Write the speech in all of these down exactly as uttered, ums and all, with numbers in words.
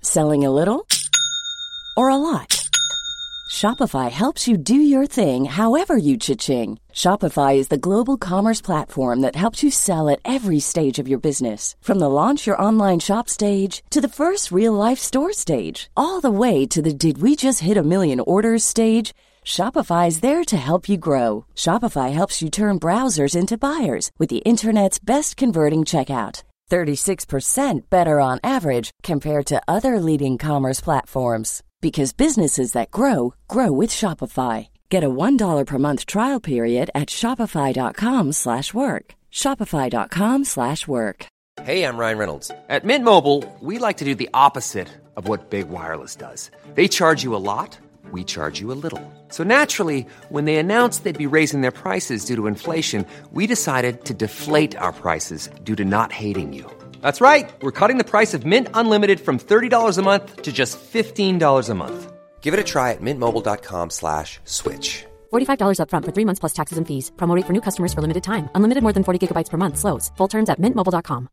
Selling a little or a lot? Shopify helps you do your thing however you cha-ching. Shopify is the global commerce platform that helps you sell at every stage of your business. From the launch your online shop stage to the first real-life store stage, all the way to the did we just hit a million orders stage. Shopify is there to help you grow. Shopify helps you turn browsers into buyers with the internet's best converting checkout. thirty-six percent better on average compared to other leading commerce platforms. Because businesses that grow, grow with Shopify. Get a one dollar per month trial period at shopify.com slash work. Shopify.com slash work. Hey, I'm Ryan Reynolds. At Mint Mobile, we like to do the opposite of what Big Wireless does. They charge you a lot, we charge you a little. So naturally, when they announced they'd be raising their prices due to inflation, we decided to deflate our prices due to not hating you. That's right. We're cutting the price of Mint Unlimited from thirty dollars a month to just fifteen dollars a month. Give it a try at mintmobile.com slash switch. forty-five dollars up front for three months plus taxes and fees. Promo rate for new customers for limited time. Unlimited more than forty gigabytes per month. Slows full terms at mint mobile dot com.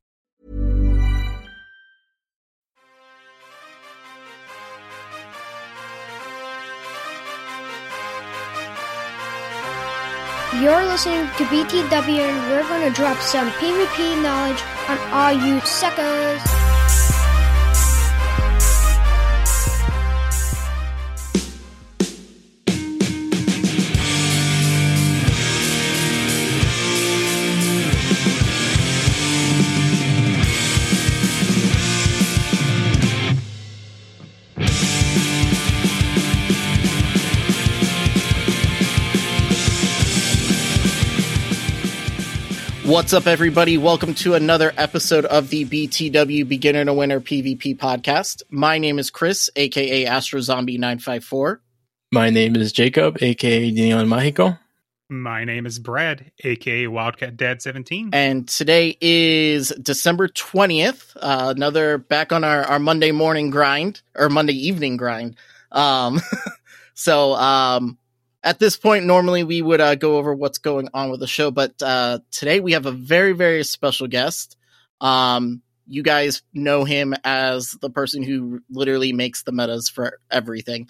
You're listening to B T W, and we're going to drop some PvP knowledge on all you suckers. What's up, everybody? Welcome to another episode of the B T W Beginner to Winner PvP podcast. My name is Chris, aka Astro Zombie nine five four. My name is Jacob, aka Neon Mahiko. My name is Brad, aka Wildcat Dad seventeen. And today is December twentieth. Uh, another back on our, our Monday morning grind, or Monday evening grind. Um, so, um, At this point, normally we would uh, go over what's going on with the show, but uh, today we have a very, very special guest. Um, you guys know him as the person who literally makes the metas for everything.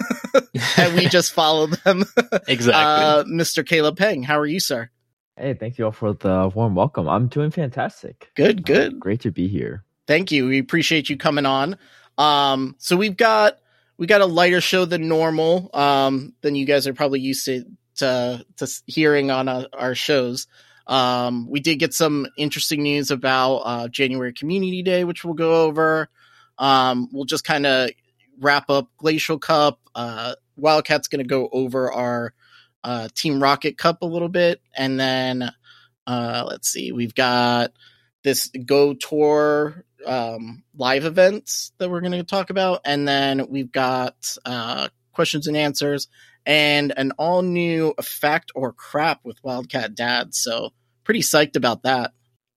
And we just follow them. Exactly. Uh, Mister Caleb Peng, how are you, sir? Hey, thank you all for the warm welcome. I'm doing fantastic. Good, good. Uh, great to be here. Thank you. We appreciate you coming on. Um, so we've got... We got a lighter show than normal, um, than you guys are probably used to to, to hearing on uh, our shows. Um, we did get some interesting news about uh, January Community Day, which we'll go over. Um, we'll just kind of wrap up Glacial Cup. Uh, Wildcat's going to go over our uh, Team Rocket Cup a little bit. And then, uh, let's see, we've got this Go Tour um live events that we're going to talk about, and then we've got uh questions and answers and an all new fact or crap with Wildcat Dad, so pretty psyched about that.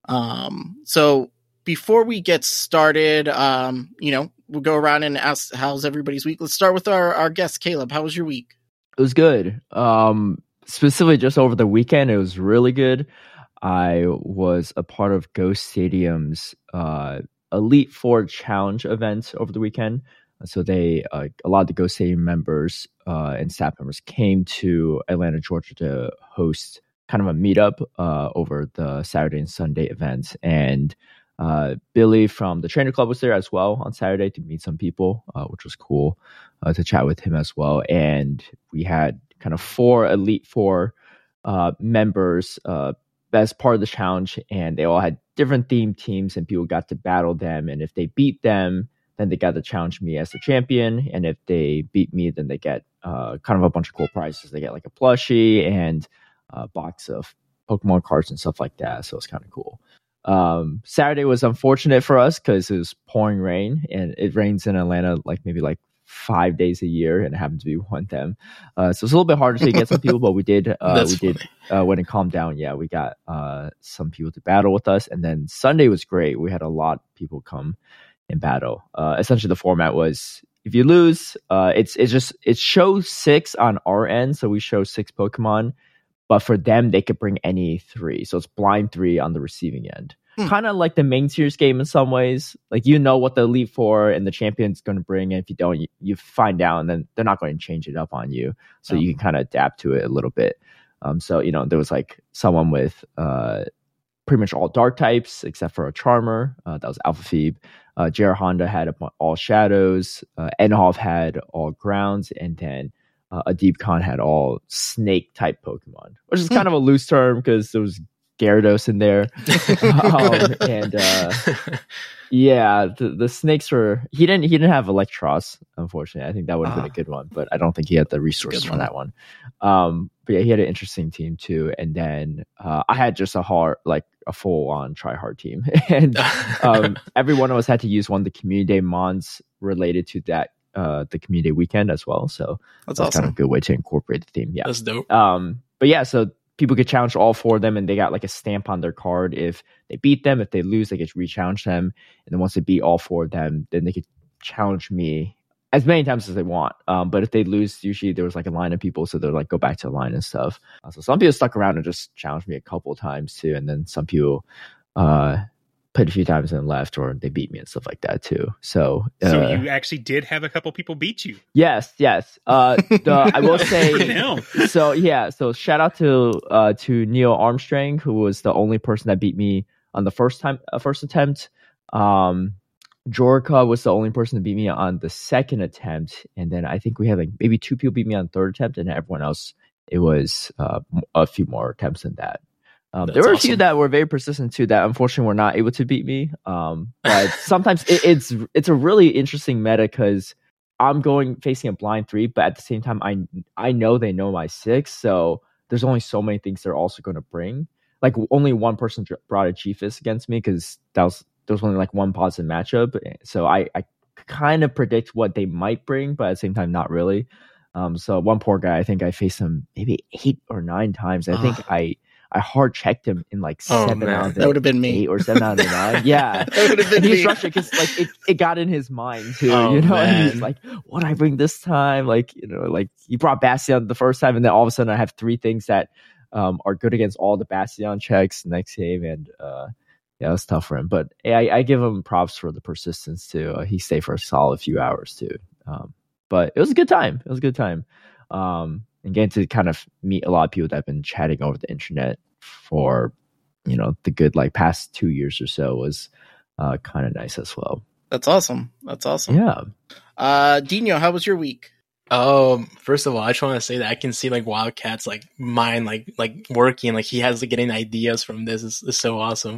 Um so before we get started, um you know we'll go around and ask how's everybody's week. Let's start with our our guest Caleb. How was your week? It was good. Um specifically just over the weekend, it was really good. I was a part of Ghost Stadium's uh Elite Four Challenge event over the weekend. So they, uh, a lot of the Ghost Stadium members uh, and staff members came to Atlanta, Georgia to host kind of a meetup uh, over the Saturday and Sunday events. And uh, Billy from the Trainer Club was there as well on Saturday to meet some people, uh, which was cool uh, to chat with him as well. And we had kind of four Elite Four uh, members uh, as part of the challenge, and they all had different themed teams, and people got to battle them. And if they beat them, then they got to challenge me as the champion. And if they beat me, then they get uh, kind of a bunch of cool prizes. They get like a plushie and a box of Pokemon cards and stuff like that. So it's kind of cool. Um, Saturday was unfortunate for us because it was pouring rain, and it rains in Atlanta like maybe like five days a year, and it happened to be one of them. Uh, so it's a little bit harder to get some people, but we did. Uh, we did uh, when it calmed down. Yeah, we got uh, some people to battle with us, and then Sunday was great. We had a lot of people come and battle. Uh, essentially, the format was if you lose, uh, it's it's just it shows six on our end, so we show six Pokemon, but for them they could bring any three, so it's blind three on the receiving end. Hmm. kind of like the main tiers game in some ways. Like, you know what the Elite Four and the champion's going to bring, and if you don't, you, you find out, and then they're not going to change it up on you. So Oh. you can kind of adapt to it a little bit. Um, so, you know, there was like someone with uh, pretty much all dark types except for a Charmer. Uh, that was Alpha Phoebe. Uh, J R Honda had all shadows. Uh, Enhoff had all grounds. And then uh, Adib Khan had all snake type Pokemon, which is kind of a loose term because there was Gyarados in there. um, and uh, yeah, the, the snakes were. He didn't. He didn't have Electros, unfortunately. I think that would have Ah. been a good one, but I don't think he had the resources Good for one. that one. Um, but yeah, he had an interesting team too. And then uh, I had just a hard, like a full on try hard team, and um, every one of us had to use one of the community day mons related to that. Uh, the community weekend as well. So That's that's awesome. kind of a good way to incorporate the theme. Yeah. That's dope. Um, but yeah, so people could challenge all four of them, and they got like a stamp on their card if they beat them. If they lose, they could re-challenge them, and then once they beat all four of them, then they could challenge me as many times as they want. Um, but if they lose, usually there was like a line of people, so they're like go back to the line and stuff. Uh, so some people stuck around and just challenged me a couple times too, and then some people uh played a few times and left, or they beat me and stuff like that too. So, uh, So you actually did have a couple people beat you. yes, yes. Uh, the, I will For say. them. So yeah, so shout out to uh to Neil Armstrong, who was the only person that beat me on the first time uh, first attempt. Um Jorka was the only person to beat me on the second attempt, and then I think we had like maybe two people beat me on the third attempt, and everyone else it was uh, a few more attempts than that. Um, there That's were a few awesome. that were very persistent too that unfortunately were not able to beat me. Um, but sometimes it, it's it's a really interesting meta because I'm going facing a blind three, but at the same time, I I know they know my six, so there's only so many things they're also going to bring. Like only one person dr- brought a G-Fist against me because that was there was only like one positive matchup, so I I kind of predict what they might bring, but at the same time, not really. Um, so one poor guy, I think I faced him maybe eight or nine times. I think I I hard checked him in like Oh, seven man. out of the That would have been me. eight or seven out of the nine. Yeah. That would have been And he was me. rushing because like it, it got in his mind too, Oh, you know. And he was man. like, "What do I bring this time?" Like, you know, like he brought Bastion the first time, and then all of a sudden I have three things that um, are good against all the Bastion checks next game, and uh, yeah, it was tough for him. But I, I give him props for the persistence too. Uh, he stayed for a solid few hours too. Um, but it was a good time. It was a good time. Um, and getting to kind of meet a lot of people that have been chatting over the internet for, you know, the good like past two years or so was uh, kind of nice as well. That's awesome. That's awesome. Yeah. Uh, Dino, how was your week? Um, first of all, I just want to say that I can see like Wildcat's like mind like like working, like he has like getting ideas from this is, is so awesome.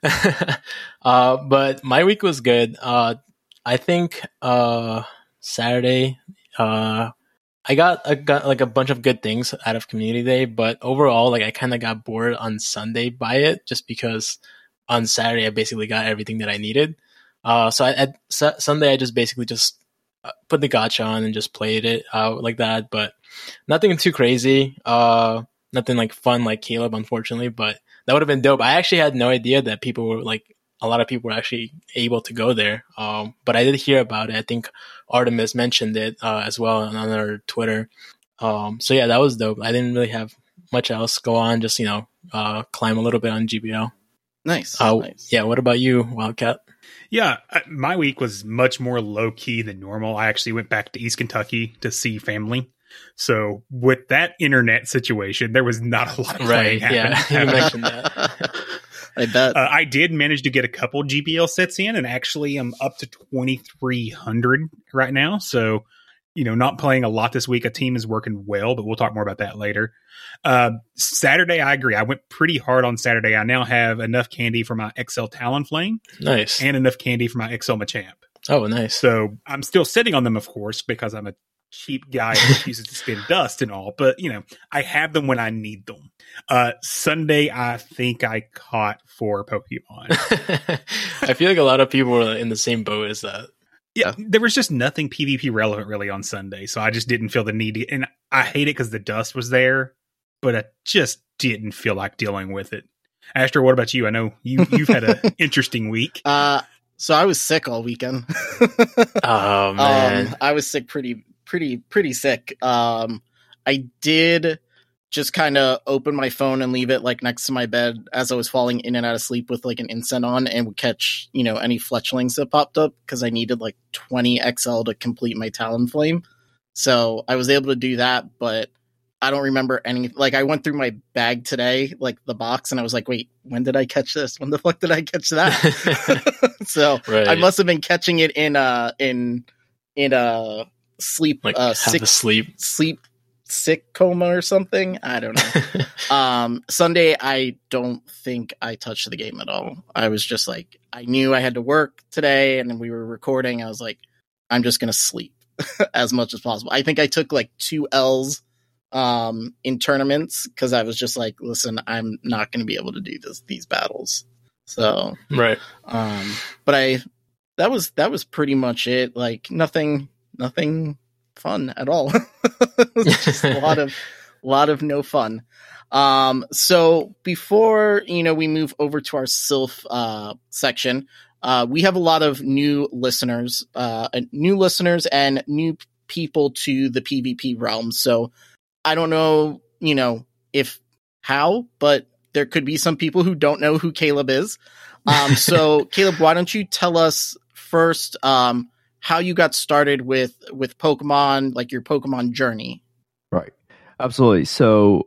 uh, but my week was good. Uh, I think uh Saturday, uh, I got I got like a bunch of good things out of Community Day, but overall, like I kind of got bored on Sunday by it, just because on Saturday I basically got everything that I needed. Uh, so I, at su- Sunday I just basically just uh, put the gacha on and just played it out like that, but nothing too crazy. Uh, nothing like fun like Caleb, unfortunately, but that would have been dope. I actually had no idea that people were like a lot of people were actually able to go there. Um, but I did hear about it. I think Artemis mentioned it uh, as well on, on our Twitter. Um, so yeah, that was dope. I didn't really have much else go on. Just, you know, uh, climb a little bit on G B L. Nice. Uh, nice. Yeah. What about you, Wildcat? Yeah, uh, my week was much more low key than normal. I actually went back to East Kentucky to see family. So with that internet situation, there was not a lot of Right. playing Yeah. happening. You mentioned that. I bet. Uh, I did manage to get a couple G B L sets in, and actually I'm up to twenty-three hundred right now. So, you know, not playing a lot this week. A team is working well, but we'll talk more about that later. Uh, Saturday, I agree. I went pretty hard on Saturday. I now have enough candy for my X L Talonflame Nice. and enough candy for my X L Machamp. Oh, nice. So I'm still sitting on them, of course, because I'm a cheap guy that uses to spin dust and all. But, you know, I have them when I need them. Uh, Sunday, I think I caught four Pokemon. I feel like a lot of people were in the same boat as that. Yeah, there was just nothing PvP relevant really on Sunday, so I just didn't feel the need to, and I hate it because the dust was there, but I just didn't feel like dealing with it. Astor, what about you? I know you, you've had an interesting week. Uh, so I was sick all weekend. Oh, man. Um, I was sick, pretty, pretty, pretty sick. Um, I did just kind of open my phone and leave it like next to my bed as I was falling in and out of sleep with like an incense on, and would catch, you know, any fletchlings that popped up because I needed like twenty X L to complete my Talonflame. So I was able to do that, but I don't remember any, like I went through my bag today, like the box, and I was like, wait, when did I catch this? When the fuck did I catch that? So right. I must have been catching it in uh in in a sleep like uh sick sleep sleep sick coma or something. I don't know. um Sunday I don't think I touched the game at all. I was just like, I knew I had to work today and we were recording. I was like, I'm just gonna sleep as much as possible. I think I took like two L's um in tournaments because I was just like, listen, I'm not gonna be able to do this these battles. So right. Um but I that was that was pretty much it. Like nothing nothing fun at all. Just a lot of lot of no fun. Um so before, you know, we move over to our Sylph uh section, uh we have a lot of new listeners, uh new listeners and new people to the PvP realm. So I don't know, you know, if how, but there could be some people who don't know who Caleb is. Um so Caleb, why don't you tell us first um how you got started with with Pokemon, like your Pokemon journey. Right. Absolutely. So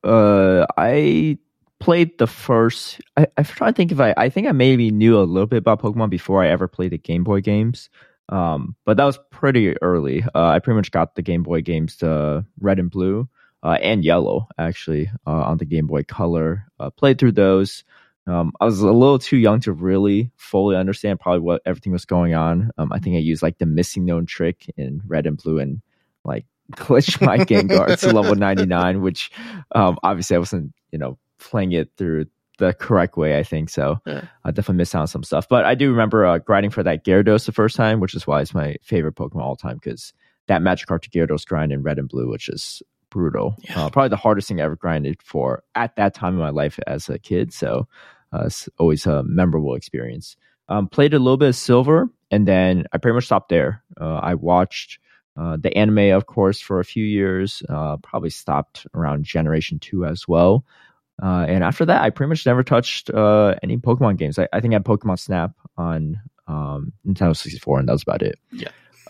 uh, I played the first, I, I'm trying to think if I, I think I maybe knew a little bit about Pokemon before I ever played the Game Boy games. Um, but that was pretty early. Uh, I pretty much got the Game Boy games to Red and Blue uh, and Yellow, actually, uh, on the Game Boy Color. Uh, played through those. Um, I was a little too young to really fully understand probably what everything was going on. Um, I think I used like the missing known trick in Red and Blue and like glitched my Gengar to level ninety-nine, which um, obviously I wasn't, you know, playing it through the correct way, I think. So yeah. I definitely missed out on some stuff. But I do remember uh, grinding for that Gyarados the first time, which is why it's my favorite Pokemon all time, because that Magikarp to Gyarados grind in Red and Blue, which is brutal. Yeah. Uh, probably the hardest thing I ever grinded for at that time in my life as a kid. So uh, it's always a memorable experience. Um, played a little bit of Silver, and then I pretty much stopped there. Uh, I watched uh, the anime, of course, for a few years. Uh, probably stopped around Generation two as well. Uh, and after that, I pretty much never touched uh, any Pokemon games. I, I think I had Pokemon Snap on um, Nintendo sixty-four, and that was about it. Yeah.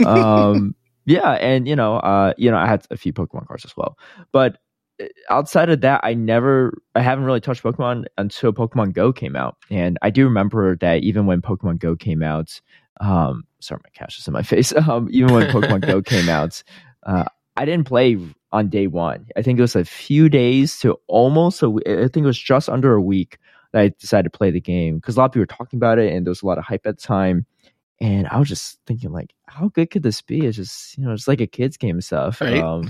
um, yeah, and you know, uh, you know, I had a few Pokemon cards as well. But outside of that, I never, I haven't really touched Pokemon until Pokemon Go came out. And I do remember that even when Pokemon Go came out, um, sorry, my cash is in my face. Um, even when Pokemon Go came out, uh, I didn't play on day one. I think it was a few days to almost a week. I think it was just under a week that I decided to play the game because a lot of people were talking about it and there was a lot of hype at the time. And I was just thinking, like, how good could this be? It's just, you know, it's like a kid's game and stuff. Right. Um,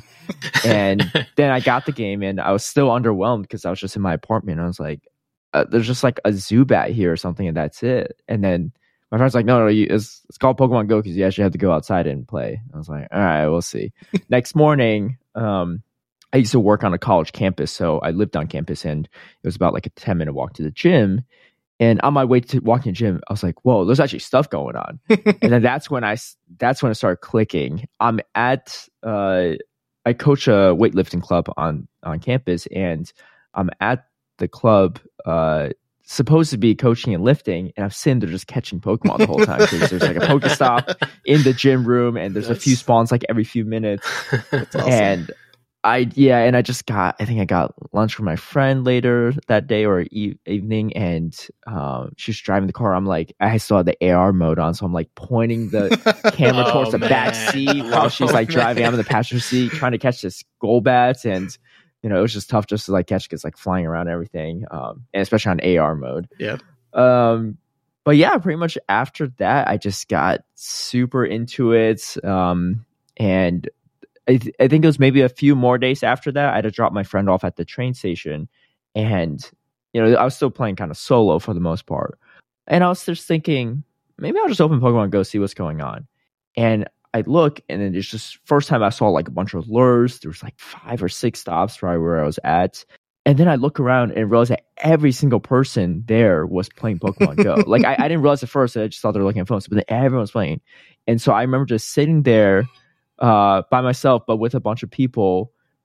and then I got the game and I was still underwhelmed because I was just in my apartment. And I was like, uh, there's just like a Zubat here or something, and that's it. And then my friend's like, no, no, you, it's, it's called Pokemon Go because you actually have to go outside and play. I was like, all right, we'll see. Next morning, um, I used to work on a college campus. So I lived on campus and it was about like a ten minute walk to the gym. And on my way to walking to the gym, I was like, whoa, there's actually stuff going on. And then that's when I, that's when it started clicking. I'm at, uh, I coach a weightlifting club on, on campus, and I'm at the club, uh, supposed to be coaching and lifting, and I'm sitting there just catching Pokemon the whole time because there's like a Pokestop in the gym room, and there's that's... a few spawns like every few minutes. That's awesome. And I, yeah, and I just got, I think I got lunch from my friend later that day or e- evening, and um, she was driving the car. I'm like, I still had the A R mode on, so I'm like pointing the camera oh, towards the man. back seat while she's like oh, driving. Man. I'm in the passenger seat trying to catch this Golbat, and you know, it was just tough just to like catch because like flying around and everything, um, and especially on A R mode. Yeah. Um, but yeah, pretty much after that, I just got super into it, um, and. I, th- I think it was maybe a few more days after that, I had to drop my friend off at the train station. And, you know, I was still playing kind of solo for the most part. And I was just thinking, maybe I'll just open Pokemon Go, see what's going on. And I look, and then it's just first time I saw like a bunch of lures. There was like five or six stops right where I was at. And then I look around and realize that every single person there was playing Pokemon Go. Like, I, I didn't realize at first, I just thought they were looking at phones, but then everyone was playing. And so I remember just sitting there uh by myself, but with a bunch of people,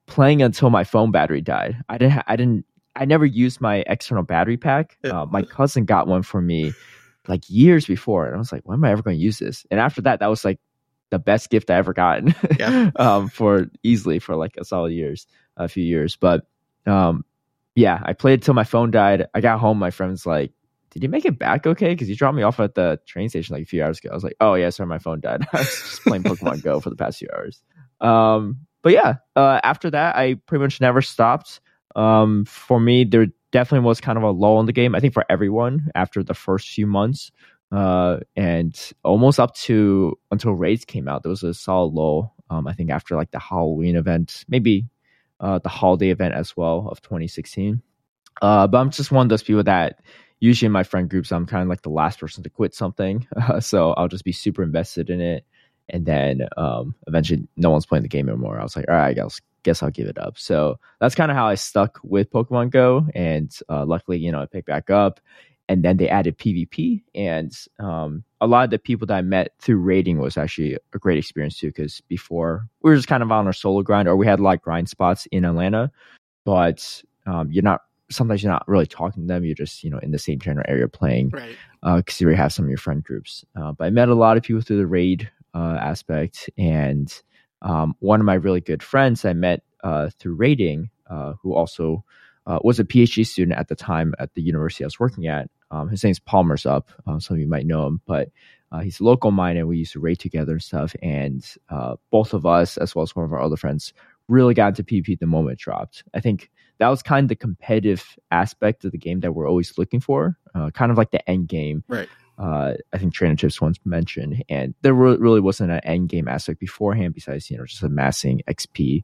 playing until my phone battery died. I didn't. Ha- I didn't. I never used my external battery pack. Uh, my cousin got one for me like years before, and I was like, "When am I ever going to use this?" And after that, that was like the best gift I ever gotten. Yeah. um, for easily for like a solid years, a few years. But um, yeah, I played till my phone died. I got home. My friend's like, "Did you make it back okay? Because you dropped me off at the train station like a few hours ago." I was like, "Oh yeah, sorry, my phone died. I was just playing Pokemon Go for the past few hours." Um, but yeah, uh, after that, I pretty much never stopped. Um, for me, there definitely was kind of a lull in the game. I think for everyone after the first few months, uh, and almost up to until Raids came out, there was a solid lull. Um, I think after like the Halloween event, maybe uh, the holiday event as well of twenty sixteen. Uh, but I'm just one of those people that usually in my friend groups, I'm kind of like the last person to quit something. Uh, so I'll just be super invested in it. And then um, eventually no one's playing the game anymore. I was like, all right, I guess, guess I'll give it up. So that's kind of how I stuck with Pokemon Go. And uh, luckily, you know, I picked back up. And then they added PvP. And um, a lot of the people that I met through raiding was actually a great experience too. Because before, we were just kind of on our solo grind, or we had a lot of grind spots in Atlanta. But um, you're not, sometimes you're not really talking to them. You're just, you know, in the same general area playing. Right. Because uh, you already have some of your friend groups. Uh, but I met a lot of people through the raid Uh, aspect, and um, one of my really good friends I met uh, through raiding, uh, who also uh, was a PhD student at the time at the university I was working at. Um, his name's Palmer's Up. Uh, some of you might know him, but uh, he's a local of mine, and we used to raid together and stuff. And uh, both of us, as well as one of our other friends, really got into PvP the moment it dropped. I think that was kind of the competitive aspect of the game that we're always looking for, uh, kind of like the end game. Right. Uh, I think Trainer Chips once mentioned, and there re- really wasn't an end game aspect beforehand besides, you know, just amassing X P.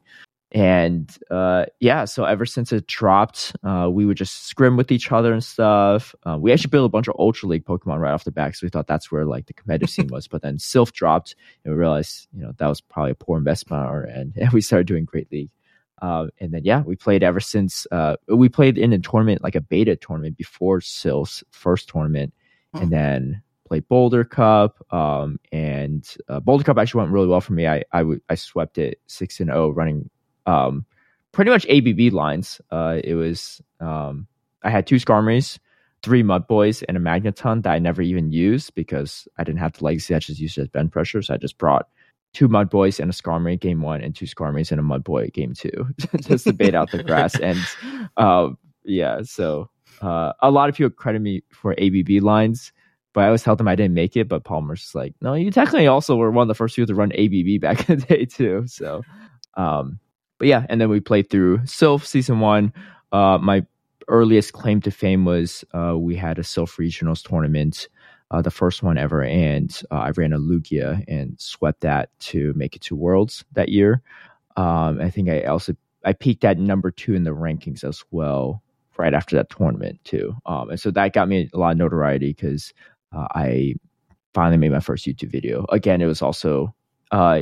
And uh, yeah, so ever since it dropped, uh, we would just scrim with each other and stuff. Uh, we actually built a bunch of Ultra League Pokemon right off the bat, so we thought that's where like the competitive scene was. But then Sylph dropped, and we realized, you know, that was probably a poor investment on our end, and we started doing Great League. Uh, and then yeah, we played ever since. Uh, we played in a tournament, like a beta tournament before Sylph's first tournament. And then played Boulder Cup, um, and uh, Boulder Cup actually went really well for me. I I, w- I swept it six and zero, running um, pretty much A B B lines. Uh, it was um, I had two Skarmories, three Mud Boys, and a Magneton that I never even used because I didn't have the legacy. I just used it as bend pressure, so I just brought two Mud Boys and a Skarmory game one, and two Skarmories and a Mud Boy game two, just to bait out the grass. And uh, yeah, so. Uh, a lot of people credit me for A B B lines, but I always tell them I didn't make it. But Palmer's just like, no, you technically also were one of the first people to run A B B back in the day too. So, um, but yeah, and then we played through Sylph season one. Uh, my earliest claim to fame was uh, we had a Sylph Regionals tournament, uh, the first one ever, and uh, I ran a Lugia and swept that to make it to Worlds that year. Um, I think I also I peaked at number two in the rankings as well. Right after that tournament too, um, and so that got me a lot of notoriety because uh, I finally made my first YouTube video. Again, it was also uh,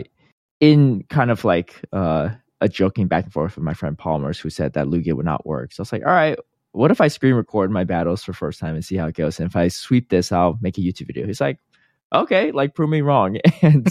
in kind of like uh, a joking back and forth with my friend Palmer's, who said that Lugia would not work. So I was like, all right, what if I screen record my battles for first time and see how it goes? And if I sweep this, I'll make a YouTube video. He's like, okay, like prove me wrong. And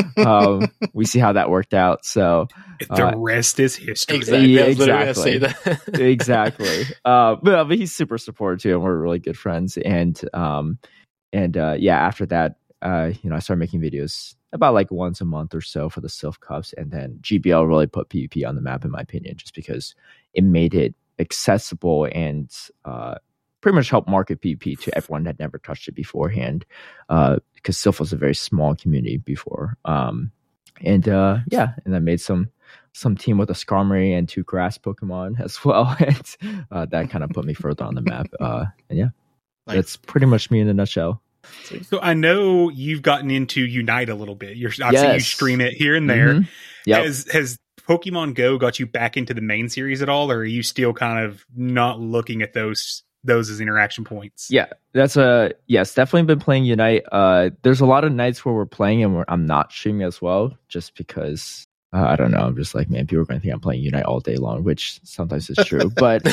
um, we see how that worked out. So the uh, rest is history. Exactly. Yeah, I was literally exactly. gonna say that. exactly. Uh, but, but he's super supportive too, and we're really good friends. And um, and uh, yeah, after that, uh, you know, I started making videos about like once a month or so for the Sylph Cups, and then G B L really put PvP on the map, in my opinion, just because it made it accessible and uh, pretty much helped market PvP to everyone that never touched it beforehand. Uh, because Sylph was a very small community before. Um, and uh, yeah, and I made some some team with a Skarmory and two grass Pokemon as well. And uh, that kind of put me further on the map. Uh, and yeah, nice. That's pretty much me in a nutshell. So I know you've gotten into Unite a little bit. You're I've yes. seen you stream it here and there. Mm-hmm. Yep. Has has Pokemon Go got you back into the main series at all, or are you still kind of not looking at those those as interaction points? Yeah, that's a yes, definitely been playing Unite. Uh, there's a lot of nights where we're playing and where I'm not streaming as well, just because uh, I don't know. I'm just like, man, people are going to think I'm playing Unite all day long, which sometimes is true. But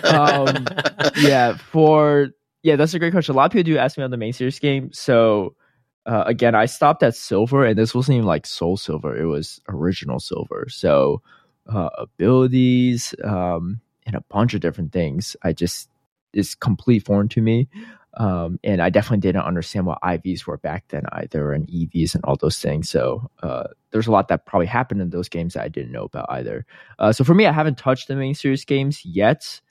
um, yeah, for yeah, that's a great question. A lot of people do ask me on the main series game. So uh, again, I stopped at Silver, and this wasn't even like Soul Silver; it was original Silver. So uh, abilities, um, and a bunch of different things. I just is complete foreign to me. Um, and I definitely didn't understand what I Vs were back then either, and E Vs and all those things. So uh, there's a lot that probably happened in those games that I didn't know about either. Uh, so for me, I haven't touched the main series games yet.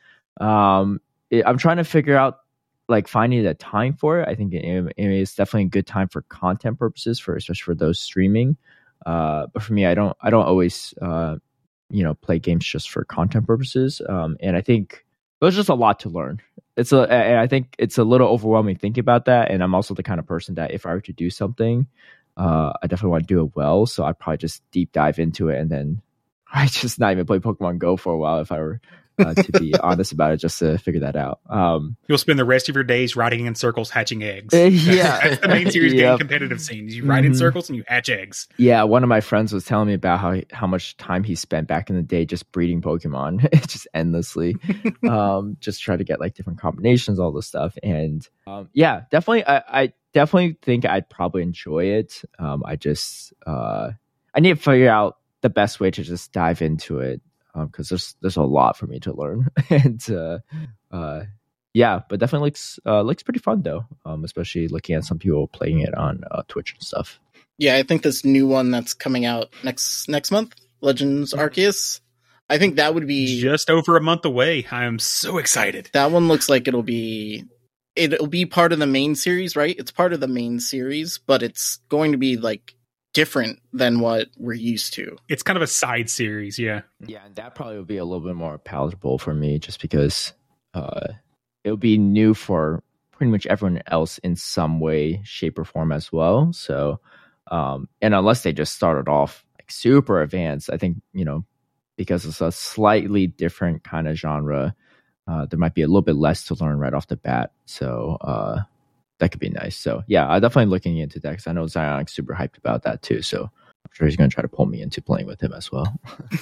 Um, it, I'm trying to figure out like finding the time for it. I think it, it's definitely a good time for content purposes, for especially for those streaming. Uh, but for me, I don't I don't always uh, you know play games just for content purposes. Um, and I think there's just a lot to learn. It's a, and I think it's a little overwhelming thinking about that. And I'm also the kind of person that if I were to do something, uh, I definitely want to do it well. So I'd probably just deep dive into it, and then I just not even play Pokemon Go for a while if I were uh, to be honest about it, just to figure that out. Um, You'll spend the rest of your days riding in circles, hatching eggs. Uh, That's, yeah, that's the main series yep. game competitive scene. You ride mm-hmm. in circles and you hatch eggs. Yeah, one of my friends was telling me about how how much time he spent back in the day just breeding Pokemon, just endlessly, um, just try to get like different combinations, all this stuff. And um, yeah, definitely, I, I definitely think I'd probably enjoy it. Um, I just uh, I need to figure out the best way to just dive into it. Because um, there's there's a lot for me to learn, and uh, uh, yeah, but definitely looks uh, looks pretty fun though. Um, especially looking at some people playing it on uh, Twitch and stuff. Yeah, I think this new one that's coming out next next month, Legends Arceus. I think that would be just over a month away. I am so excited. That one looks like it'll be it'll be part of the main series, right? It's part of the main series, but it's going to be like different than what we're used to. It's kind of a side series, yeah. Yeah, and that probably would be a little bit more palatable for me, just because uh, it would be new for pretty much everyone else in some way, shape, or form as well. So, um, and unless they just started off like super advanced, I think, you know, because it's a slightly different kind of genre, uh, there might be a little bit less to learn right off the bat. So, uh, that could be nice. So yeah, I'm definitely looking into that because I know Zionic's super hyped about that too. So I'm sure he's going to try to pull me into playing with him as well.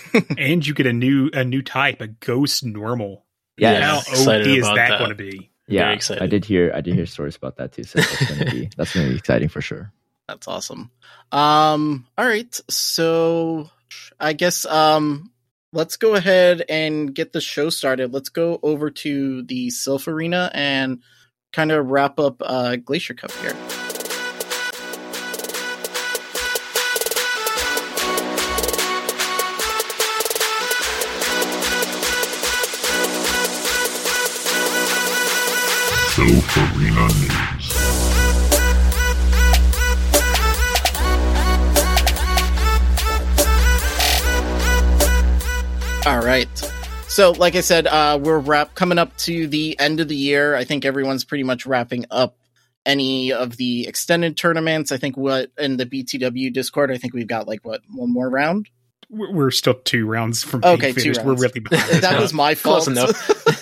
And you get a new a new type, a ghost normal. Yeah, how O P is that, that. going to be? Yeah, Very excited. I did hear I did hear stories about that too. So that's going to be that's going to be exciting for sure. That's awesome. Um, all right, so I guess um, let's go ahead and get the show started. Let's go over to the Silph Arena and kind of wrap up uh, Glacier Cup here. Silph Arena News. All right. So, like I said, uh, we're wrap coming up to the end of the year. I think everyone's pretty much wrapping up any of the extended tournaments. I think what in the B T W Discord, I think we've got like what one more round. We're still two rounds from okay, being finished. Two rounds. We're really behind. That was my fault. Close enough.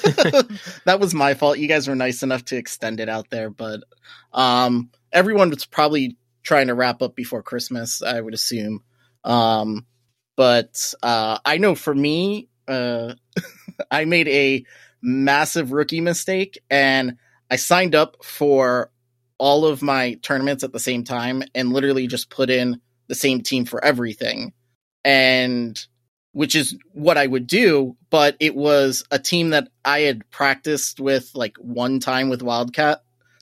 That was my fault. You guys were nice enough to extend it out there, but um, everyone was probably trying to wrap up before Christmas, I would assume. Um, but uh, I know for me. Uh, I made a massive rookie mistake, and I signed up for all of my tournaments at the same time and literally just put in the same team for everything. And which is what I would do, but it was a team that I had practiced with like one time with Wildcat.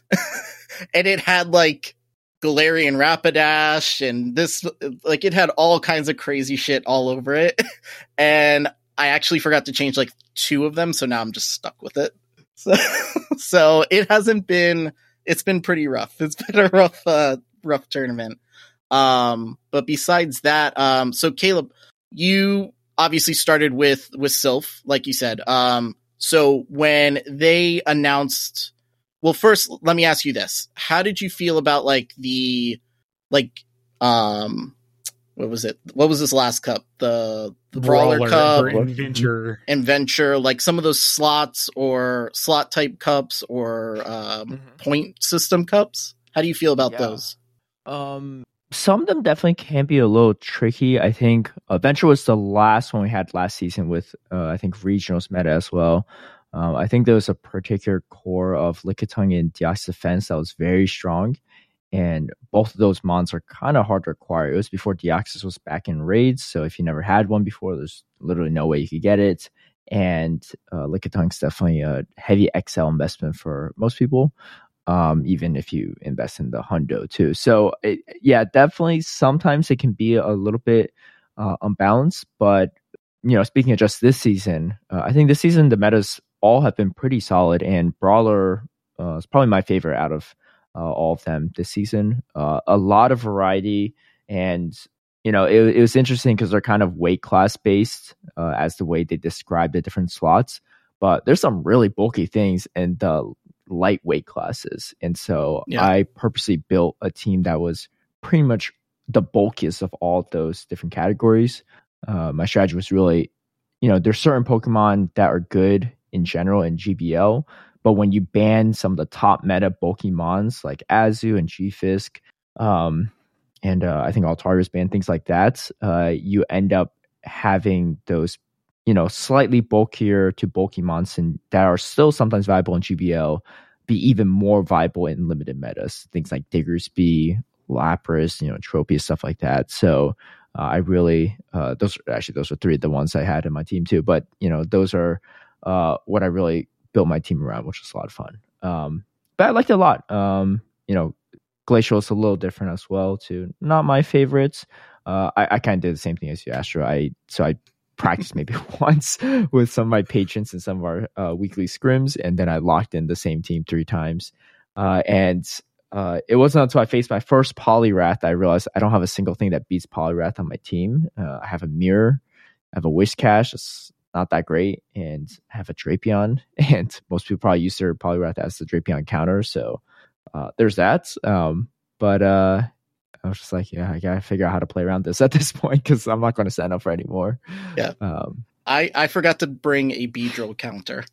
And it had like Galarian Rapidash and this, like it had all kinds of crazy shit all over it. And I actually forgot to change like two of them, so now I'm just stuck with it. So, so it hasn't been, it's been pretty rough. It's been a rough, uh, rough tournament. Um, but besides that, um, so Caleb, you obviously started with, with Silph, like you said. Um, so when they announced, well, first, let me ask you this. How did you feel about like the, like, um, what was it? What was this last cup? The, the Brawler, Brawler Cup, Adventure, Adventure, like some of those slots or slot type cups or um, mm-hmm. point system cups. How do you feel about yeah. those? Um, some of them definitely can be a little tricky. I think Adventure was the last one we had last season with, uh, I think regionals meta as well. Um, I think there was a particular core of Lickitung and Dialga Defense that was very strong. and both of those mons are kind of hard to acquire. It was before Deoxys was back in raids, so if you never had one before, there's literally no way you could get it. And uh, Lickitung is definitely a heavy X L investment for most people, um, even if you invest in the hundo too. So it, yeah, definitely sometimes it can be a little bit uh, unbalanced. But you know, speaking of just this season, uh, I think this season the metas all have been pretty solid, and Brawler uh, is probably my favorite out of uh, all of them this season. Uh, a lot of variety, and you know, it, it was interesting because they're kind of weight class based uh, as the way they describe the different slots. But there's some really bulky things in the lightweight classes. And so yeah. I purposely built a team that was pretty much the bulkiest of all of those different categories. Uh, my strategy was really, you know, there's certain Pokemon that are good in general in G B L. But when you ban some of the top meta bulky mons like Azu and G-Fisk, um, and uh, I think Altarius banned things like that, uh, you end up having those, you know, slightly bulkier to bulky monsters that are still sometimes viable in G B L be even more viable in limited metas. Things like Diggersby, Lapras, you know, Tropius, stuff like that. So uh, I really, uh, those are, actually, those are three of the ones I had in my team too. But, you know, those are uh, what I really built my team around, which was a lot of fun. Um, but I liked it a lot. Um, you know, Glacial is a little different as well too. Not my favorites. Uh, I, I kind of did the same thing as you, Astro. I so I practiced maybe once with some of my patrons and some of our uh, weekly scrims, and then I locked in the same team three times. Uh, and uh, it wasn't until I faced my first Poliwrath that I realized I don't have a single thing that beats Poliwrath on my team. Uh, I have a Mirror, I have a Whiscash. It's not that great, and I have a Drapion. And most people probably use their Poliwrath as the Drapion counter. So uh, there's that. Um, but uh, I was just like, yeah, I gotta figure out how to play around this at this point because I'm not going to sign up for anymore. Yeah. Um, I, I forgot to bring a Beedrill counter.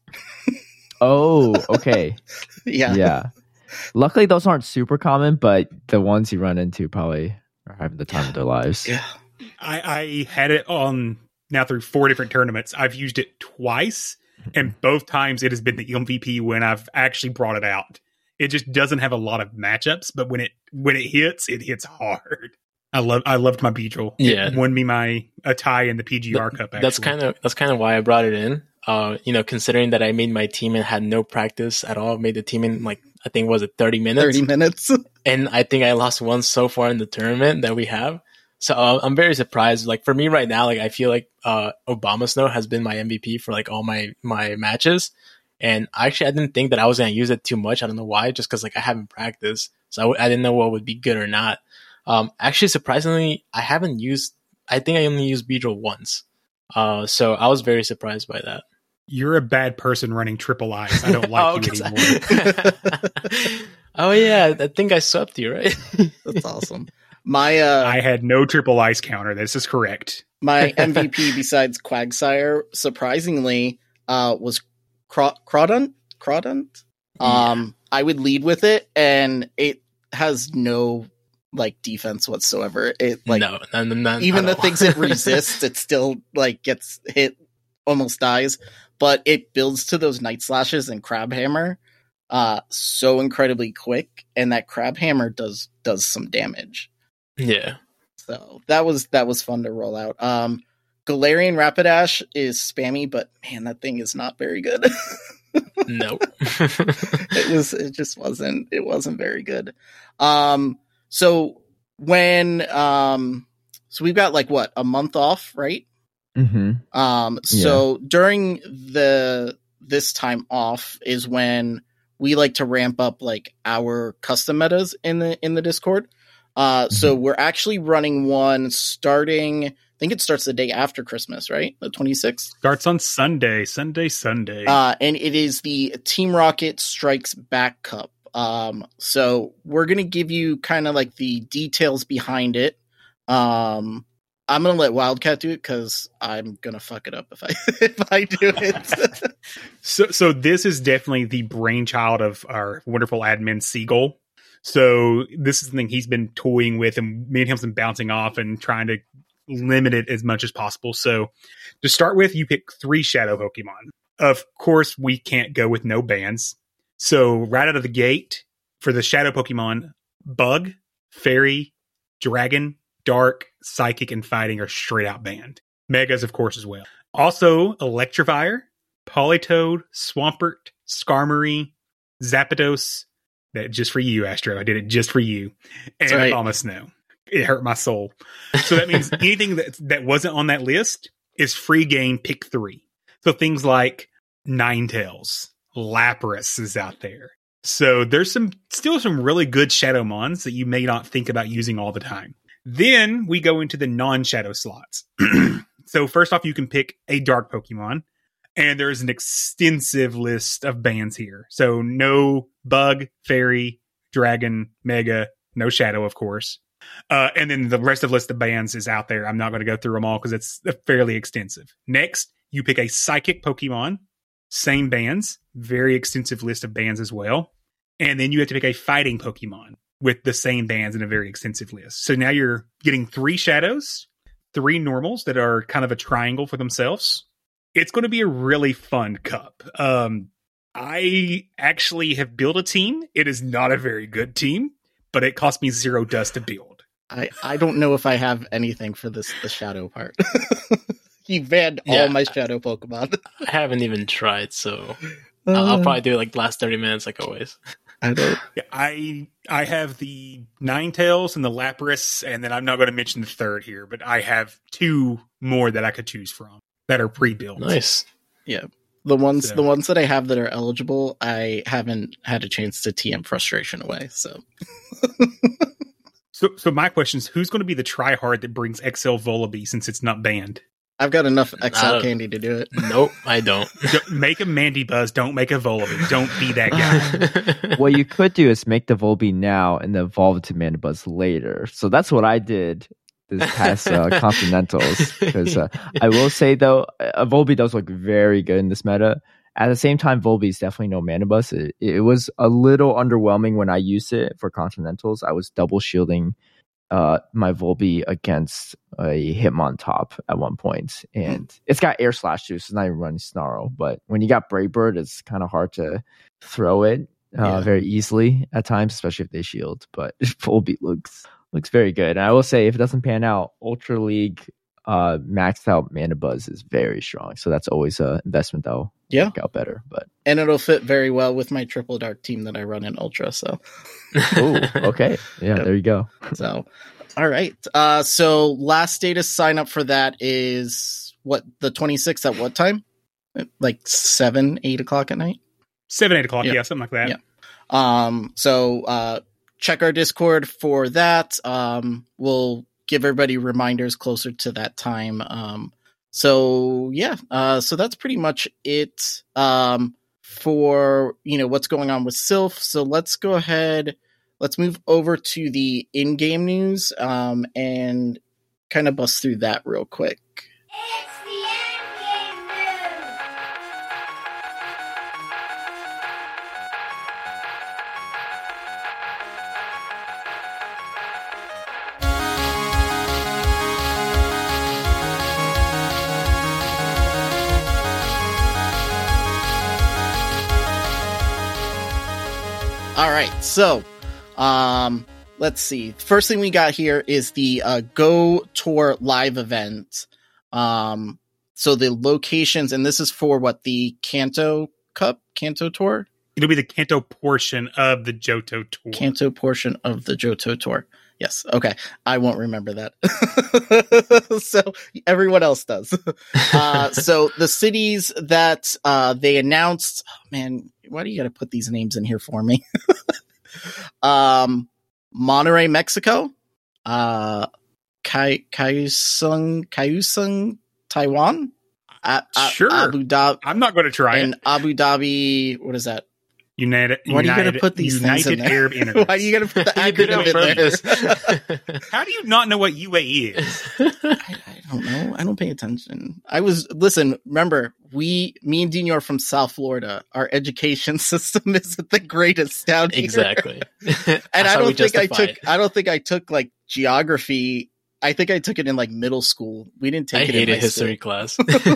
Oh, okay. Yeah. Yeah. Luckily, those aren't super common, but the ones you run into probably are having the time of their lives. Yeah. I, I had it on now through four different tournaments. I've used it twice, and both times it has been the M V P when I've actually brought it out. It just doesn't have a lot of matchups, but when it when it hits, it hits hard. I love I loved my Beedrill. Yeah, it won me my a tie in the P G R Th- Cup. Actually. That's kind of that's kind of why I brought it in. Uh, you know, considering that I made my team and had no practice at all, made the team in like I think was it thirty minutes. Thirty minutes, and I think I lost once so far in the tournament that we have. So uh, I'm very surprised. Like for me right now, like I feel like uh, Obama Snow has been my M V P for like all my my matches. And actually, I didn't think that I was going to use it too much. I don't know why, just because like I haven't practiced. So I, w- I didn't know what would be good or not. Um, actually, surprisingly, I haven't used, I think I only used Beedrill once. Uh, so I was very surprised by that. You're a bad person running triple eyes. I don't like oh, you anymore. I... oh, yeah. I think I swept you, right? That's awesome. My uh, I had no triple ice counter. This is correct. My M V P besides Quagsire, surprisingly, uh, was Craw- Crawdaunt. Crawdaunt. Um, yeah. I would lead with it, and it has no like defense whatsoever. It like no, no, no, no even the things it resists, it still like gets hit, almost dies. But it builds to those Night Slashes and Crab Hammer uh, so incredibly quick, and that Crab Hammer does does some damage. Yeah. So that was that was fun to roll out. Um, Galarian Rapidash is spammy, but man, that thing is not very good. Nope. it was. It just wasn't. It wasn't very good. Um. So when um. So we've got like what a month off, right? Mm-hmm. Um. So yeah. during the this time off is when we like to ramp up like our custom metas in the in the Discord. Uh. Mm-hmm. So we're actually running one starting. I think it starts the day after Christmas, right? The twenty-sixth. Starts on Sunday, Sunday, Sunday. Uh, and it is the Team Rocket Strikes Back Cup. Um, so we're going to give you kind of like the details behind it. Um, I'm going to let Wildcat do it because I'm going to fuck it up if I if I do it. so, so this is definitely the brainchild of our wonderful admin, Seagull. So this is something he's been toying with, and me and him's been bouncing off and trying to limit it as much as possible. So to start with, you pick three shadow Pokemon. Of course, we can't go with no bans. So right out of the gate for the shadow Pokemon, Bug, Fairy, Dragon, Dark, Psychic, and Fighting are straight out banned. Megas, of course, as well. Also, Electivire, Politoed, Swampert, Skarmory, Zapdos. That just for you, Astro. I did it just for you. And right. Abomasnow. It hurt my soul. So that means anything that that wasn't on that list is free game pick three. So things like Ninetales, Lapras is out there. So there's some still some really good Shadow Mons that you may not think about using all the time. Then we go into the non-Shadow slots. So first off, you can pick a Dark Pokemon. And there's an extensive list of bans here. So no Bug, Fairy, Dragon, Mega, no Shadow, of course. Uh, and then the rest of the list of bans is out there. I'm not going to go through them all because it's fairly extensive. Next, you pick a Psychic Pokemon. Same bans. Very extensive list of bans as well. And then you have to pick a Fighting Pokemon with the same bans in a very extensive list. So now you're getting three Shadows, three Normals that are kind of a triangle for themselves. It's going to be a really fun cup. Um, I actually have built a team. It is not a very good team, but it cost me zero dust to build. I, I don't know if I have anything for this the Shadow part. You banned Yeah. all my Shadow Pokemon. I haven't even tried, so I'll, I'll probably do it like the last thirty minutes, like always. I don't. Yeah, I I have the Ninetales and the Lapras, and then I'm not going to mention the third here, but I have two more that I could choose from that are pre-built. Nice. Yeah. The ones So- the ones that I have that are eligible, I haven't had a chance to T M frustration away. So So, so my question is, who's going to be the tryhard that brings X L Volibee since it's not banned? I've got enough X L Not a- candy to do it. Nope, I don't. Don't- make a Mandibuzz, don't make a Volibee. Don't be that guy. What you could do is make the Volbeat now and then evolve it to Mandibuzz later. So that's what I did this past uh, Continentals. Because uh, I will say, though, a Volbeat does look very good in this meta. At the same time, Volbeat is definitely no Mandibuzz. It, it was a little underwhelming when I used it for Continentals. I was double shielding uh, my Volbeat against a Hitmontop at one point. And it's got Air Slash too, so it's not even running Snarl. But when you got Brave Bird, it's kind of hard to throw it uh, Yeah. very easily at times, especially if they shield. But Volbeat looks looks very good. And I will say, if it doesn't pan out, Ultra League uh, maxed out Mandibuzz is very strong. So that's always an investment that'll Yeah. work out better. But And it'll fit very well with my triple dark team that I run in Ultra. So oh, okay, yeah, Yep. there you go. so all right. Uh so last day to sign up for that is what, the twenty-sixth at what time? Like seven, eight o'clock at night? Seven, eight o'clock, Yeah. yeah, something like that. Yeah. Um, so uh, check our Discord for that. Um, we'll give everybody reminders closer to that time. Um, so yeah, uh, so that's pretty much it um, for you know what's going on with Sylph. So let's go ahead. Let's move over to the in-game news um, and kind of bust through that real quick. All right, so um, let's see. First thing we got here is the uh, Go Tour live event. Um, so the locations, and this is for what, the Kanto Cup, Kanto Tour, It'll be the Kanto portion of the Johto tour. Kanto portion of the Johto Tour. Yes, okay, I won't remember that. So everyone else does. Uh, so the cities that uh, they announced, oh, man, why do you got to put these names in here for me? um, Monterrey, Mexico. Uh, Kai Kaohsiung, Kaohsiung, Taiwan. A- A- Sure. Abu Dhabi I'm not going to try and it. Abu Dhabi. What is that? United, Why do you United, gotta put these things United in there? Arab Emirates. Why do you got to put the You did it on acronym in there? How do you not know what U A E is? I, I don't know. I don't pay attention. I was listen. Remember, we, me and Dino are from South Florida. Our education system isn't the greatest down here. Exactly. And I don't think I took. I don't think I took like geography. I think I took it in like middle school. We didn't take I it. hated in high history school. class.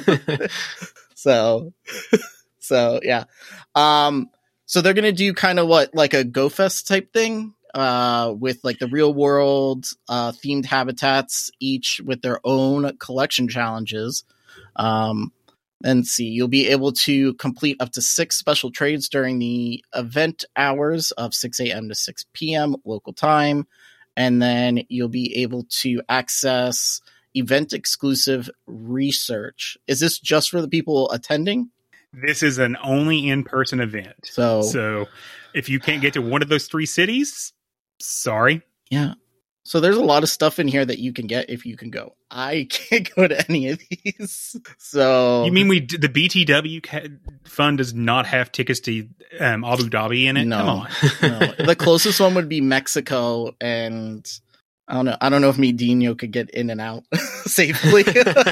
So, so yeah. Um. So they're gonna do kind of what, like a Go Fest type thing. uh, with like the real world uh, themed habitats, each with their own collection challenges. Um, and see, you'll be able to complete up to six special trades during the event hours of six a.m. to six p.m. local time. And then you'll be able to access event exclusive research. Is this just for the people attending? This is an only in-person event. So, so if you can't get to one of those three cities, sorry. Yeah. So there's a lot of stuff in here that you can get if you can go. I can't go to any of these. So you mean we the B T W fund does not have tickets to um, Abu Dhabi in it? No, Come on. no. The closest one would be Mexico, and I don't know. I don't know if Medino could get in and out safely.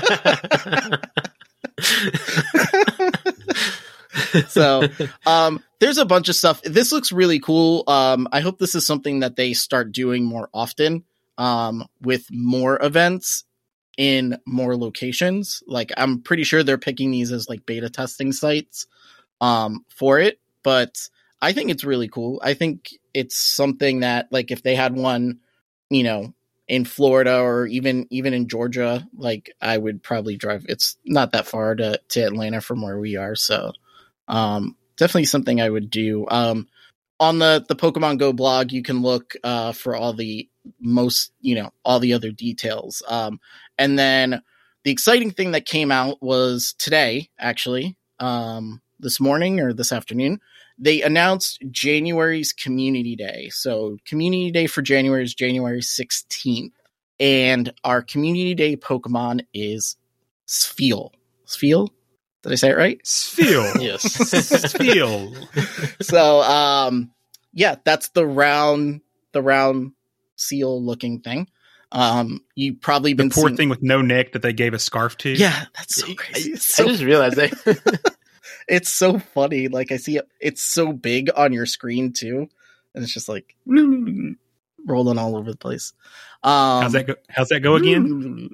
So um there's a bunch of stuff. This looks really cool. um I hope this is something that they start doing more often, um with more events in more locations. Like, I'm pretty sure they're picking these as like beta testing sites um for it, but I think it's really cool. I think it's something that, like, if they had one, you know, in Florida or even even in Georgia, like, I would probably drive. It's not that far to to Atlanta from where we are, so Um, definitely something I would do. Um, on the, the Pokemon Go blog, you can look uh, for all the most, you know, all the other details. Um, and then the exciting thing that came out was today, actually, um, this morning or this afternoon, they announced January's Community Day. So Community Day for January is January sixteenth. And our Community Day Pokemon is Spheal. Spheal? Did I say it right? Spheal. Yes. Spheal. So, um, yeah, that's the round, the round seal looking thing. Um, you probably been the poor seeing... thing with no neck that they gave a scarf to. Yeah, that's so crazy. I, It's so... I just realized that. It's so funny. Like, I see it, it's so big on your screen too, and it's just like rolling all over the place. Um, how's that go? How's that go again?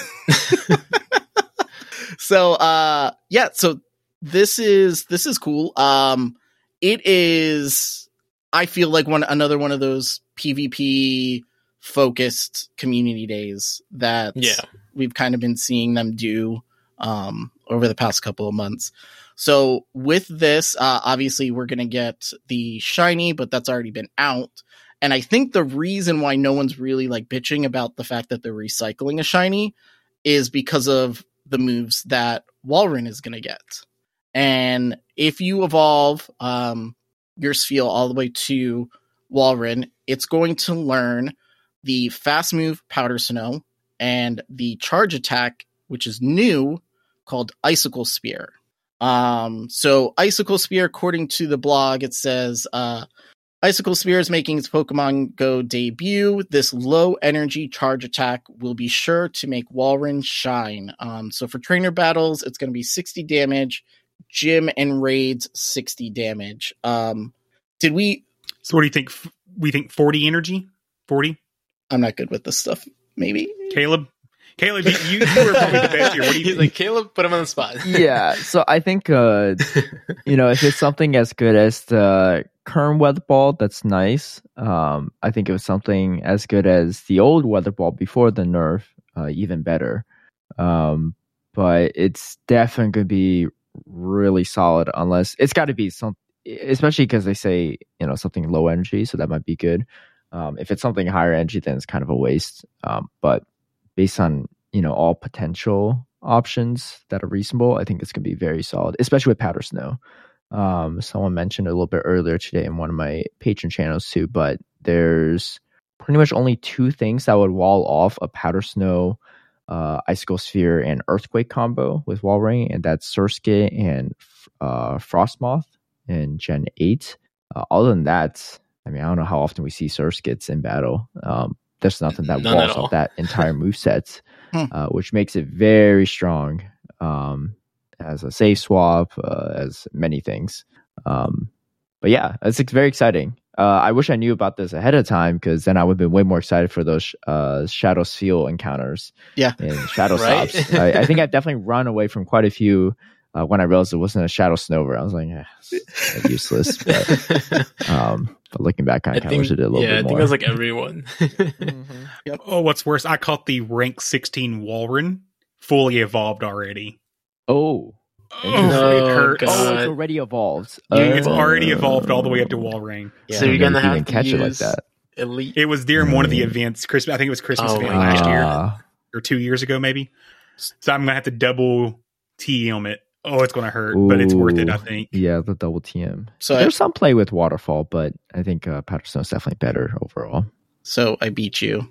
So, uh, yeah, so this is, this is cool. Um, it is, I feel like one, another one of those PvP focused community days that yeah. we've kind of been seeing them do, um, over the past couple of months. So with this, uh, obviously we're going to get the shiny, but that's already been out. And I think the reason why no one's really like bitching about the fact that they're recycling a shiny is because of the moves that Walrein is going to get. And if you evolve um, your Spheal all the way to Walrein, it's going to learn the fast move Powder Snow and the charge attack, which is new, called Icicle Spear. Um, so Icicle Spear, according to the blog, it says, uh, Icicle Spear is making its Pokemon Go debut. This low-energy charge attack will be sure to make Walrein shine. Um, so for trainer battles, it's going to be sixty damage. Gym and raids, sixty damage. Um, did we... So what do you think? We think forty energy? forty? I'm not good with this stuff. Maybe. Caleb? Caleb, you, you were probably the best here. What do you He's think? like, Caleb, put him on the spot. Yeah, so I think, uh, you know, if it's something as good as the current weather ball, that's nice. Um, I think it was something as good as the old weather ball before the nerf, uh, even better. Um, but it's definitely going to be really solid unless it's got to be some, especially because they say, you know, something low energy, so that might be good. Um, if it's something higher energy, then it's kind of a waste. Um, but based on, you know, all potential options that are reasonable, I think it's going to be very solid, especially with Powder Snow. Um, someone mentioned a little bit earlier today in one of my Patreon channels too, but there's pretty much only two things that would wall off a Powder Snow, uh, Icicle Sphere, and Earthquake combo with Walrein, and that's Surskit and uh, Frostmoth in Gen eight. Uh, other than that, I mean, I don't know how often we see Surskits in battle. Um, there's nothing that None walls at all. off that entire moveset, Hmm. uh, which makes it very strong. Um, as a safe swap, uh, as many things. Um, but yeah, it's, it's very exciting. Uh, I wish I knew about this ahead of time, because then I would have been way more excited for those uh, Shadow Seal encounters Yeah. and Shadow Right? Stops. I, I think I've definitely run away from quite a few uh, when I realized it wasn't a Shadow Snover, I was like, eh, it's like useless. But, um, but looking back, I, I kind of wish it did a little yeah, bit more. I think it was like everyone. mm-hmm. Yep. Oh, what's worse, I caught the rank sixteen Walren fully evolved already. Oh. Oh, it hurt. Oh, it's already evolved. Yeah, it's already evolved all the way up to Walrein. Yeah. So you're gonna have to catch use it like that. Elite. It was during one of the events. Christmas, I think it was Christmas Oh, event wow. last year Uh, or two years ago, maybe. So I'm gonna have to double T M it. Oh, it's gonna hurt, but it's worth it. I think. Yeah, the double T M. So There's I, some play with Waterfall, but I think uh, Powder Stone is definitely better overall. so I beat you.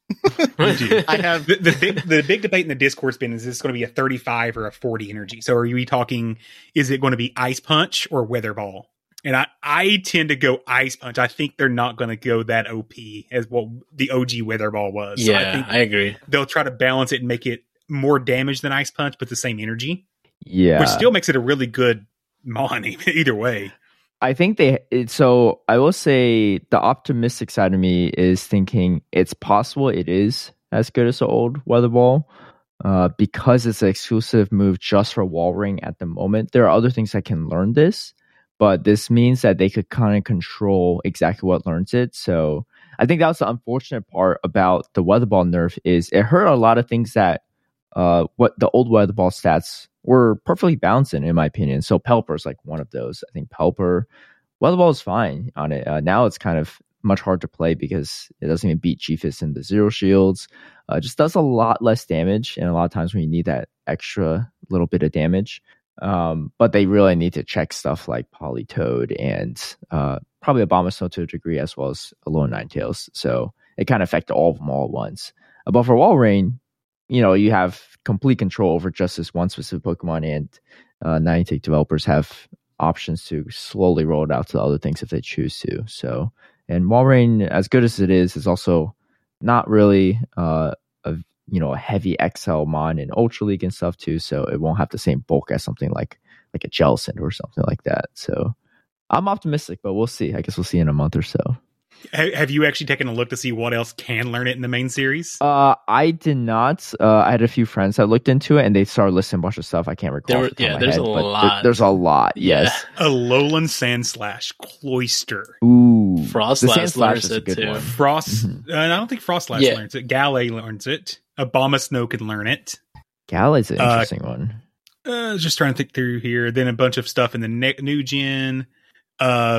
I have the, the big the big debate in the Discord's been: is this going to be a thirty-five or a forty energy? So are you talking? Is it going to be Ice Punch or Weather Ball? And I, I tend to go Ice Punch. I think they're not going to go that O P as what the O G Weather Ball was. Yeah, so I, think I agree. They'll try to balance it and make it more damage than Ice Punch, but the same energy. Yeah, which still makes it a really good Mon either way. I think they. It, so I will say the optimistic side of me is thinking it's possible it is as good as the old Weather Ball, uh, because it's an exclusive move just for Walring at the moment. There are other things that can learn this, but this means that they could kind of control exactly what learns it. So I think that was the unfortunate part about the Weather Ball nerf is it hurt a lot of things that uh, what the old Weather Ball stats were perfectly balanced in, in my opinion. So Pelipper is like one of those. I think Pelipper, Weather Ball is fine on it. Uh, now it's kind of much hard to play because it doesn't even beat Chiefus in the zero shields. Uh, just does a lot less damage, and a lot of times when you need that extra little bit of damage. Um, but they really need to check stuff like Politoed and uh, probably Abomasnow to a degree, as well as Alolan Ninetales. So it kind of affected all of them all at once. Uh, but for Walrein, you know, you have complete control over just this one specific Pokemon, and uh, Niantic developers have options to slowly roll it out to the other things if they choose to. So, and Walrein, as good as it is, is also not really uh, a you know a heavy X L mon in Ultra League and stuff too. So it won't have the same bulk as something like like a Jellicent or something like that. So I'm optimistic, but we'll see. I guess we'll see in a month or so. Have you actually taken a look to see what else can learn it in the main series? Uh, I did not. Uh, I had a few friends that looked into it, and they started listing a bunch of stuff. I can't recall. There, off the top yeah, of my there's head, a but lot. There, there's a lot. Yes. A Alolan Sandslash, Cloyster, Ooh, Frostlass the Sandslash learns is a it good too. one. Frost. Mhm. Uh, I don't think Frostlash Yeah. learns it. Galley learns it. Abomasnow can learn it. Galay's an Uh, interesting one. Uh, just trying to think through here. Then a bunch of stuff in the ne- new gen. Uh,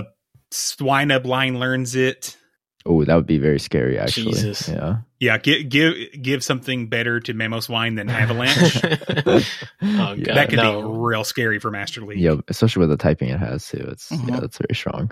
Swinub line learns it. Oh, that would be very scary, actually. Jesus. Yeah. Yeah, give give give something better to Mamoswine than Avalanche. oh god, Yeah, that could no. be real scary for Master League. Yeah, especially with the typing it has too. It's Mhm. yeah, that's very strong.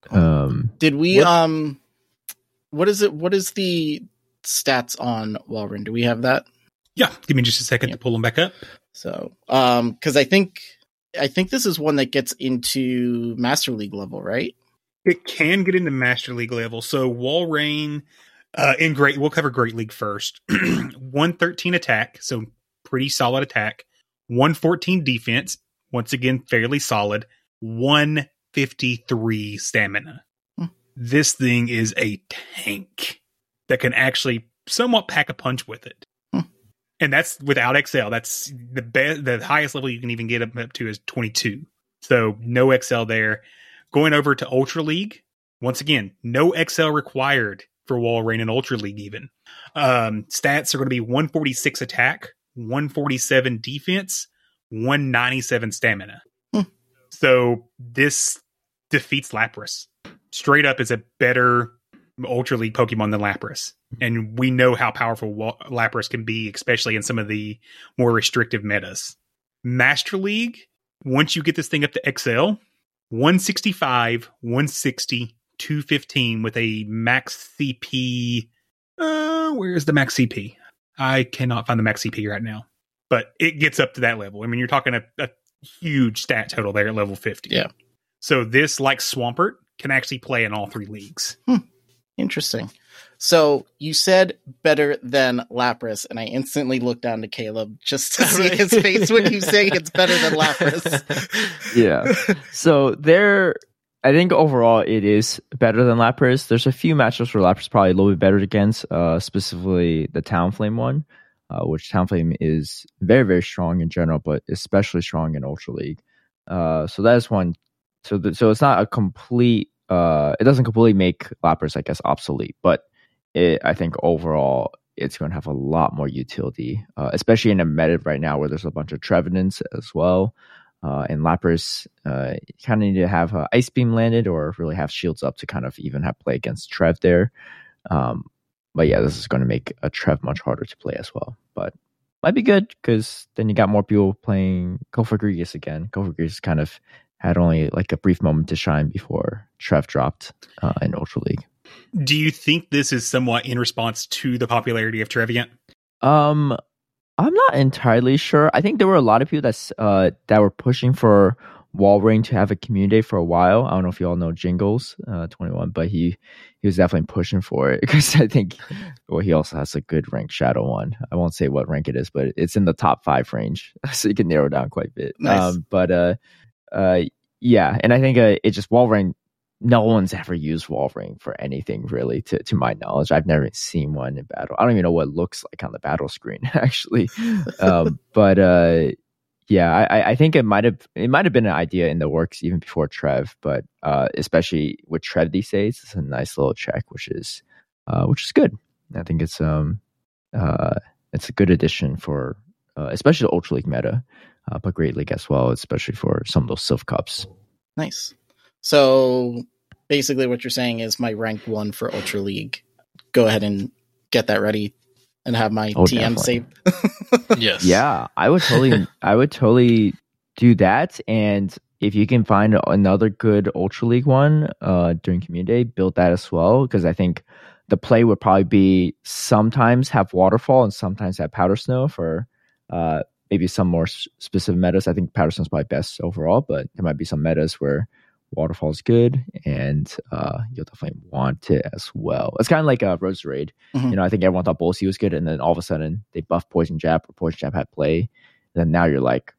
Um, Did we What- um what is it what is the stats on Walrein? Do we have that? Yeah, give me just a second Yeah. to pull them back up. So um because I think I think this is one that gets into Master League level, right? It can get into Master League level. So Walrein uh, in Great, we'll cover Great League first. one thirteen attack, so pretty solid attack. one fourteen defense, once again fairly solid. one fifty-three stamina. Hmm. This thing is a tank that can actually somewhat pack a punch with it. Hmm. And that's without X L. That's the best. The highest level you can even get up, up to is twenty-two. So no X L there. Going over to Ultra League, once again, no X L required for Walrein and Ultra League even. Um, stats are going to be one forty-six attack, one forty-seven defense, one ninety-seven stamina. Hmm. So this defeats Lapras. Straight up is a better Ultra League Pokemon than Lapras. And we know how powerful Wa- Lapras can be, especially in some of the more restrictive metas. Master League, once you get this thing up to X L, one sixty-five, one sixty, two fifteen with a max C P. Uh, where's the max C P? I cannot find the max C P right now. But it gets up to that level. I mean, you're talking a, a huge stat total there at level fifty. Yeah. So this, like Swampert, can actually play in all three leagues. Interesting. So you said better than Lapras, and I instantly looked down to Caleb just to see his face when you say it's better than Lapras. yeah. So there, I think overall it is better than Lapras. There's a few matchups where Lapras is probably a little bit better against, uh, specifically the Talonflame one. uh, which Talonflame is very, very strong in general, but especially strong in Ultra League. Uh, so that is one. So, the, so it's not a complete. Uh, it doesn't completely make Lapras, I guess, obsolete, but it, I think overall it's going to have a lot more utility, uh, especially in a meta right now where there's a bunch of Trevenants as well. Uh, and Lapras, uh, you kind of need to have uh, Ice Beam landed or really have shields up to kind of even have play against Trev there. Um, but yeah, this is going to make a Trev much harder to play as well. But might be good because then you got more people playing Cofagrigus again. Cofagrigus kind of had only like a brief moment to shine before Trev dropped uh, in Ultra League. Do you think this is somewhat in response to the popularity of Trevenant? Um, I'm not entirely sure. I think there were a lot of people that's uh that were pushing for Walrein to have a community for a while. I don't know if you all know Jingles uh, twenty-one, but he he was definitely pushing for it because I think well he also has a good rank Shadow one. I won't say what rank it is, but it's in the top five range, so you can narrow down quite a bit. Nice. Um, but uh, uh, yeah, and I think uh, it just Walrein. No one's ever used Walrein for anything really, to to my knowledge. I've never seen one in battle. I don't even know what it looks like on the battle screen actually. um, but uh, yeah, I, I think it might have it might have been an idea in the works even before Trev, but uh, especially with Trev these days, it's a nice little check, which is uh, which is good. I think it's um uh it's a good addition for uh, especially the Ultra League meta, uh, but Great League as well, especially for some of those Silph Cups. Nice. So basically what you're saying is my rank one for Ultra League. Go ahead and get that ready and have my oh, T M saved. Yes. Yeah, I would totally I would totally do that. And if you can find another good Ultra League one uh, during Community Day, build that as well. Because I think the play would probably be sometimes have Waterfall and sometimes have Powder Snow for uh, maybe some more s- specific metas. I think Powder Snow is probably best overall, but there might be some metas where Waterfall is good, and uh, you'll definitely want it as well. It's kind of like a Roserade. Mm-hmm. You know, I think everyone thought Bullseye was good, and then all of a sudden they buffed Poison Jab, or Poison Jab had play. And then now you're like,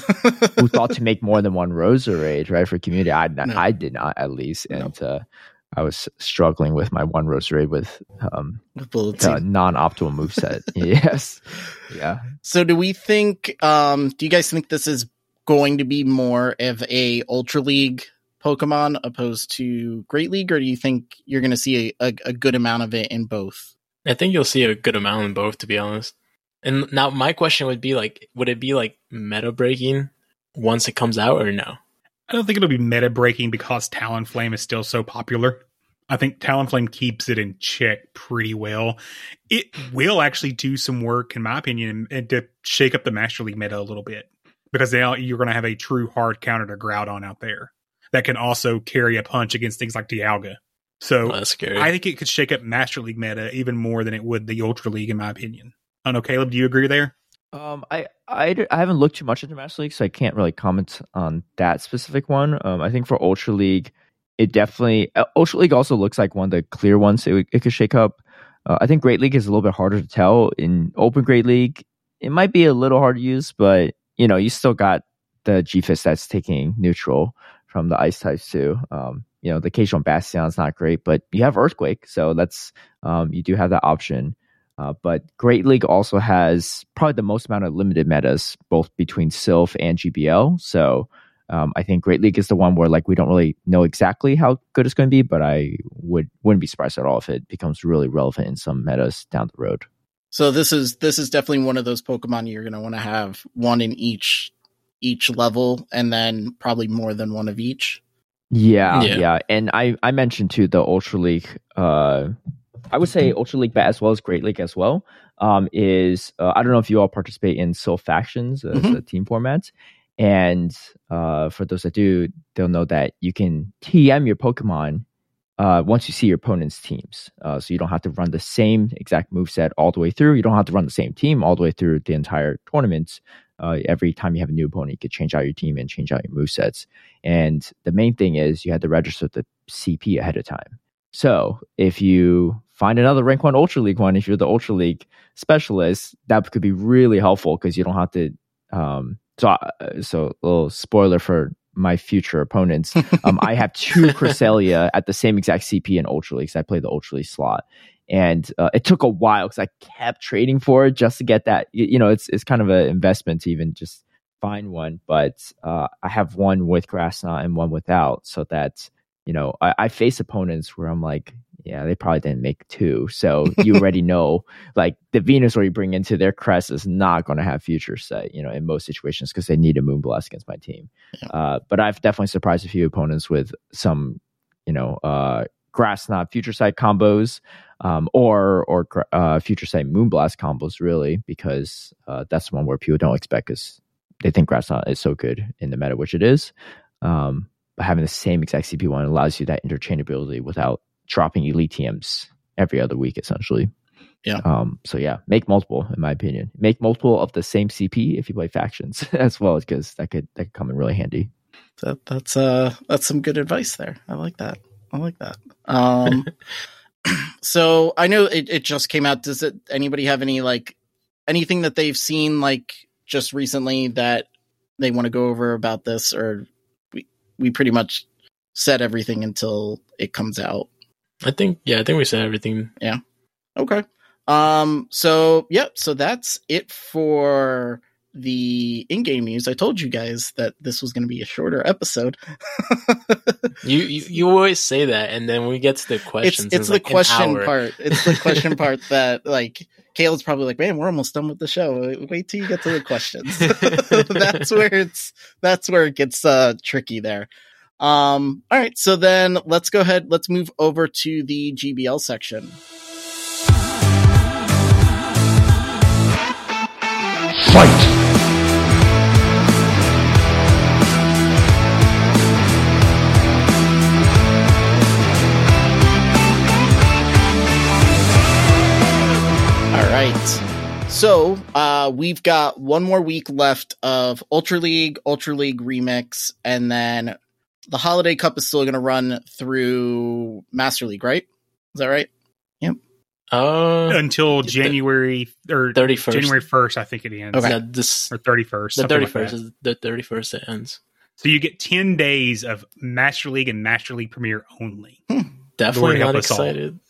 who thought to make more than one Roserade, right? For Community, I no. I did not, at least, and no. uh, I was struggling with my one Roserade with um with a non-optimal moveset. Yes, yeah. So, do we think? Um, do you guys think this is going to be more of a Ultra League Pokemon opposed to Great League, or do you think you're going to see a, a, a good amount of it in both? I think you'll see a good amount in both, to be honest. And now my question would be like, would it be like meta breaking once it comes out, or no? I don't think it'll be meta breaking because Talonflame is still so popular. I think Talonflame keeps it in check pretty well. It will actually do some work, in my opinion, and to shake up the Master League meta a little bit, because now you're going to have a true hard counter to Groudon out there that can also carry a punch against things like Dialga. So oh, that's scary. I think it could shake up Master League meta even more than it would the Ultra League, in my opinion. I don't know, Caleb, do you agree there? Um, I, I, I haven't looked too much into Master League, so I can't really comment on that specific one. Um, I think for Ultra League, it definitely... Uh, Ultra League also looks like one of the clear ones it, it could shake up. Uh, I think Great League is a little bit harder to tell. In Open Great League, it might be a little hard to use, but, you know, you still got the G-Fist that's taking neutral from the ice types too. Um, you know, the occasional Bastion is not great, but you have Earthquake, so that's um, you do have that option. Uh, but Great League also has probably the most amount of limited metas, both between Silph and G B L. So um, I think Great League is the one where like we don't really know exactly how good it's going to be, but I would wouldn't be surprised at all if it becomes really relevant in some metas down the road. So this is this is definitely one of those Pokemon you're going to want to have one in each. each level, and then probably more than one of each. Yeah, yeah. Yeah. And I, I mentioned too the Ultra League, uh, I would say Ultra League as well as Great League as well, um, is, uh, I don't know if you all participate in Silph Factions as Mhm. a team format. And uh, for those that do, they'll know that you can T M your Pokemon uh, once you see your opponent's teams. Uh, so you don't have to run the same exact moveset all the way through. You don't have to run the same team all the way through the entire tournament. Uh, every time you have a new opponent, you could change out your team and change out your movesets. And the main thing is you had to register the C P ahead of time. So if you find another rank one Ultra League one, if you're the Ultra League specialist, that could be really helpful because you don't have to. Um, so, uh, so a little spoiler for my future opponents. Um, I have two Cresselia at the same exact C P in Ultra League. So I play the Ultra League slot. and uh, it took a while because I kept trading for it just to get that. You, you know, it's it's kind of an investment to even just find one. But uh, I have one with Grass Knot and one without, so that you know I, I face opponents where I'm like, yeah, they probably didn't make two. So you already know, like the Venusaur you bring into their crest is not going to have future sight, you know, in most situations because they need a Moonblast against my team. Yeah. Uh, but I've definitely surprised a few opponents with some, you know, uh, Grass Knot future sight combos, um, or or uh, future sight Moonblast combos, really, because uh, that's one where people don't expect because they think Grass Knot is so good in the meta, which it is. Um, but having the same exact C P one allows you that interchangeability without dropping elite T Ms every other week, essentially. Yeah. Um. So yeah, make multiple, in my opinion. Make multiple of the same C P if you play factions as well, because that could that could come in really handy. That that's uh that's some good advice there. I like that. I like that. Um. So I know it, it just came out. Does it anybody have any like anything that they've seen like just recently that they want to go over about this, or we we pretty much said everything until it comes out? I think, yeah, I think we said everything. Yeah. Okay. Um, so, yep. So that's it for the in-game news. I told you guys that this was going to be a shorter episode. you, you you always say that, and then when we get to the questions, it's, it's, it's the like question part. It's the question part that, like, Caleb's probably like, man, we're almost done with the show. Wait till you get to the questions. That's where it's, that's where it gets uh, tricky there. Um, all right, so then let's go ahead. Let's move over to the G B L section. Fight! All right. So, uh, we've got one more week left of Ultra League, Ultra League Remix, and then the Holiday Cup is still going to run through Master League, right? Is that right? Yep. Uh, Until January or thirty-first. January first, I think it ends. Okay. Yeah, this, Or thirty-first. the something thirty-first like that. is the thirty-first it ends. So you get ten days of Master League and Master League Premier only. Definitely Lord not help us all.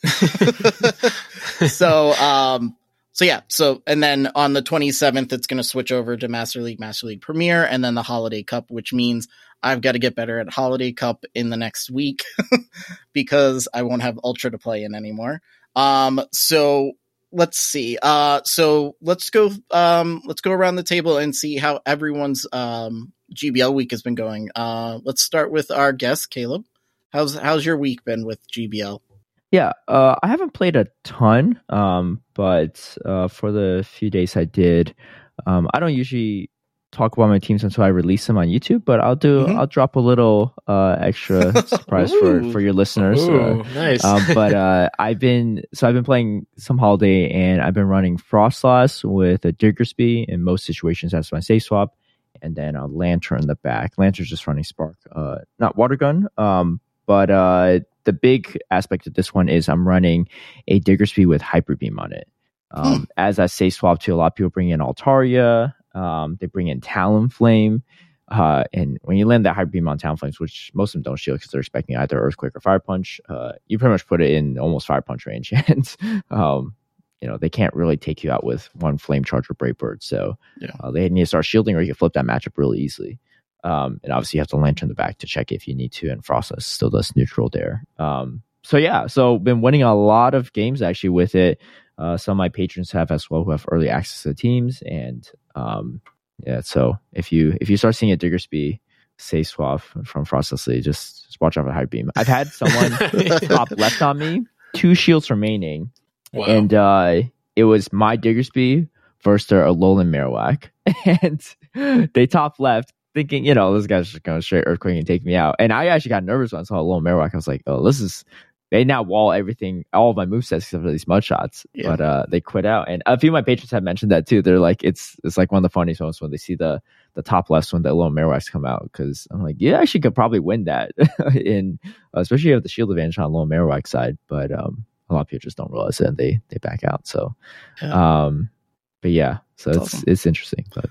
excited. So, um, so yeah, so, and then on the twenty-seventh, it's going to switch over to Master League, Master League Premier, and then the Holiday Cup, which means I've got to get better at Holiday Cup in the next week because I won't have Ultra to play in anymore. Um, so let's see. Uh, so let's go, um, let's go around the table and see how everyone's, um, G B L week has been going. Uh, let's start with our guest, Caleb. How's, how's your week been with G B L? Yeah, uh, I haven't played a ton, um, but uh, for the few days I did, um, I don't usually talk about my teams until I release them on YouTube, but I'll do mm-hmm. I'll drop a little uh, extra surprise for, for your listeners. Ooh, uh, nice. um, but uh, I've been so I've been playing some Holiday, and I've been running Frostlass with a Diggersby. In most situations, that's my safe swap, and then a Lantern in the back. Lantern's just running Spark, uh, not Water Gun. Um, but uh, the big aspect of this one is I'm running a Diggersby with Hyper Beam on it. Um, hmm. As I safe swap to a lot of people bring in Altaria. Um, they bring in Talonflame, uh, and when you land that Hyper Beam on Talonflames, which most of them don't shield because they're expecting either Earthquake or Fire Punch, uh, you pretty much put it in almost Fire Punch range, and um, you know they can't really take you out with one Flame Charge or Brave Bird, so yeah. uh, they need to start shielding, or you can flip that matchup really easily. Um, and obviously, you have to Lantern in the back to check if you need to, and Frostlass still does neutral there. Um, so yeah, so been winning a lot of games actually with it. Uh, some of my patrons have as well who have early access to teams, and um, yeah. So if you if you start seeing a Diggersby safe swap from Frostlass League, just, just watch out for Hyper Beam. I've had someone top left on me, two shields remaining, wow. and uh, it was my Diggersby versus their Alolan Marowak, and they top left. Thinking, you know, this guy's just going to straight Earthquake and take me out. And I actually got nervous when I saw a little Marowak. I was like, oh, this is... They now wall everything, all of my movesets except for these mud shots. Yeah. But uh, they quit out. And a few of my patrons have mentioned that too. They're like, it's it's like one of the funniest moments when they see the, the top left when the little Marowaks come out. Because I'm like, yeah, I actually could probably win that. in uh, Especially if you have the shield advantage on the little Marowak side. But um, a lot of people just don't realize it and they, they back out. So, yeah. Um, but yeah, so That's it's awesome. It's interesting. But...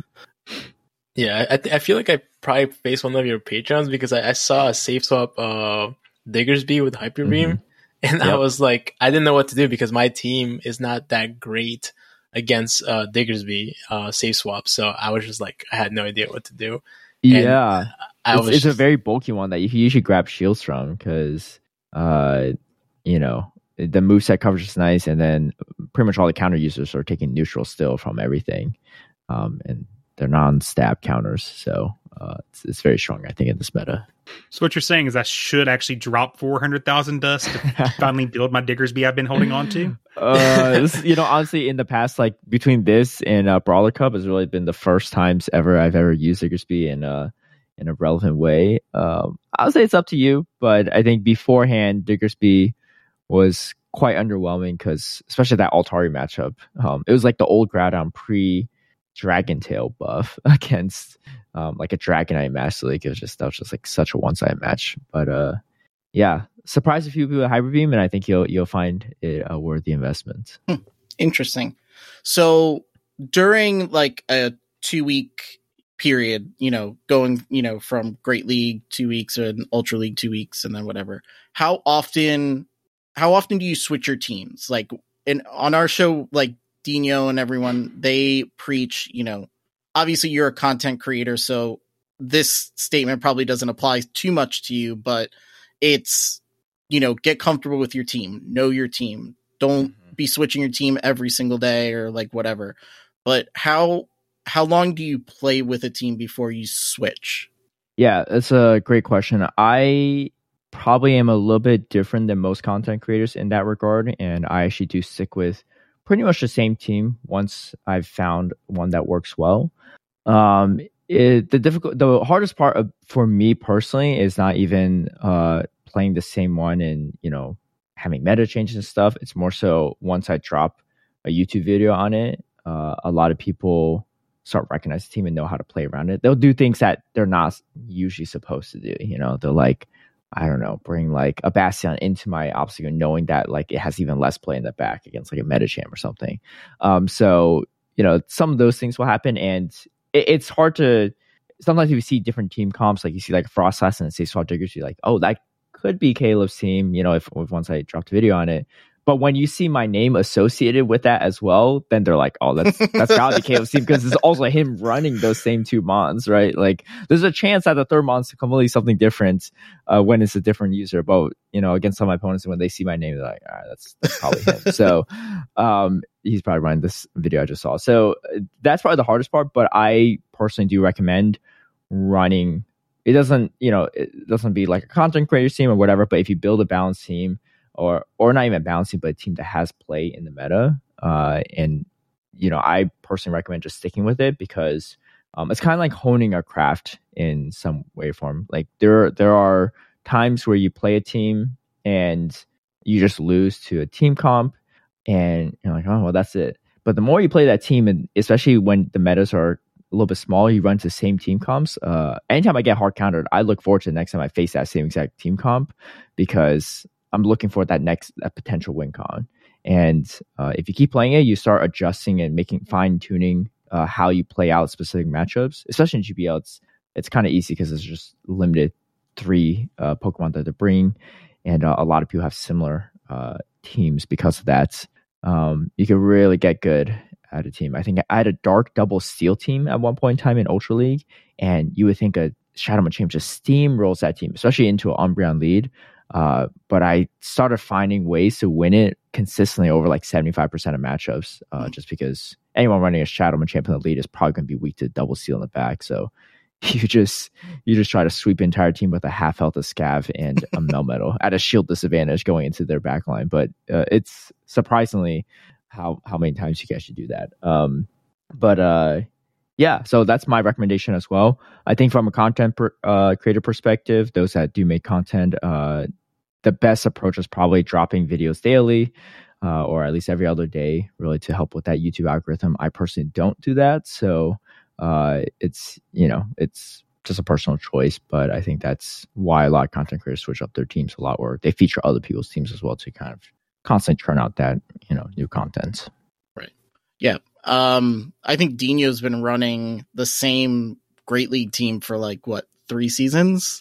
Yeah, I th- I feel like I probably faced one of your patrons because I, I saw a safe swap uh, Diggersby with Hyper Beam, mm-hmm. And Yep. I was like, I didn't know what to do because my team is not that great against uh, Diggersby uh, safe swap. So I was just like, I had no idea what to do. And Yeah, I it's, was it's a just- very bulky one that you can usually grab shields from because, uh, you know, the moveset coverage is nice, and then pretty much all the counter users are taking neutral still from everything, um, and they're non-stab counters, so uh, it's, it's very strong, I think, in this meta. So what you're saying is I should actually drop four hundred thousand dust to finally build my Diggersby I've been holding on to? uh, this, you know, honestly, in the past, like between this and uh, Brawler Cup, has really been the first times ever I've ever used Diggersby in a in a relevant way. Um, I'll say it's up to you, but I think beforehand, Diggersby was quite underwhelming because, especially that Altari matchup, um, it was like the old Groudon pre Dragon Tail buff against um, like a Dragonite Master League. It was just that was just like such a one sided match, but uh. Yeah, surprise a few people with Hyper Beam, and I think you'll you'll find it a worthy investment. Hmm. Interesting. So during like a two week period, you know, going, you know, from Great League two weeks and Ultra League two weeks, and then whatever. How often? How often do you switch your teams? Like, in on our show, like Dino and everyone, they preach, you know, obviously you're a content creator, so this statement probably doesn't apply too much to you, but it's, you know, get comfortable with your team, know your team, don't mm-hmm. be switching your team every single day or like whatever. But how how long do you play with a team before you switch? Yeah, that's a great question. I probably am a little bit different than most content creators in that regard, and I actually do stick with pretty much the same team once I've found one that works well. Um, it, the difficult, the hardest part of, for me personally is not even uh, playing the same one and, you know, having meta changes and stuff. It's more so once I drop a YouTube video on it, uh, a lot of people start recognizing the team and know how to play around it. They'll do things that they're not usually supposed to do. You know, they'll like, I don't know, bring like a Bastion into my obstacle, knowing that like it has even less play in the back against like a Metacham or something. Um, so, you know, some of those things will happen, and it, it's hard to, sometimes if you see different team comps, like you see like Frost Assassin and say Swap Diggers, you're like, oh, that could be Caleb's team, you know, if, if once I dropped a video on it. But when you see my name associated with that as well, then they're like, oh, that's that's gotta be Caleb's team, because it's also him running those same two mons, right? Like, there's a chance that the third mon's completely something different uh, when it's a different user. But, you know, against some of my opponents, when they see my name, they're like, all right, that's, that's probably him. So um, he's probably running this video I just saw. So that's probably the hardest part. But I personally do recommend running. It doesn't, you know, it doesn't be like a content creator team or whatever. But if you build a balanced team, or or not even balancing, but a team that has play in the meta. Uh, and, you know, I personally recommend just sticking with it, because um, it's kind of like honing a craft in some way or form. Like there, there are times where you play a team and you just lose to a team comp, and you're like, oh, well, that's it. But the more you play that team, and especially when the metas are a little bit smaller, you run to the same team comps. Uh, anytime I get hard countered, I look forward to the next time I face that same exact team comp, because I'm looking for that next that potential win con. And uh, if you keep playing it, you start adjusting and making fine tuning uh, how you play out specific matchups. Especially in G B L, it's it's kind of easy because it's just limited three uh, Pokemon that they bring, and uh, a lot of people have similar uh, teams because of that. Um, you can really get good at a team. I think I had a Dark Double Steel team at one point in time in Ultra League, and you would think a Shadow Machamp just steamrolls that team, especially into an Umbreon lead. Uh, but I started finding ways to win it consistently over like seventy-five percent of matchups, uh, mm. just because anyone running a Shadow Machamp in the lead is probably going to be weak to Double Steel in the back. So you just you just try to sweep the entire team with a half health of Scav and a Melmetal at a shield disadvantage going into their backline. But uh, it's surprisingly how how many times you can actually do that. Um, but uh, yeah, so that's my recommendation as well. I think from a content per, uh, creator perspective, those that do make content, uh, the best approach is probably dropping videos daily, uh, or at least every other day, really to help with that YouTube algorithm. I personally don't do that, so uh, it's, you know, it's just a personal choice. But I think that's why a lot of content creators switch up their teams a lot, or they feature other people's teams as well to kind of constantly churn out that, you know, new content. Right. Yeah. Um, I think Dino's been running the same Great League team for like what, three seasons?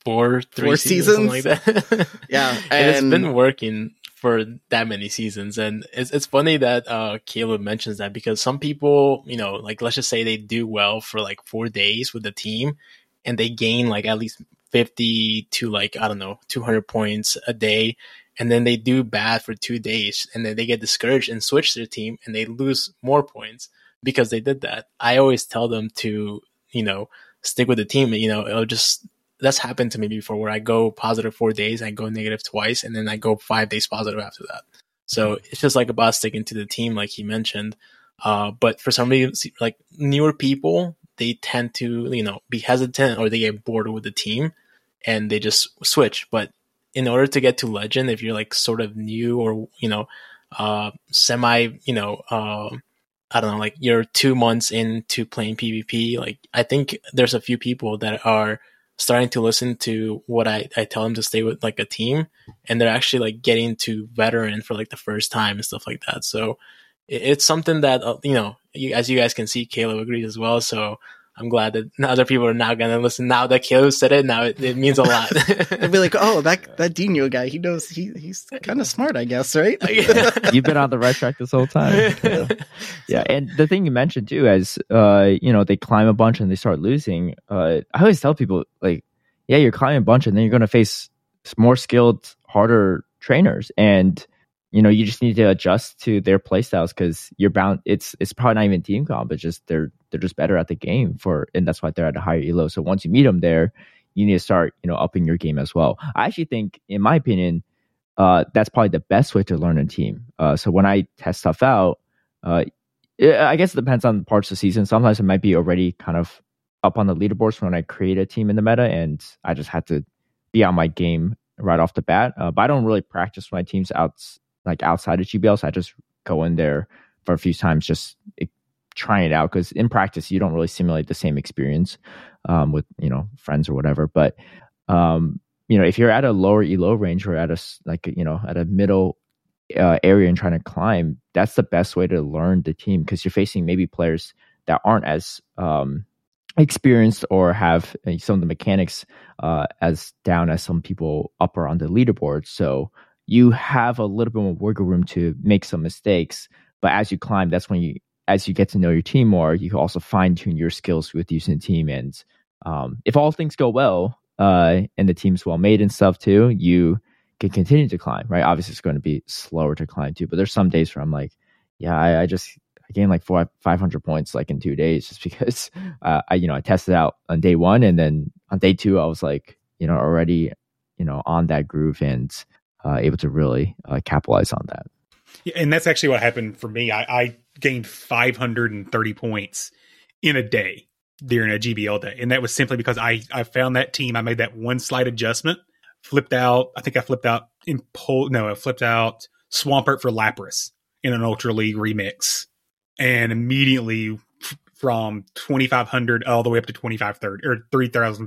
four, three Four seasons, seasons? something like that. Yeah, and, and it's and- been working for that many seasons. And it's it's funny that uh, Caleb mentions that, because some people, you know, like let's just say they do well for like four days with the team, and they gain like at least fifty to like, I don't know, two hundred points a day. And then they do bad for two days and then they get discouraged and switch their team and they lose more points because they did that. I always tell them to, you know, stick with the team. You know, it'll just, that's happened to me before, where I go positive four days, I go negative twice, and then I go five days positive after that. So it's just like about sticking to the team, like he mentioned. Uh, but for some reason, like newer people, they tend to, you know, be hesitant, or they get bored with the team and they just switch. But in order to get to legend, if you're like sort of new, or, you know, uh, semi, you know, uh, I don't know, like you're two months into playing PvP, like I think there's a few people that are starting to listen to what I, I tell them to stay with like a team, and they're actually like getting to veteran for like the first time and stuff like that. So it, it's something that, uh, you know, you, as you guys can see, Caleb agrees as well. So I'm glad that other people are now going to listen. Now that Caleb said it, now it, it means a lot. They'd be like, oh, that that Dino guy, he knows, he he's kind of smart, I guess, right? You've been on the right track this whole time. Yeah. Yeah, and the thing you mentioned too is, uh, you know, they climb a bunch and they start losing. Uh, I always tell people, like, yeah, you're climbing a bunch and then you're going to face more skilled, harder trainers, and you know, you just need to adjust to their playstyles, because you're bound. It's it's probably not even team comp. It's just they're they're just better at the game for, and that's why they're at a higher elo. So once you meet them there, you need to start, you know, upping your game as well. I actually think, in my opinion, uh, that's probably the best way to learn a team. Uh, so when I test stuff out, uh, it, I guess it depends on parts of the season. Sometimes it might be already kind of up on the leaderboards when I create a team in the meta, and I just had to be on my game right off the bat. Uh, but I don't really practice my teams out like outside of G B L, so I just go in there for a few times, just it, trying it out, because in practice you don't really simulate the same experience um, with, you know, friends or whatever. But um, you know, if you're at a lower elo range, or at a like you know at a middle uh, area and trying to climb, that's the best way to learn the team, because you're facing maybe players that aren't as um, experienced, or have uh, some of the mechanics uh, as down as some people up on the leaderboard. So you have a little bit more wiggle room to make some mistakes. But as you climb, that's when you, as you get to know your team more, you can also fine tune your skills with using the team. And um, if all things go well, uh, and the team's well made and stuff too, you can continue to climb, right? Obviously, it's going to be slower to climb too. But there's some days where I'm like, yeah, I, I just I gained like four, five hundred points like in two days, just because uh, I, you know, I tested out on day one, and then on day two, I was like, you know, already, you know, on that groove, and Uh, able to really uh, capitalize on that. Yeah, and that's actually what happened for me. I, I gained five hundred thirty points in a day during a G B L day. And that was simply because I, I found that team. I made that one slight adjustment, flipped out. I think I flipped out in Pol- No, I flipped out Swampert for Lapras in an Ultra League remix. And immediately f- from twenty-five hundred all the way up to twenty-five thirty or three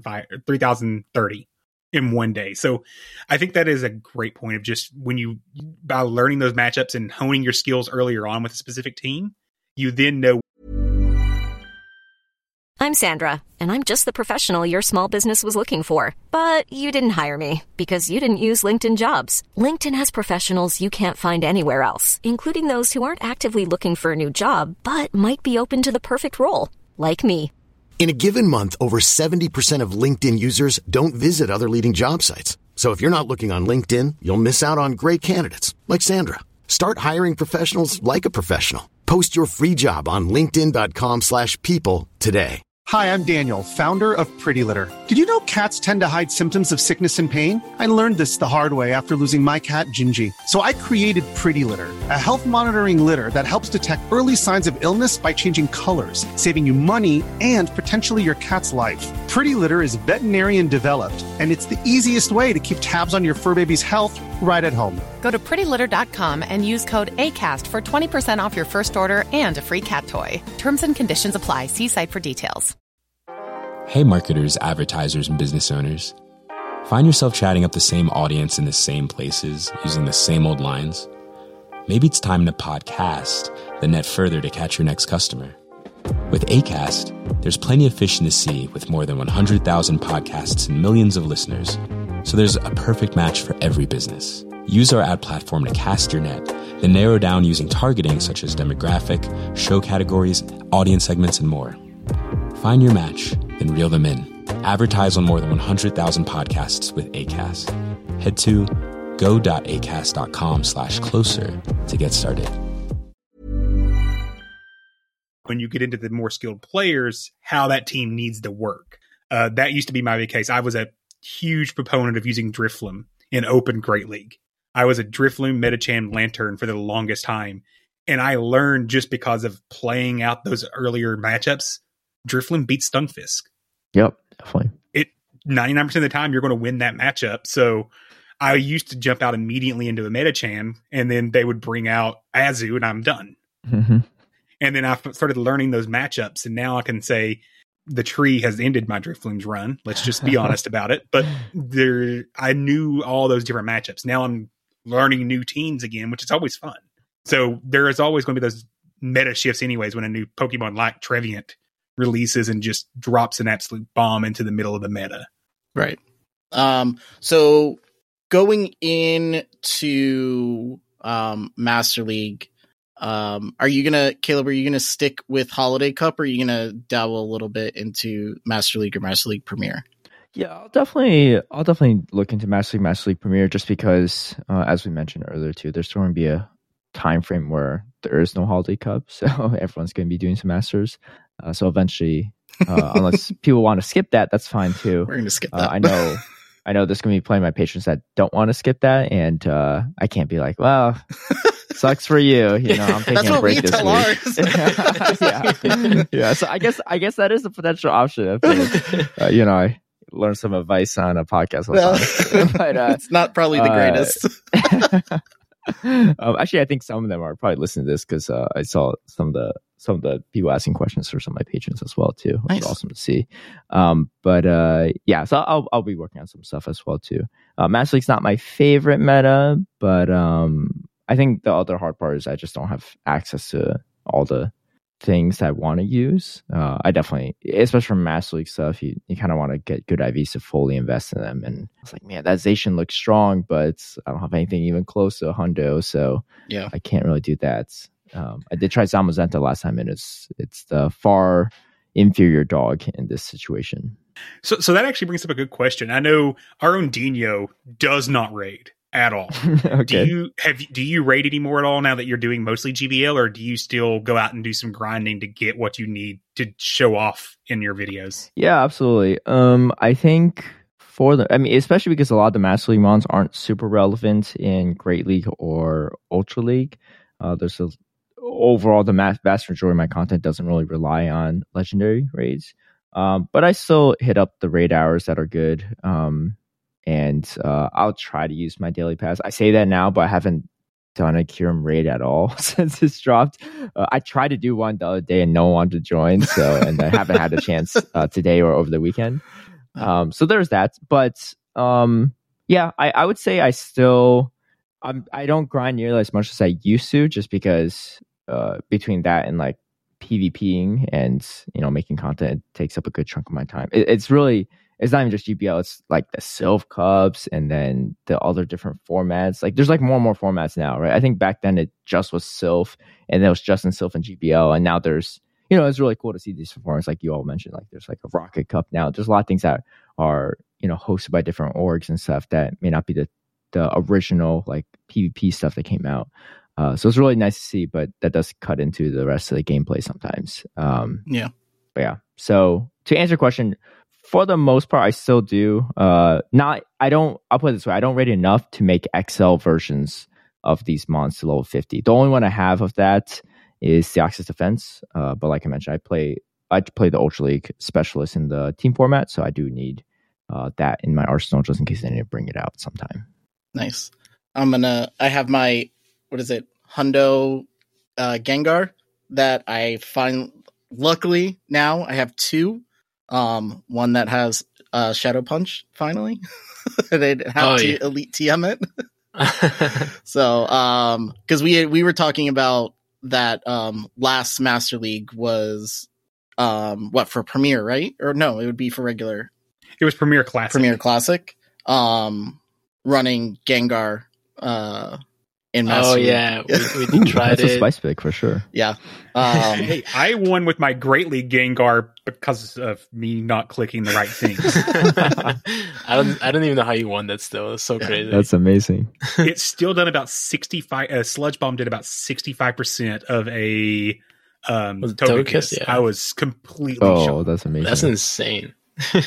thousand thirty in one day. So I think that is a great point of just when you, by learning those matchups and honing your skills earlier on with a specific team, you then know. I'm Sandra, and I'm just the professional your small business was looking for. But you didn't hire me because you didn't use LinkedIn Jobs. LinkedIn has professionals you can't find anywhere else, including those who aren't actively looking for a new job, but might be open to the perfect role, like me. In a given month, over seventy percent of LinkedIn users don't visit other leading job sites. So if you're not looking on LinkedIn, you'll miss out on great candidates like Sandra. Start hiring professionals like a professional. Post your free job on linkedin dot com slash people today. Hi, I'm Daniel, founder of Pretty Litter. Did you know cats tend to hide symptoms of sickness and pain? I learned this the hard way after losing my cat, Gingy. So I created Pretty Litter, a health monitoring litter that helps detect early signs of illness by changing colors, saving you money and potentially your cat's life. Pretty Litter is veterinarian developed, and it's the easiest way to keep tabs on your fur baby's health right at home. Go to pretty litter dot com and use code ACAST for twenty percent off your first order and a free cat toy. Terms and conditions apply. See site for details. Hey marketers, advertisers, and business owners. Find yourself chatting up the same audience in the same places, using the same old lines? Maybe it's time to podcast, then net further to catch your next customer. With Acast, there's plenty of fish in the sea with more than one hundred thousand podcasts and millions of listeners. So there's a perfect match for every business. Use our ad platform to cast your net, then narrow down using targeting such as demographic, show categories, audience segments, and more. Find your match, then reel them in. Advertise on more than one hundred thousand podcasts with Acast. Head to go.acast.com slash closer to get started. When you get into the more skilled players, how that team needs to work. Uh, that used to be my big case. I was a huge proponent of using Drifloon in Open Great League. I was a Drifloon, Metacham, Lantern for the longest time. And I learned just because of playing out those earlier matchups, Drifloon beats Stunfisk. Yep, definitely. It ninety-nine percent of the time, you're going to win that matchup. So I used to jump out immediately into a Metacham, and then they would bring out Azu, and I'm done. Mm-hmm. And then I started learning those matchups, and now I can say the tree has ended my Drifloon's run. Let's just be honest about it. But there, I knew all those different matchups. Now I'm learning new teams again, which is always fun. So there is always going to be those meta shifts anyways when a new Pokemon like Trevenant releases and just drops an absolute bomb into the middle of the meta. Right. Um, so going into um, Master League, um, are you going to, Caleb, are you going to stick with Holiday Cup, or are you going to dabble a little bit into Master League or Master League Premier? Yeah, I'll definitely, I'll definitely look into Master League, Master League Premier, just because, uh, as we mentioned earlier too, there's going to be a time frame where there is no Holiday Cup, so everyone's going to be doing some Masters. Uh, so eventually, uh, unless people want to skip that, that's fine too. We're going to skip that. Uh, I know, I know. There's going to be plenty of my patrons that don't want to skip that, and uh, I can't be like, well, sucks for you. You know, I'm taking that's a what break we this tell week. Ours. yeah, yeah. So I guess, I guess that is a potential option. If, uh, you know, I learned some advice on a podcast, well, but uh, it's not probably the greatest. Uh, um, actually, I think some of them are probably listening to this because uh, I saw some of the some of the people asking questions for some of my patrons as well too, which nice. is awesome to see. Um, but uh, yeah, so I'll I'll be working on some stuff as well too. Uh, Master League's not my favorite meta, but um, I think the other hard part is I just don't have access to all the things I want to use. Uh, I definitely, especially from Master League stuff, you, you kind of want to get good I Vs to fully invest in them. And it's like, man, that Zacian looks strong, but I don't have anything even close to a hundo, so yeah, I can't really do that. Um, I did try Zamazenta last time, and it's it's the far inferior dog in this situation. So, so that actually brings up a good question. I know our own Dino does not raid at all. Okay. Do you have do you raid anymore at all now that you're doing mostly G B L, or do you still go out and do some grinding to get what you need to show off in your videos? Yeah, absolutely. Um, I think for the, I mean, especially because a lot of the Master League mons aren't super relevant in Great League or Ultra League. Uh, there's a overall the vast majority of my content doesn't really rely on legendary raids. Um, but I still hit up the raid hours that are good. Um, and uh, I'll try to use my daily pass. I say that now, but I haven't done a Kyurem raid at all since it's dropped. Uh, I tried to do one the other day and no one wanted to join. So, and I haven't had a chance uh, today or over the weekend. Um, so there's that. But um, yeah, I, I would say I still, I'm, I don't grind nearly as much as I used to, just because uh, between that and like PvPing and, you know, making content, it takes up a good chunk of my time. It, it's really, it's not even just G B L, it's like the Sylph Cups and then the other different formats. Like there's like more and more formats now, right? I think back then it just was Sylph, and then it was just in Sylph and G B L, and now there's, you know, it's really cool to see these formats like you all mentioned. Like there's like a Rocket Cup now. There's a lot of things that are, you know, hosted by different orgs and stuff that may not be the the original like PvP stuff that came out. Uh, so it's really nice to see, but that does cut into the rest of the gameplay sometimes. Um, yeah. But yeah. So to answer your question, for the most part, I still do. Uh, not, I don't, I'll put it this way. I don't rate enough to make X L versions of these mons to level fifty. The only one I have of that is the Deoxys Defense. Uh, but like I mentioned, I play, I play the Ultra League specialist in the team format. So I do need uh, that in my arsenal just in case I need to bring it out sometime. Nice. I'm gonna, I have my, what is it? Hundo uh, Gengar that I find, luckily now I have two. Um, one that has uh, Shadow Punch finally. They didn't have oh, to yeah. Elite T M it. So, um, because we we were talking about that um, last Master League was um, what for Premier, right? Or no, it would be for regular. It was Premier Classic. Premier Classic, um, running Gengar, uh, in Master. Oh yeah, we, we Ooh, tried that's it. a spice pick for sure. Yeah. Um, Hey, I won with my Great League Gengar because of me not clicking the right things. I don't. I don't even know how you won that. Still, it's so crazy. That's amazing. It's still done about sixty-five. Uh, Sludge Bomb did about sixty-five percent of a um, Was it Togekiss. Togekiss? Yeah. I was completely Oh, shocked. that's amazing. That's insane.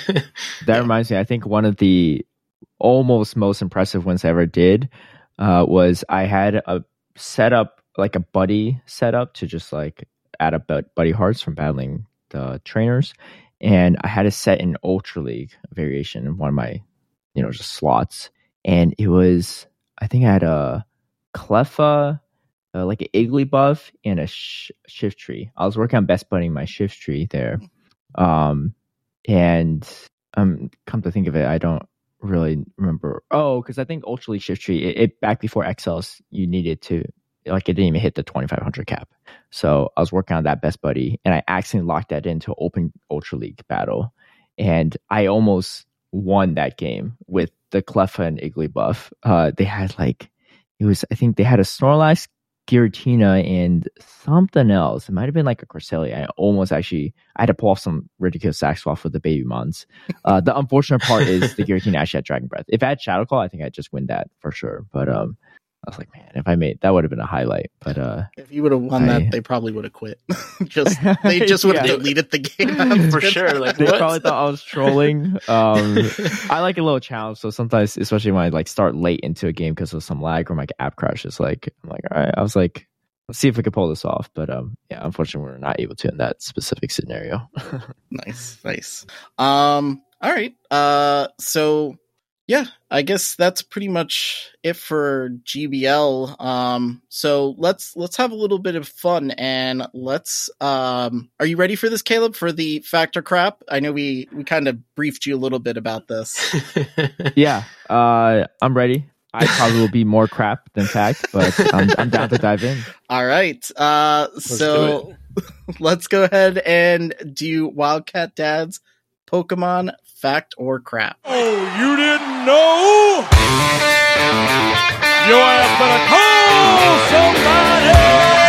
That reminds me, I think one of the almost most impressive ones I ever did uh, was I had a setup, like a buddy setup to just like add up bu- buddy hearts from battling the trainers. And I had a set in Ultra League variation in one of my, you know, just slots. And it was, I think I had a Cleffa, uh, like an Igglybuff, and a sh- Shift Tree. I was working on best budding my Shift Tree there. Um, and um, come to think of it, I don't really remember. Oh, because I think Ultra League Shift Tree, it, it back before X Ls, you needed to, like, it didn't even hit the twenty-five hundred cap. So I was working on that best buddy, and I accidentally locked that into open Ultra League battle, and I almost won that game with the Cleffa and Igglybuff. Uh, they had like, it was, I think they had a Snorlax, Giratina, and something else. It might have been like a Cresselia. I almost actually, I had to pull off some ridiculous sack swap for the baby mons. Uh, the unfortunate part is the Giratina actually had Dragon Breath. If I had Shadow Claw, I think I'd just win that for sure. But um, I was like, man, if I made that would have been a highlight. But uh, if you would have won I, that, they probably would have quit. just they just would have Yeah. deleted the game For sure. Like, they what? probably thought I was trolling. Um, I like a little challenge, so sometimes, especially when I like start late into a game because of some lag or my app crashes, like I'm like, all right, I was like, let's see if we can pull this off. But um, yeah, unfortunately, we're not able to in that specific scenario. Nice, nice. Um, all right. Uh, so yeah, I guess that's pretty much it for G B L. Um, so let's let's have a little bit of fun and let's. Um, are you ready for this, Caleb? For the fact or crap? I know we we kind of briefed you a little bit about this. Yeah, uh, I'm ready. I probably will be more crap than fact, but I'm, I'm down to dive in. All right. Uh, so let's go ahead and do Wildcat Dad's Pokemon fact or crap. Oh, you didn't know? You have better call somebody!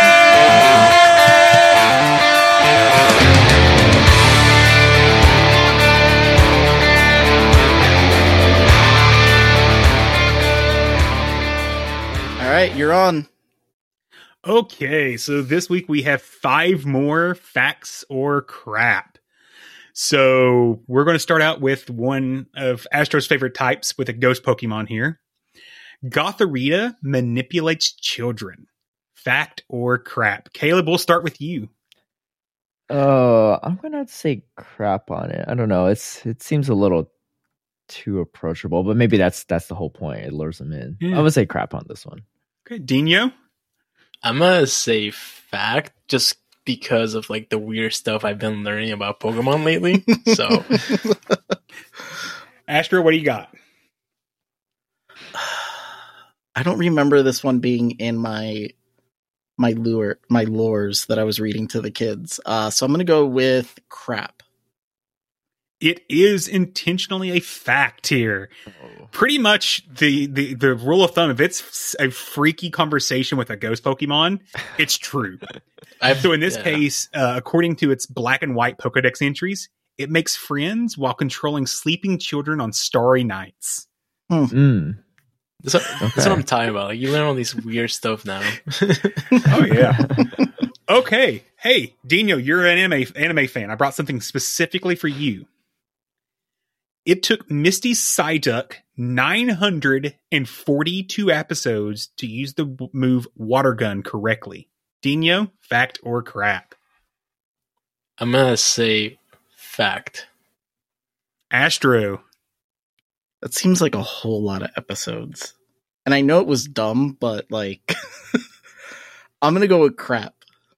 All right, you're on. Okay, so this week we have five more facts or crap. So we're going to start out with one of Astro's favorite types with a ghost Pokemon here. Gothorita manipulates children. Fact or crap? Caleb, we'll start with you. Uh, I'm gonna have to say crap on it. I don't know. It's it seems a little too approachable, but maybe that's that's the whole point. It lures them in. Yeah. I'm gonna say crap on this one. Okay, Dino? I'm gonna say fact, just because of like the weird stuff I've been learning about Pokemon lately. So, Astro, what do you got? I don't remember this one being in my my lure my lures that I was reading to the kids. Uh, so I'm gonna go with crap. It is intentionally a fact here. Oh. Pretty much the, the, the rule of thumb, if it's a freaky conversation with a ghost Pokemon, it's true. I've, So in this yeah. case, uh, according to its black and white Pokedex entries, it makes friends while controlling sleeping children on starry nights. Mm. That's what, that's what I'm talking about. Like, you learn all these weird stuff now. Oh, yeah. Okay. Hey, Dino, you're an anime, anime fan. I brought something specifically for you. It took Misty Psyduck nine hundred forty-two episodes to use the w- move Water Gun correctly. Dino, fact or crap? I'm gonna say fact. Astro. That seems like a whole lot of episodes. And I know it was dumb, but like I'm gonna go with crap.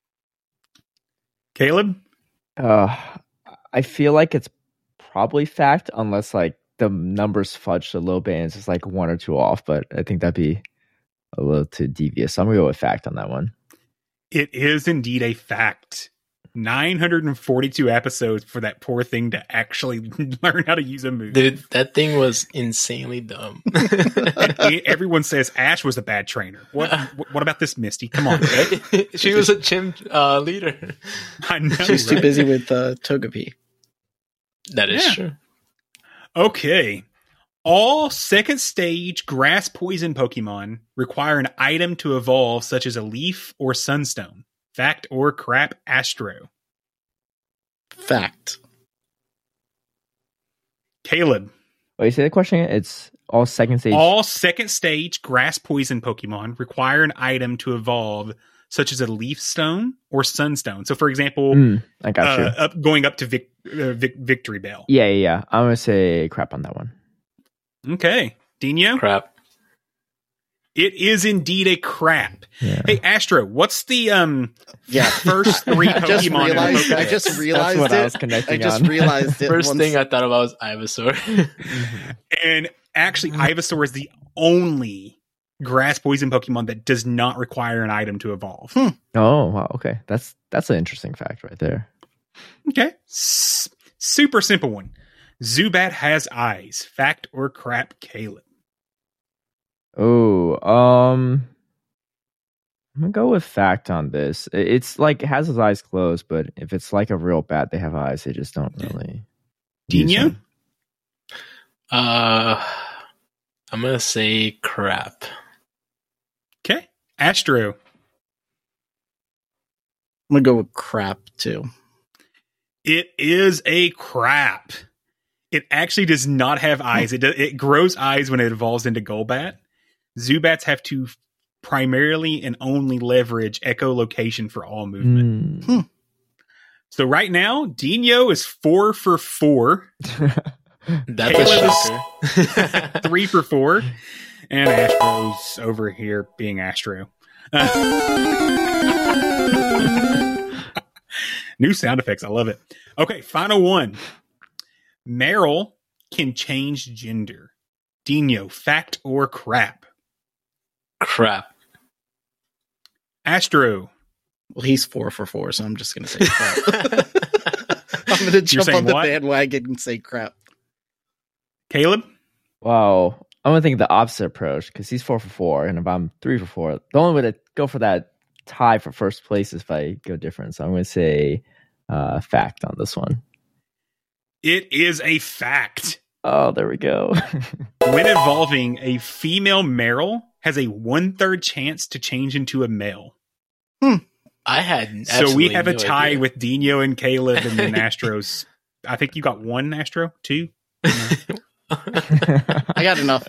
Caleb? Uh, I feel like it's probably fact, unless like the numbers fudged a little bit and it's just like one or two off. But I think that'd be a little too devious. So I'm gonna go with fact on that one. It is indeed a fact. nine hundred forty-two episodes for that poor thing to actually learn how to use a move. Dude, that thing was insanely dumb. And everyone says Ash was a bad trainer. What What about this Misty? Come on. She was a gym uh, leader. I know. She's right? too busy with uh, Togepi. That is Yeah. true. Okay. All second stage grass poison Pokemon require an item to evolve, such as a leaf or sunstone. Fact or crap, Astro? Fact. Caleb. Wait, say the question again? It's all second stage. All second stage grass poison Pokemon require an item to evolve, such as a leaf stone or sunstone. So, for example, Mm, I got uh, you. up, going up to Vic, uh, Vic, Victory Bell. Yeah, yeah, yeah. I'm gonna say crap on that one. Okay. Dino? Crap. It is indeed a crap. Yeah. Hey, Astro, what's the um Yeah. first three I just Pokemon in the realized. I Pokédex? just realized what it. I was connecting I just on. realized it. First once- thing I thought about was Ivysaur. And actually, Ivysaur is the only grass poison Pokemon that does not require an item to evolve. Hmm. Oh, wow. Okay, that's that's an interesting fact right there. Okay. S- super simple one. Zubat has eyes. Fact or crap, Caleb? Oh, um, I'm gonna go with fact on this. I- It's like it has his eyes closed, but if it's like a real bat, they have eyes. They just don't really. use Dino? them. uh, I'm going to say crap. Okay. Astro. I'm gonna go with crap too. It is a crap. It actually does not have eyes. It do, it grows eyes when it evolves into Golbat. Zubats have to primarily and only leverage echolocation for all movement. Mm. So right now, Dino is four for four, That's Caleb a is- shocker. three for four, and Astro's over here being Astro. Uh, new sound effects. I love it. Okay, final one. Meryl can change gender. Dino, fact or crap? Crap. Astro. Well, he's four for four, so I'm just gonna say crap. I'm gonna jump saying on the what? bandwagon and say crap. Caleb? Wow, I'm gonna think the opposite approach because he's four for four, and if I'm three for four, the only way to go for that tie for first place is if I go different. So I'm gonna say uh, fact on this one. It is a fact. Oh, there we go. When evolving, a female Meryl has a one-third chance to change into a male. I had So we absolutely have a no tie idea. with Dino and Caleb and then Astros. I think you got one Astro, two. I got enough.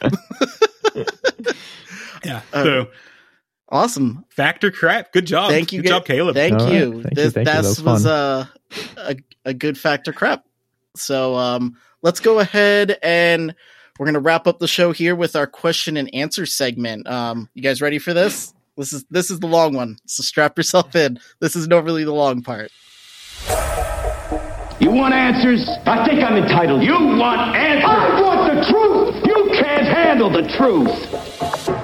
Yeah. Uh, So Awesome. factor crap. Good job. Thank you. Good Ga- job, Caleb. Thank All right. you. Thank you, This thank you. That that was was, fun. a, a a good factor crap. So um, let's go ahead and we're gonna wrap up the show here with our question and answer segment. Um, you guys ready for this? This is this is the long one. So strap yourself in. This is normally the long part. You want answers? I think I'm entitled. You want answers? I want the truth! You can't handle the truth!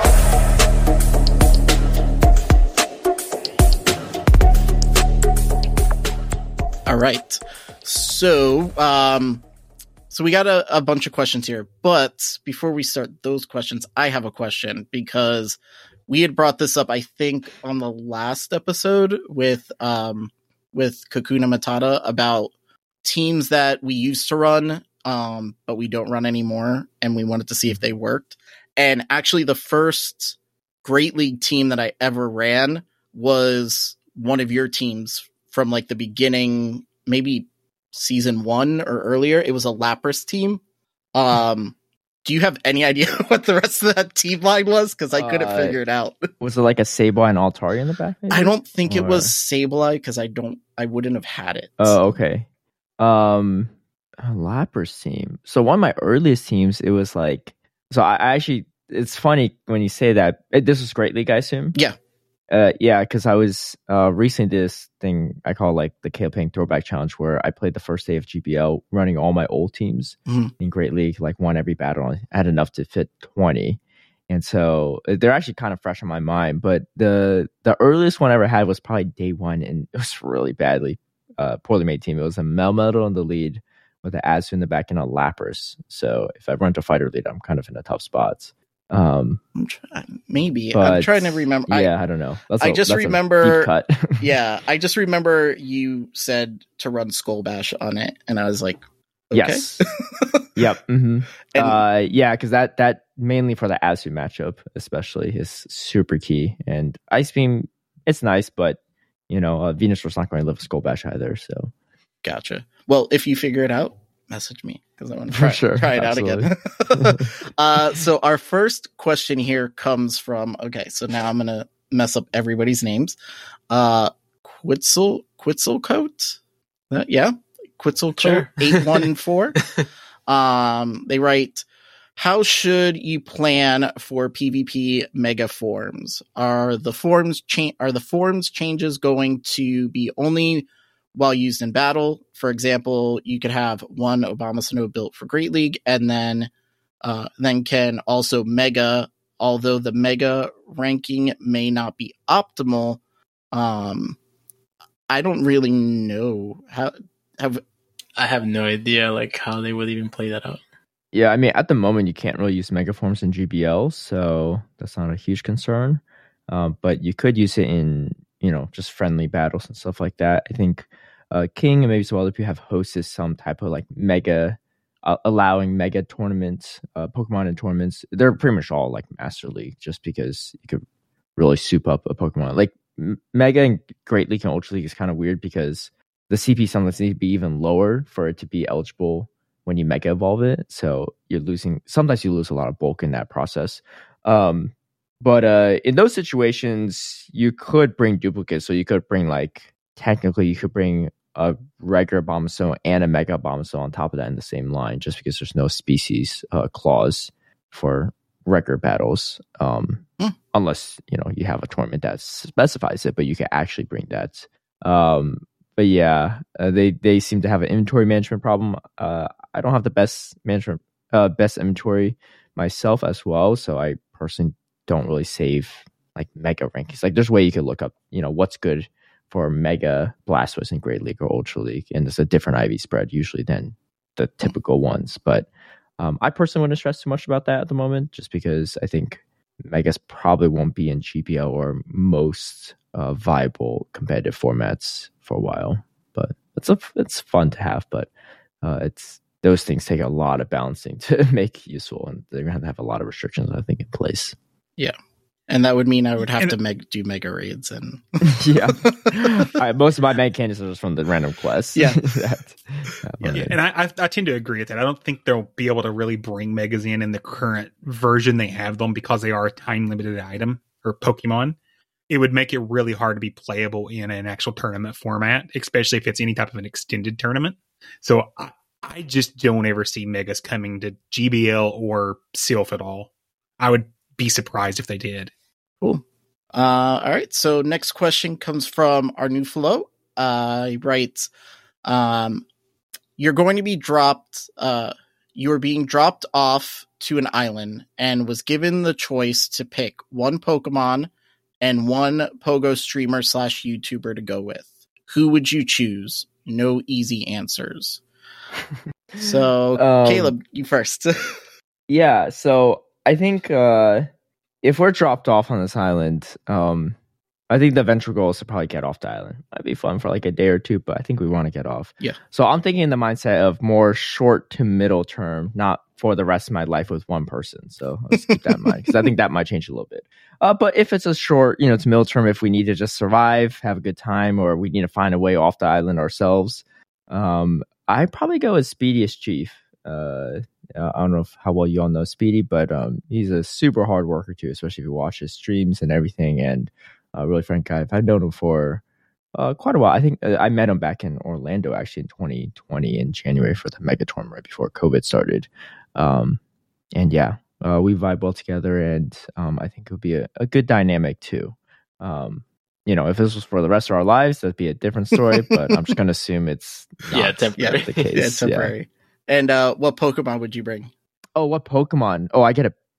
All right. So, um, so we got a, a bunch of questions here, but before we start those questions, I have a question because we had brought this up, I think, on the last episode with, um, with Kakuna Matata about teams that we used to run, um, but we don't run anymore. And we wanted to see if they worked. And actually the first Great League team that I ever ran was one of your teams from like the beginning, maybe season one or earlier. It was a Lapras team. Um, do you have any idea what the rest of that team line was? Because I couldn't Uh, figure it out. Was it like a Sableye and Altari in the back? maybe? I don't think it Or- was Sableye because I don't. I wouldn't have had it. Oh, okay. Um, a Lapras team. So one of my earliest teams, it was like. So I, I actually, it's funny when you say that. Eh, This was Great League, I assume. Yeah. Uh, yeah, because I was uh recently did this thing I call like the Caleb Payne Throwback Challenge, where I played the first day of G B L, running all my old teams Mhm. in Great League, like won every battle. I had enough to fit twenty, And so they're actually kind of fresh on my mind. But the the earliest one I ever had was probably day one, and it was really badly uh, poorly made team. It was a Melmetal in the lead with an Azu in the back and a Lapras. So if I run to fighter lead, I'm kind of in a tough spot. Um, I'm try- maybe but, I'm trying to remember. Yeah, I, I don't know. That's I a, just that's remember. A deep cut. yeah, I just remember you said to run Skull Bash on it, and I was like, okay. Yes. Yep. Mm-hmm. And, uh, yeah, because that that mainly for the Azu matchup, especially, is super key. And Ice Beam, it's nice, but you know, uh, Venusaur's not going to live with Skull Bash either. So, gotcha. Well, if you figure it out, message me because I want to try, sure. try it Absolutely. out again. uh, so our first question here comes from. Okay, so now I'm gonna mess up everybody's names. Uh, Quitzel Quitzelcoat. Uh, yeah, Quitzelcoat Sure. eight one four. Um, they write, how should you plan for PvP mega forms? Are the forms cha- are the forms changes going to be only while used in battle? For example, you could have one Abomasnow built for Great League, and then uh, then can also mega, although the mega ranking may not be optimal. Um, I don't really know how have. I have no idea like how they would even play that out. Yeah, I mean, at the moment, you can't really use Megaforms in G B L, so that's not a huge concern. Um, but you could use it in, you know, just friendly battles and stuff like that. I think uh, King and maybe some other people have hosted some type of like mega, uh, allowing mega tournaments, uh, Pokemon in tournaments. They're pretty much all like Master League, just because you could really soup up a Pokemon. Like M- Mega and Great League and Ultra League is kind of weird because the C P sometimes needs to be even lower for it to be eligible when you mega evolve it. So you're losing, sometimes you lose a lot of bulk in that process. Um, but uh, in those situations, you could bring duplicates. So you could bring like, technically you could bring a regular Abomasnow and a mega Abomasnow on top of that in the same line, just because there's no species uh, clause for regular battles. Um, hmm. Unless, you know, you have a tournament that specifies it, but you can actually bring that. Um, But yeah, uh, they they seem to have an inventory management problem. Uh, I don't have the best management, uh, best inventory myself as well, so I personally don't really save like mega rankings. Like, there's a way you could look up, you know, what's good for mega Blastoise in Great League or Ultra League, and it's a different I V spread usually than the typical ones. But um, I personally wouldn't stress too much about that at the moment, just because I think megas probably won't be in G P L or most uh, viable competitive formats for a while. But it's a, it's fun to have, but uh, it's those things take a lot of balancing to make useful, and they're gonna have to have a lot of restrictions, I think, in place. Yeah, and that would mean I would have and, to meg- do mega raids and yeah. I, most of my mega candidates are from the random quests. Yeah, that, yeah, yeah. And I, I I tend to agree with that. I don't think they'll be able to really bring megas in in the current version they have them, because they are a time limited item or Pokemon. It would make it really hard to be playable in an actual tournament format, especially if it's any type of an extended tournament. So I, I just don't ever see megas coming to G B L or Silph at all. I would be surprised if they did. Cool. Uh, all right. So next question comes from our new Flo. Uh, he writes, um, you're going to be dropped. Uh, you're being dropped off to an island and was given the choice to pick one Pokemon and one Pogo streamer slash YouTuber to go with. Who would you choose? No easy answers. So, um, Caleb, you first. Yeah, so I think uh, if we're dropped off on this island, um, I think the eventual goal is to probably get off the island. That'd be fun for like a day or two, but I think we want to get off. Yeah. So I'm thinking in the mindset of more short to middle term, not for the rest of my life with one person. So let's keep that in mind, because I think that might change a little bit. Uh, but if it's a short, you know, to middle term, if we need to just survive, have a good time, or we need to find a way off the island ourselves, um, I'd probably go with Speediest Chief. Uh, I don't know if, how well you all know Speedy, but um, he's a super hard worker too, especially if you watch his streams and everything. And a really friend guy. I've known him for uh, quite a while. I think uh, I met him back in Orlando actually in twenty twenty in January for the Mega Tournament right before COVID started. Um, and yeah, uh, we vibe well together, and um, I think it would be a, a good dynamic too. Um, you know, if this was for the rest of our lives, that'd be a different story. But I'm just going to assume it's not yeah, temporary. the case. Yeah, temporary. Yeah. And uh, what Pokemon would you bring? Oh, what Pokemon? Oh, I get a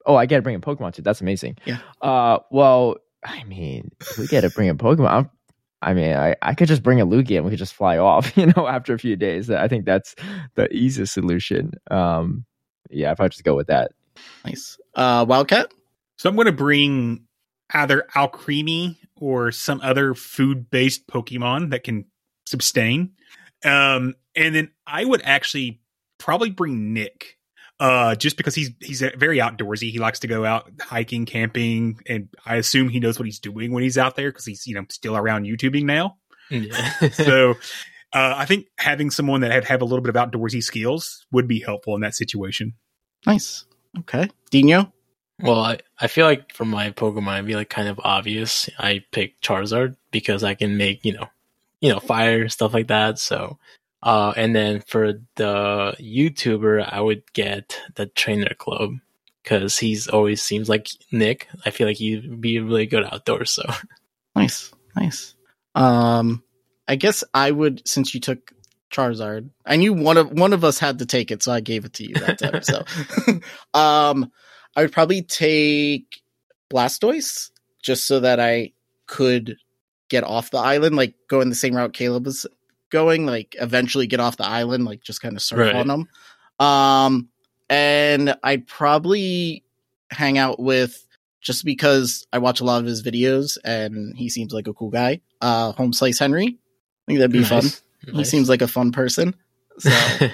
Oh, I got to bring a Pokemon too. That's amazing. Yeah. Uh, well, I mean, we got to bring a Pokemon. I'm, I mean, I, I could just bring a Lugia and we could just fly off, you know, after a few days. I think that's the easiest solution. Um, yeah, if I just go with that. Nice. Uh, Wildcat? So I'm going to bring either Alcremie or some other food-based Pokemon that can sustain. Um, and then I would actually probably bring Nick, uh, just because he's he's very outdoorsy. He likes to go out hiking, camping, and I assume he knows what he's doing when he's out there because he's, you know, still around YouTubing now. Yeah. So uh, I think having someone that had have a little bit of outdoorsy skills would be helpful in that situation. Nice. Okay. Dino? Well, I, I feel like for my Pokemon, it'd be like kind of obvious. I picked Charizard because I can make, you know, you know, fire, stuff like that. So, uh, and then for the YouTuber, I would get the Trainer Club because he's always seems like Nick. I feel like he'd be really good outdoors. So nice, nice. Um, I guess I would, since you took Charizard, I knew one of one of us had to take it, so I gave it to you that time. So, um, I would probably take Blastoise just so that I could get off the island, like go in the same route Caleb was going, like eventually get off the island, like just kind of surf Right. on them. Um, and I'd probably hang out with, just because I watch a lot of his videos and he seems like a cool guy, uh, Home Slice Henry. I think that'd be Nice. fun. He Nice. seems like a fun person. So,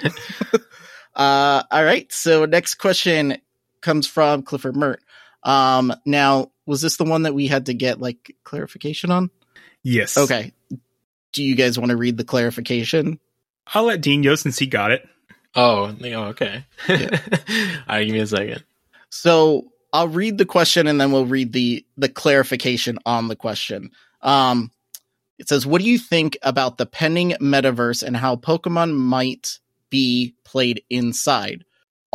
uh, all right. So next question comes from Clifford Mert. Um, now, was this the one that we had to get like clarification on? Yes. Okay. Do you guys want to read the clarification? I'll let Dean go since he got it. Oh, oh okay. Yeah. All right, give me a second. So I'll read the question and then we'll read the the clarification on the question. Um, it says, what do you think about the pending metaverse and how Pokemon might be played inside?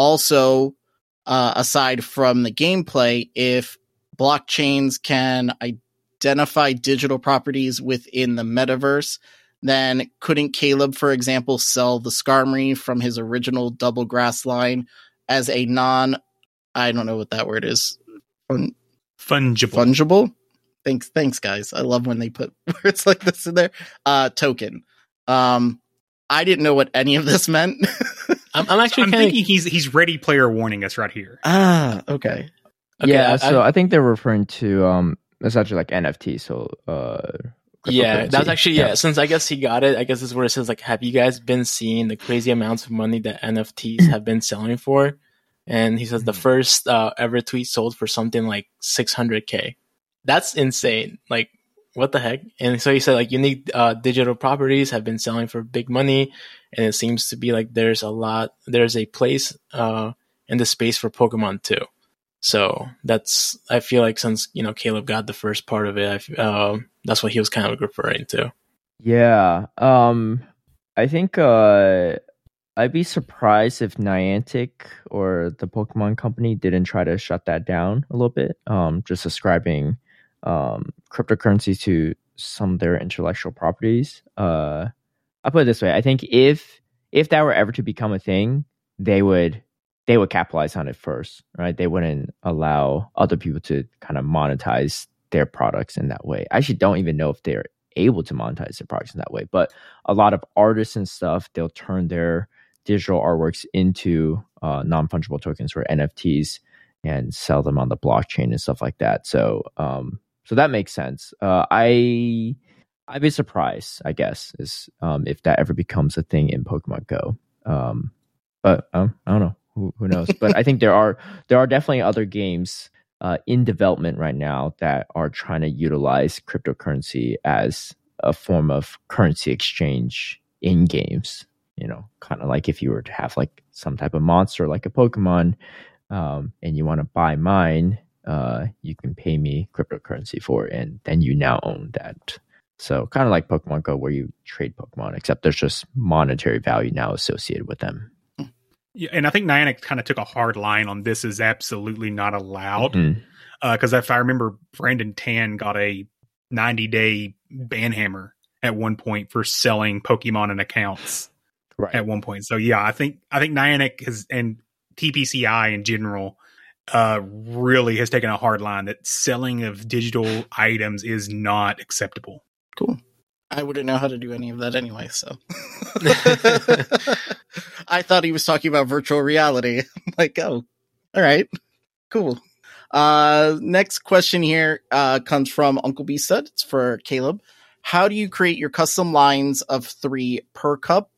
Also, uh, aside from the gameplay, if blockchains can identify digital properties within the metaverse, then couldn't Caleb, for example, sell the Skarmory from his original Double Grass line as a non, I don't know what that word is. Fun, Fungible. Fungible? Thanks, thanks, guys. I love when they put words like this in there. Uh, token. Um, I didn't know what any of this meant. I'm, I'm actually I'm kinda, thinking he's he's ready player warning us right here. ah, okay. Okay, yeah, I- so I- I, think they're referring to um essentially like N F T. So uh, yeah, cryptocurrency. that's actually yeah. Since I guess he got it, I guess this is where it says like, have you guys been seeing the crazy amounts of money that N F Ts have been selling for? And he says the first uh, ever tweet sold for something like six hundred K. That's insane. Like, what the heck? And so he said like unique uh, digital properties have been selling for big money, and it seems to be like there's a lot, there's a place uh, in the space for Pokemon too. So that's, I feel like since, you know, Caleb got the first part of it, I, uh, that's what he was kind of referring to. Yeah. Um, I think uh, I'd be surprised if Niantic or the Pokemon Company didn't try to shut that down a little bit. Um, just ascribing um, cryptocurrency to some of their intellectual properties. Uh, I'll put it this way: I think if if that were ever to become a thing, they would they would capitalize on it first, right? They wouldn't allow other people to kind of monetize their products in that way. I actually don't even know if they're able to monetize their products in that way, but a lot of artists and stuff, they'll turn their digital artworks into uh, non-fungible tokens or N F Ts and sell them on the blockchain and stuff like that. So, um, so that makes sense. Uh, I, I'd be surprised, I guess, is um, if that ever becomes a thing in Pokemon Go. Um, but um, I don't know. Who, who knows? But I think there are there are definitely other games uh, in development right now that are trying to utilize cryptocurrency as a form of currency exchange in games. You know, kind of like if you were to have like some type of monster like a Pokemon, um, and you want to buy mine, uh, you can pay me cryptocurrency for it, and then you now own that. So kind of like Pokemon Go, where you trade Pokemon, except there's just monetary value now associated with them. Yeah, and I think Niantic kind of took a hard line on this is absolutely not allowed. Mhm. Because uh, if I remember, Brandon Tan got a ninety day ban hammer at one point for selling Pokemon and accounts. Right. At one point. So yeah, I think I think Niantic has and T P C I in general uh, really has taken a hard line that selling of digital items is not acceptable. Cool. I wouldn't know how to do any of that anyway, so. I thought he was talking about virtual reality. I'm like, oh, all right, cool. Uh, next question here uh, comes from Uncle B said. It's for Caleb. How do you create your custom lines of three per cup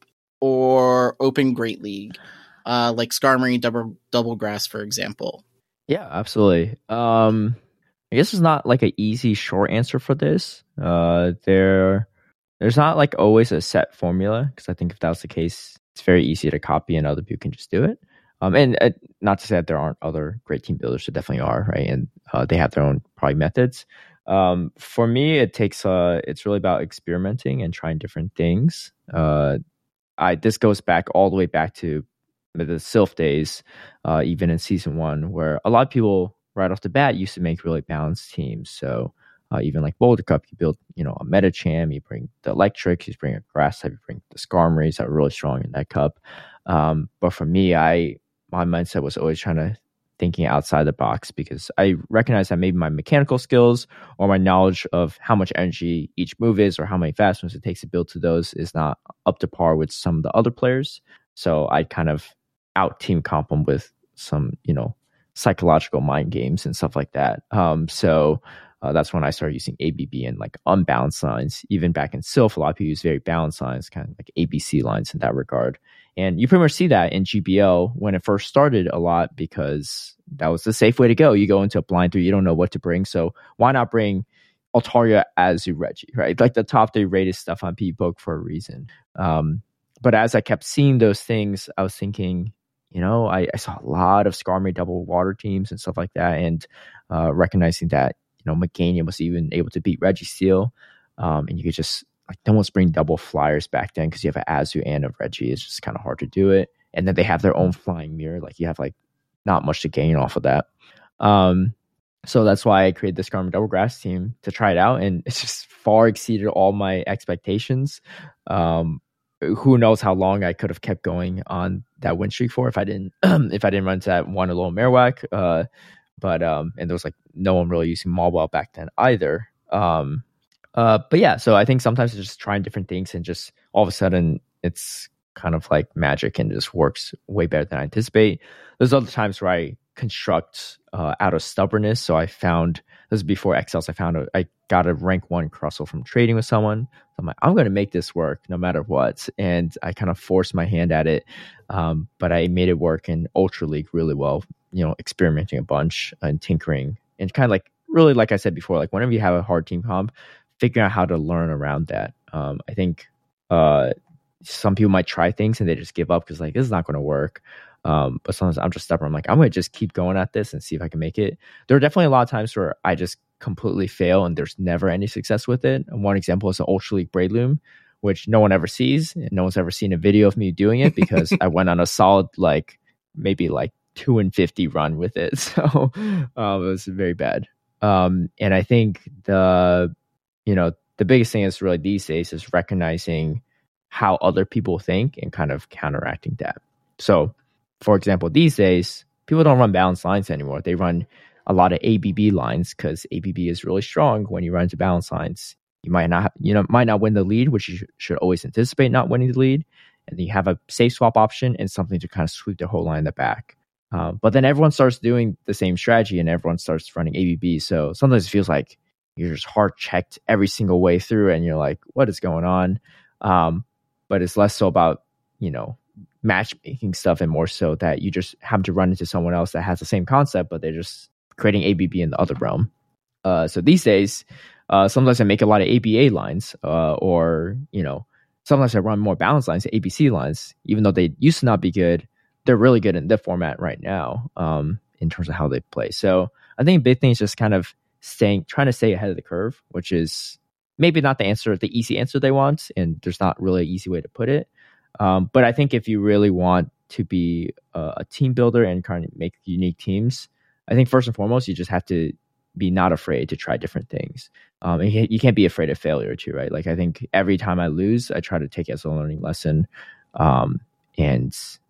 or open Great League, uh, like Skarmory, double double grass, for example? Yeah, absolutely. Um, I guess it's not like an easy short answer for this. Uh, there, there's not like always a set formula, because I think if that was the case, it's very easy to copy and other people can just do it. Um, and uh, not to say that there aren't other great team builders, there definitely are, right? And uh, they have their own probably methods. Um, for me, it takes uh, it's really about experimenting and trying different things. Uh, I this goes back all the way back to the Sylph days, uh, even in season one, where a lot of people right off the bat used to make really balanced teams. So uh, even like Boulder Cup, you build, you know, a Metacham, you bring the Electric, you bring a Grass type, you bring the Skarmories that are really strong in that cup. Um, but for me, I my mindset was always trying to thinking outside the box, because I recognize that maybe my mechanical skills or my knowledge of how much energy each move is or how many fast moves it takes to build to those is not up to par with some of the other players. So I kind of out team comp them with some, you know, psychological mind games and stuff like that. Um, so uh, that's when I started using A B B and like unbalanced lines. Even back in Sylph, a lot of people use very balanced lines, kind of like A B C lines in that regard. And you pretty much see that in G B L when it first started a lot, because that was the safe way to go. You go into a blind three, you don't know what to bring. So why not bring Altaria, Azu, Reggie, right? Like the top three rated stuff on PvPoke for a reason. Um, but as I kept seeing those things, I was thinking, you know, I, I saw a lot of Skarmory double water teams and stuff like that. And uh, recognizing that, you know, Meganium was even able to beat Registeel. Um, and you could just, like, no one's bring double flyers back then because you have an Azu and a Reggie. It's just kind of hard to do it. And then they have their own flying mirror. Like, you have like not much to gain off of that. Um, so that's why I created the Skarmory double grass team to try it out. And it's just far exceeded all my expectations. Um, who knows how long I could have kept going on that win streak for if I didn't if I didn't run to that one alone Marowak. Uh, but um, and there was like no one really using Mawile back then either. Um, uh, but yeah, so I think sometimes it's just trying different things and just all of a sudden it's kind of like magic and it just works way better than I anticipate. There's other times where I construct uh, out of stubbornness. So I found, this is before X Ls, I found a, I got a rank one Crustle from trading with someone. So I'm like, I'm going to make this work no matter what. And I kind of forced my hand at it. Um, but I made it work in Ultra League really well, you know, experimenting a bunch and tinkering. And kind of like, really, like I said before, like whenever you have a hard team comp, figuring out how to learn around that. Um, I think uh, some people might try things and they just give up because like, this is not going to work. Um, but sometimes I'm just stubborn. I'm like, I'm going to just keep going at this and see if I can make it. There are definitely a lot of times where I just completely fail and there's never any success with it. And one example is an Ultra League Breloom, which no one ever sees. And no one's ever seen a video of me doing it because I went on a solid, like maybe like two and fifty run with it. So um, it was very bad. Um, and I think the, you know, the biggest thing is really these days is recognizing how other people think and kind of counteracting that. So, for example, these days, people don't run balanced lines anymore. They run a lot of A B B lines because A B B is really strong when you run into balanced lines. You might not, you know, might not win the lead, which you sh- should always anticipate not winning the lead. And then you have a safe swap option and something to kind of sweep the whole line in the back. Uh, but then everyone starts doing the same strategy and everyone starts running A B B. So sometimes it feels like you're just hard checked every single way through and you're like, what is going on? Um, but it's less so about, you know, matchmaking stuff and more so that you just happen to run into someone else that has the same concept, but they're just creating A B B in the other realm. Uh, so these days, uh, sometimes I make a lot of A B A lines uh, or, you know, sometimes I run more balanced lines, A B C lines, even though they used to not be good. They're really good in the format right now um, in terms of how they play. So I think a big thing is just kind of staying, trying to stay ahead of the curve, which is maybe not the answer, the easy answer they want. And there's not really an easy way to put it. Um, but I think if you really want to be a, a team builder and kind of make unique teams, I think first and foremost, you just have to be not afraid to try different things. Um, and you can't be afraid of failure too, right? Like I think every time I lose, I try to take it as a learning lesson. Um, and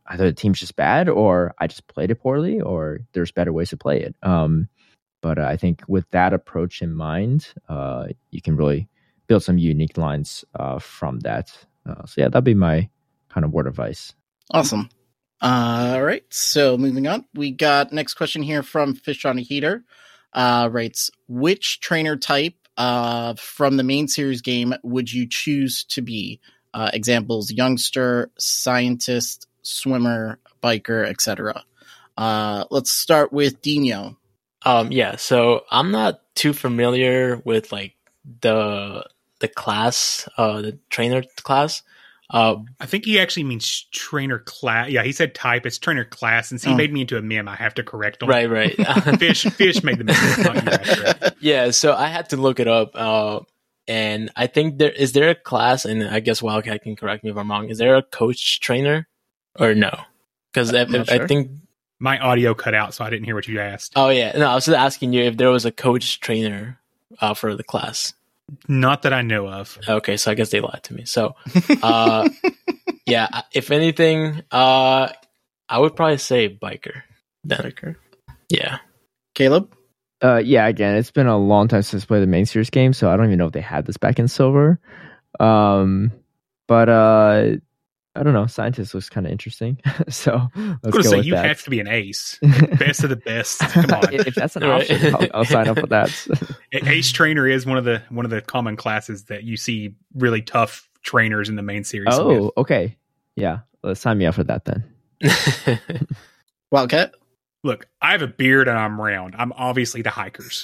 either the team's just bad, or I just played it poorly, or there's better ways to play it. Um, but uh, I think with that approach in mind, uh, you can really build some unique lines uh, from that. Uh, so yeah, that'd be my kind of word of advice. Awesome. Uh, all right. So moving on, we got next question here from Fish on a Heater. Uh, writes, which trainer type uh, from the main series game would you choose to be? Uh, examples: youngster, scientist, swimmer, biker, et cetera. Uh, let's start with Dino. Um, yeah, so I'm not too familiar with like the the class, uh, the trainer class. Uh, I think he actually means trainer class. Yeah, he said type. It's trainer class. Since he oh. made me into a meme, I have to correct him. Right, right. Fish, Fish made the mistake. Not you, actually. Yeah, so I had to look it up. Uh, and I think there is there a class, and I guess Wildcat can correct me if I'm wrong. Is there a coach trainer or no? Because I, sure. I think my audio cut out, so I didn't hear what you asked. Oh yeah, no, I was just asking you if there was a coach trainer uh, for the class. Not that I know of. Okay, so I guess they lied to me. So, uh, yeah, if anything, uh, I would probably say biker. Biker. Yeah. Caleb? Uh, yeah, again, it's been a long time since I played the main series game, so I don't even know if they had this back in silver. Um, but uh, I don't know. Scientist looks kind of interesting. so let's I was go going to say, with you that. have to be an ace. Best of the best. Come on. If that's an option, I'll, I'll sign up for that. Ace trainer is one of the one of the common classes that you see really tough trainers in the main series. Oh, with. okay. Yeah, let's sign me up for that then. Wildcat? Look, I have a beard and I'm round. I'm obviously the hikers.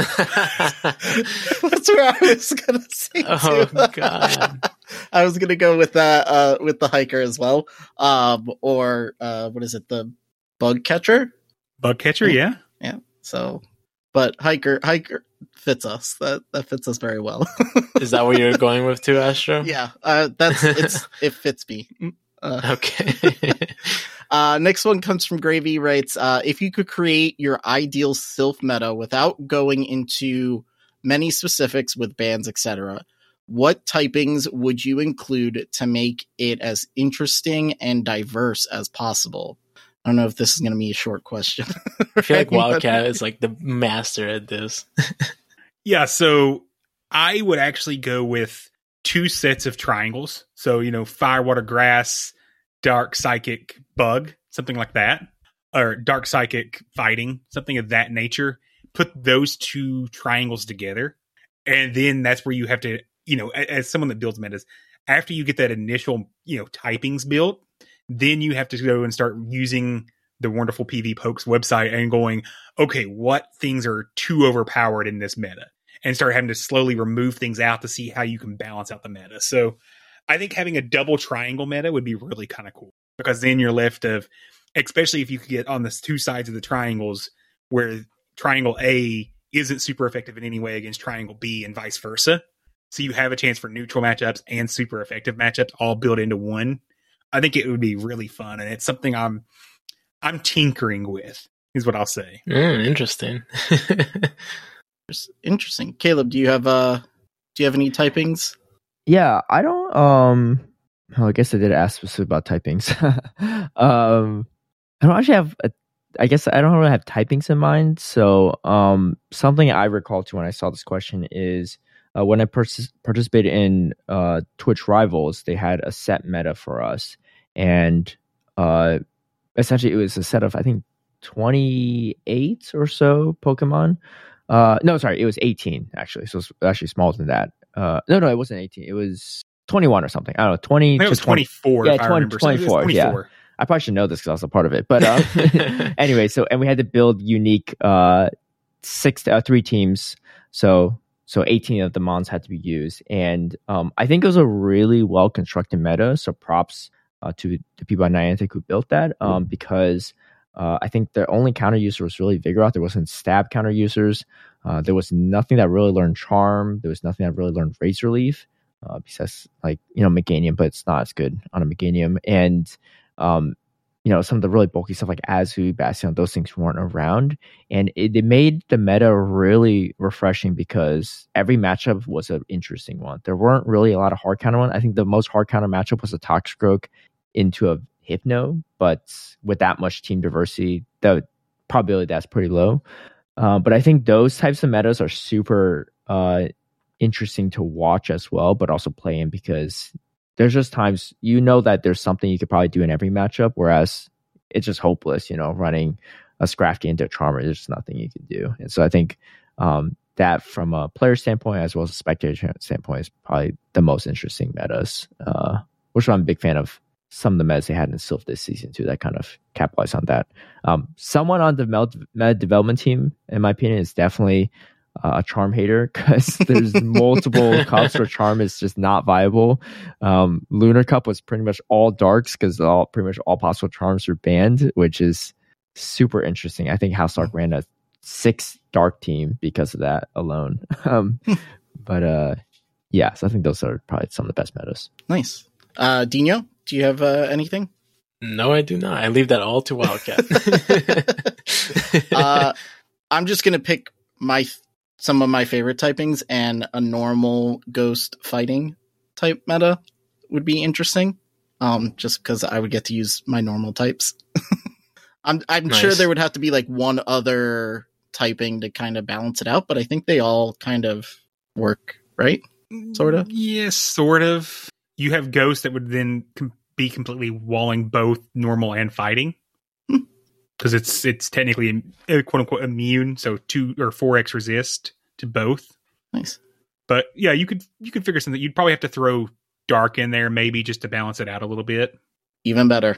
That's where I was gonna say. Oh too. God! I was gonna go with that uh, with the hiker as well, um, or uh, what is it, the bug catcher? Bug catcher, yeah, yeah. So, but hiker hiker fits us. That that fits us very well. Is that what you're going with too, Astro? Yeah, uh, that's it's it fits me. Uh, okay. Uh, next one comes from Gravy, writes, uh, if you could create your ideal Sylph meta without going into many specifics with bans, et cetera, what typings would you include to make it as interesting and diverse as possible? I don't know if this is going to be a short question. I feel like Wildcat is like the master at this. Yeah, so I would actually go with two sets of triangles. So, you know, fire, water, grass, dark psychic bug, something like that, or dark psychic fighting, something of that nature. Put those two triangles together, and then that's where you have to, you know, as someone that builds metas, after you get that initial, you know, typings built, then you have to go and start using the wonderful P V Pokes website and going, okay, what things are too overpowered in this meta, and start having to slowly remove things out to see how you can balance out the meta. So I think having a double triangle meta would be really kind of cool, because then you're left of, especially if you could get on the two sides of the triangles where triangle A isn't super effective in any way against triangle B and vice versa. So you have a chance for neutral matchups and super effective matchups all built into one. I think it would be really fun, and it's something I'm I'm tinkering with, is what I'll say. Mm, interesting. Interesting. Caleb, do you have uh do you have any typings? Yeah, I don't. Um, well, I guess I did ask specific about typings. um, I don't actually have. A, I guess I don't really have typings in mind. So, um, something I recall to when I saw this question is uh, when I pers- participated in uh, Twitch Rivals, they had a set meta for us, and uh, essentially it was a set of I think twenty-eight or so Pokemon. Uh, no, sorry, it was eighteen actually. So it's actually smaller than that. Uh, no, no, it wasn't eighteen. It was twenty-one or something. I don't know, twenty. I think it was twenty-four. Yeah, if I twenty, remember. twenty-four. twenty-four. Yeah, I probably should know this because I was a part of it. But uh, anyway, so and we had to build unique uh six uh, three teams. So so eighteen of the mons had to be used, and um, I think it was a really well constructed meta. So props uh, to the people at Niantic who built that, um, because uh, I think the only counter user was really Vigoroth. There wasn't stab counter users. Uh, there was nothing that really learned Charm. There was nothing that really learned Razor Leaf. Uh, besides, like, you know, Meganium, but it's not as good on a Meganium. And, um, you know, some of the really bulky stuff like Azu, Bastion, those things weren't around. And it, it made the meta really refreshing because every matchup was an interesting one. There weren't really a lot of hard counter one. I think the most hard counter matchup was a Toxicroak into a Hypno, but with that much team diversity, the probability that's pretty low. Uh, but I think those types of metas are super uh, interesting to watch as well, but also play in, because there's just times you know that there's something you could probably do in every matchup, whereas it's just hopeless, you know, running a Scrafty into a Charmer. There's just nothing you can do. And so I think um, that from a player standpoint as well as a spectator standpoint is probably the most interesting metas, uh, which I'm a big fan of some of the metas they had in Sylph this season too that kind of capitalize on that. Um, someone on the meta development team, in my opinion, is definitely uh, a Charm hater, because there's multiple cups where Charm is just not viable. Um, Lunar Cup was pretty much all darks because all pretty much all possible Charms were banned, which is super interesting. I think House Dark ran a six dark team because of that alone. um, but uh, yeah, so I think those are probably some of the best metas. Nice. Uh, Dino, do you have uh, anything? No, I do not. I leave that all to Wildcat. uh, I'm just gonna pick my some of my favorite typings, and a normal ghost fighting type meta would be interesting. Um, just because I would get to use my normal types. I'm I'm nice. sure there would have to be like one other typing to kind of balance it out, but I think they all kind of work, right? Sort of. Yes, sort of. You have ghosts that would then com- be completely walling both normal and fighting, because it's it's technically uh, quote unquote immune, so two or four X resist to both. Nice. But yeah, you could you could figure something. You'd probably have to throw dark in there, maybe just to balance it out a little bit. Even better.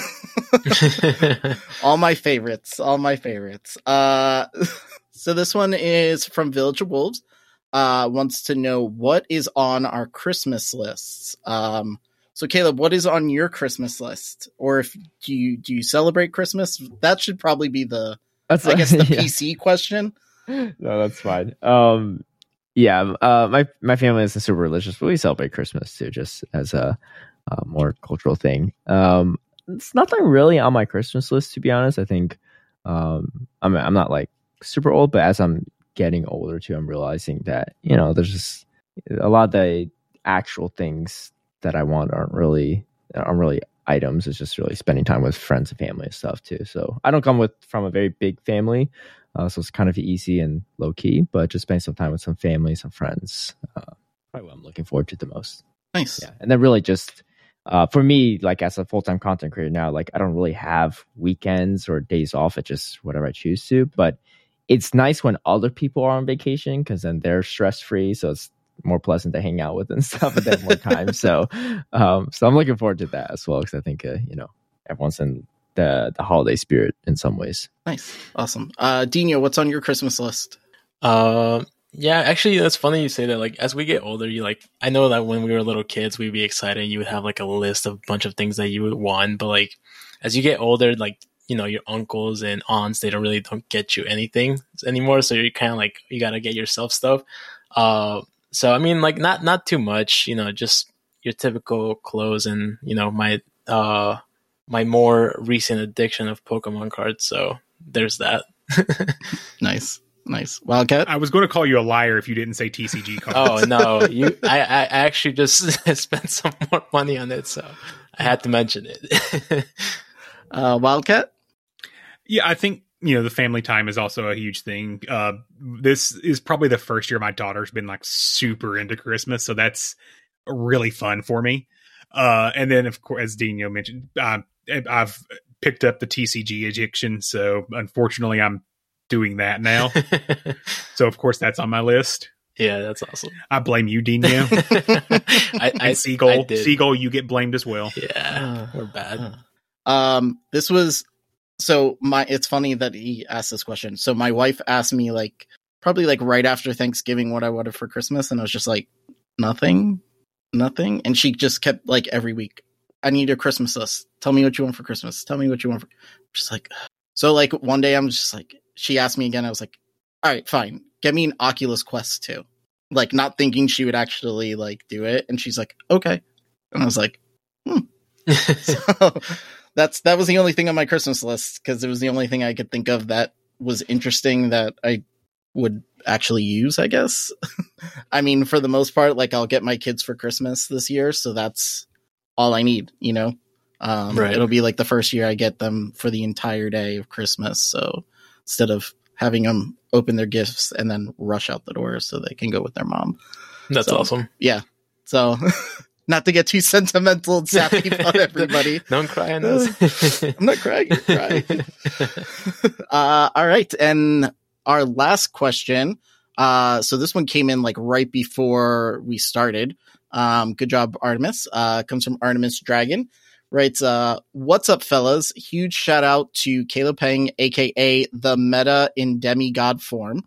all my favorites. All my favorites. Uh, so this one is from Village of Wolves. Uh, wants to know what is on our Christmas lists. Um, so Caleb, what is on your Christmas list? Or if do you do you celebrate Christmas? That should probably be the that's I guess the yeah. P C question. No, that's fine. Um, yeah, uh, my my family isn't super religious, but we celebrate Christmas too, just as a, a more cultural thing. Um, it's nothing really on my Christmas list, to be honest. I think um, I'm I'm not like super old, but as I'm getting older too, I'm realizing that, you know, there's just a lot of the actual things that I want aren't really aren't really items. It's just really spending time with friends and family and stuff too. So I don't come with from a very big family, uh, so it's kind of easy and low key. But just spending some time with some family, some friends, uh, probably what I'm looking forward to the most. Nice. Yeah, and then really just uh, for me, like as a full time content creator now, like I don't really have weekends or days off. It's just whatever I choose to, but it's nice when other people are on vacation, because then they're stress free, so it's more pleasant to hang out with and stuff at that more time. So, um, so I'm looking forward to that as well, because I think uh, you know, everyone's in the the holiday spirit in some ways. Nice, awesome. Uh, Dino, what's on your Christmas list? Uh, yeah, actually, that's funny you say that. Like, as we get older, you like I know that when we were little kids, we'd be excited. You would have like a list of a bunch of things that you would want, but like as you get older, like, you know, your uncles and aunts, they don't really don't get you anything anymore. So you're kind of like, you got to get yourself stuff. Uh, so, I mean, like not, not too much, you know, just your typical clothes and, you know, my, uh, my more recent addiction of Pokemon cards. So there's that. Nice. Nice. Wildcat? I was going to call you a liar if you didn't say T C G cards. Oh, no. You, I, I actually just spent some more money on it. So I had to mention it. uh, Wildcat? Yeah, I think, you know, the family time is also a huge thing. Uh, this is probably the first year my daughter's been like super into Christmas, so that's really fun for me. Uh, and then, of course, as Dino mentioned, uh, I've picked up the T C G addiction, so unfortunately I'm doing that now. So, of course, that's on my list. Yeah, that's awesome. I blame you, Dino. I, I, Seagull, I Seagull, you get blamed as well. Yeah, we're bad. Um, this was... So my, it's funny that he asked this question. So my wife asked me like, probably like right after Thanksgiving, what I wanted for Christmas. And I was just like, nothing, nothing. And she just kept like every week, I need a Christmas list. Tell me what you want for Christmas. Tell me what you want for, just like, so like one day I'm just like, she asked me again. I was like, all right, fine. Get me an Oculus Quest two. Like not thinking she would actually like do it. And she's like, okay. And I was like, hmm. So, That's that was the only thing on my Christmas list, because it was the only thing I could think of that was interesting that I would actually use, I guess. I mean, for the most part, like I'll get my kids for Christmas this year, so that's all I need, you know. Um, Right. It'll be like the first year I get them for the entire day of Christmas. So instead of having them open their gifts and then rush out the door so they can go with their mom. That's So, awesome. Yeah. So not to get too sentimental and sappy about everybody. Don't cry on this. I'm not crying. You're crying. uh, all right. And our last question. Uh, so this one came in like right before we started. Um, good job, Artemis. Uh, comes from Artemis Dragon. Writes, uh, what's up, fellas? Huge shout out to Caleb Peng, aka the meta in demigod form.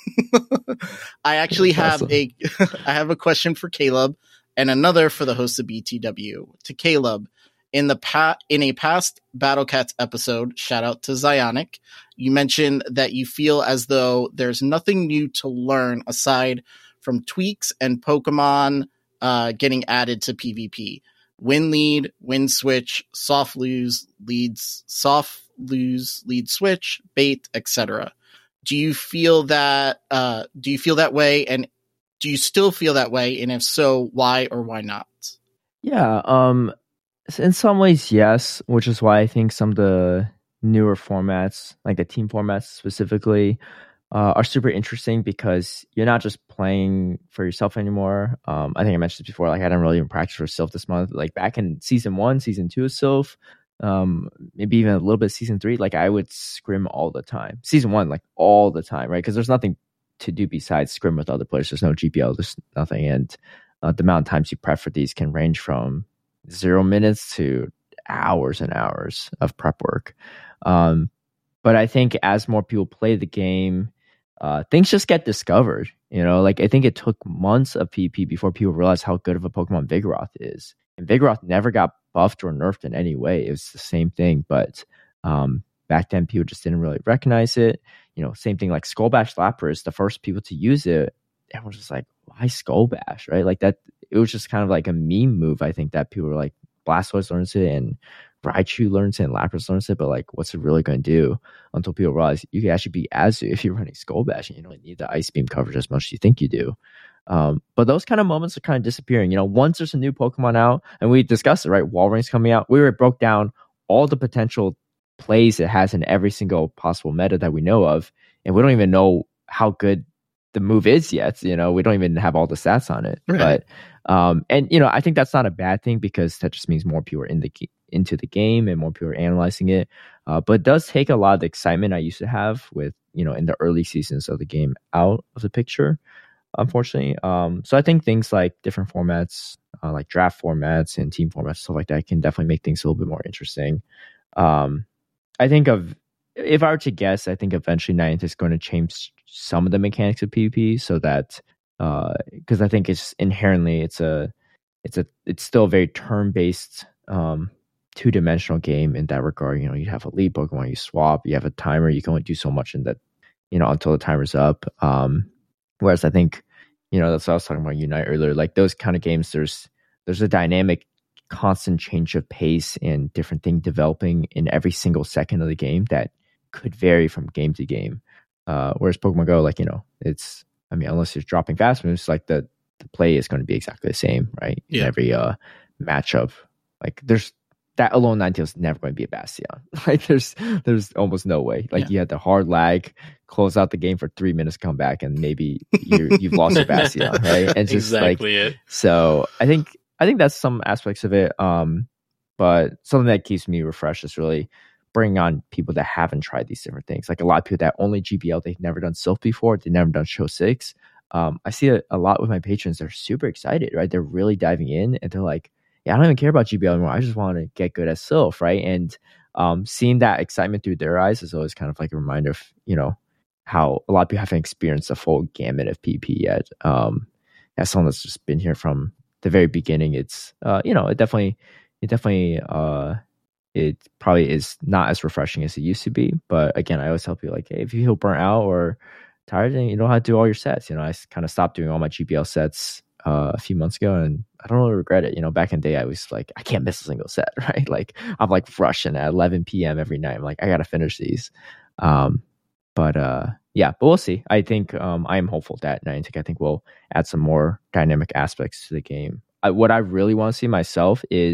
I actually That's have awesome. a I have a question for Caleb and another for the host of B T W. To Caleb, in the pa- in a past Battle Cats episode, shout out to Zionic, you mentioned that you feel as though there's nothing new to learn aside from tweaks and Pokemon uh, getting added to PvP. Win lead, win switch, soft lose, leads, soft lose, lead switch, bait, et cetera. Do you feel that? Uh, do you feel that way? And do you still feel that way? And if so, why or why not? Yeah, um, in some ways, yes, which is why I think some of the newer formats, like the team formats specifically, uh, are super interesting because you're not just playing for yourself anymore. Um, I think I mentioned this before, like I didn't really even practice for Sylph this month. Like back in season one, season two of Sylph, um, maybe even a little bit of season three, like I would scrim all the time. Season one, like all the time, right? Because there's nothing to do besides scrim with other players. There's no G P L, there's nothing. And uh, the amount of times you prep for these can range from zero minutes to hours and hours of prep work. Um, but I think as more people play the game, uh, things just get discovered. You know, like I think it took months of PvP before people realized how good of a Pokemon Vigoroth is. And Vigoroth never got buffed or nerfed in any way. It was the same thing, but um, back then people just didn't really recognize it. You know, same thing like Skull Bash Lapras, the first people to use it, everyone was just like, why Skull Bash, right? Like that, it was just kind of like a meme move. I think that people were like, Blastoise learns it and Raichu learns it and Lapras learns it, but like, what's it really going to do? Until people realize you can actually beat Azu if you're running Skull Bash and you don't need the Ice Beam coverage as much as you think you do. Um, but those kind of moments are kind of disappearing. You know, once there's a new Pokemon out, and we discussed it, right? Walreins coming out, we were broke down all the potential plays it has in every single possible meta that we know of, and we don't even know how good the move is yet. You know, we don't even have all the stats on it. Right. But um, and you know, I think that's not a bad thing because that just means more people are in the into the game and more people are analyzing it. Uh, but it does take a lot of the excitement I used to have with, you know, in the early seasons of the game out of the picture, unfortunately. Um, so I think things like different formats, uh, like draft formats and team formats, stuff like that, can definitely make things a little bit more interesting. Um, I think of if I were to guess, I think eventually Niantic is going to change some of the mechanics of PvP so that because uh, I think it's inherently it's a it's a it's still a very turn based um, two dimensional game in that regard. You know, you have a lead Pokemon, you swap, you have a timer, you can only do so much in that, you know, until the timer's up. Um, whereas I think, you know, that's what I was talking about Unite earlier. Like those kind of games, there's there's a dynamic, constant change of pace and different thing developing in every single second of the game that could vary from game to game. Uh, whereas Pokemon Go, like, you know, it's, I mean, unless you're dropping fast moves, like the, the play is going to be exactly the same, right? Yeah. In every uh, matchup. Like there's, that Alolan Ninetales is never going to be a Bastion. Like there's there's almost no way. Like yeah. You had the hard lag, close out the game for three minutes, come back, and maybe you you've lost your Bastion, right? And just exactly like it. So I think I think that's some aspects of it. Um, but something that keeps me refreshed is really bringing on people that haven't tried these different things. Like a lot of people that only G B L, they've never done Sylph before, they've never done Show Six. Um, I see it a lot with my patrons. They're super excited, right? They're really diving in, and they're like, yeah, I don't even care about G B L anymore. I just want to get good at Sylph, right? And um, seeing that excitement through their eyes is always kind of like a reminder of, you know, how a lot of people haven't experienced the full gamut of P P yet. Um, as someone that's just been here from the very beginning, it's, uh, you know, it definitely, it definitely, uh, it probably is not as refreshing as it used to be. But again, I always tell people like, hey, if you feel burnt out or tired, then you know how to do all your sets. You know, I kind of stopped doing all my G B L sets Uh, a few months ago, and I don't really regret it. You know, back in the day, I was like, I can't miss a single set, right? Like, I'm like rushing at eleven p.m. every night. I'm like, I gotta finish these. Um, but uh, yeah, but we'll see. I think um, I am hopeful that Niantic, I think, will add some more dynamic aspects to the game. I, what I really want to see myself is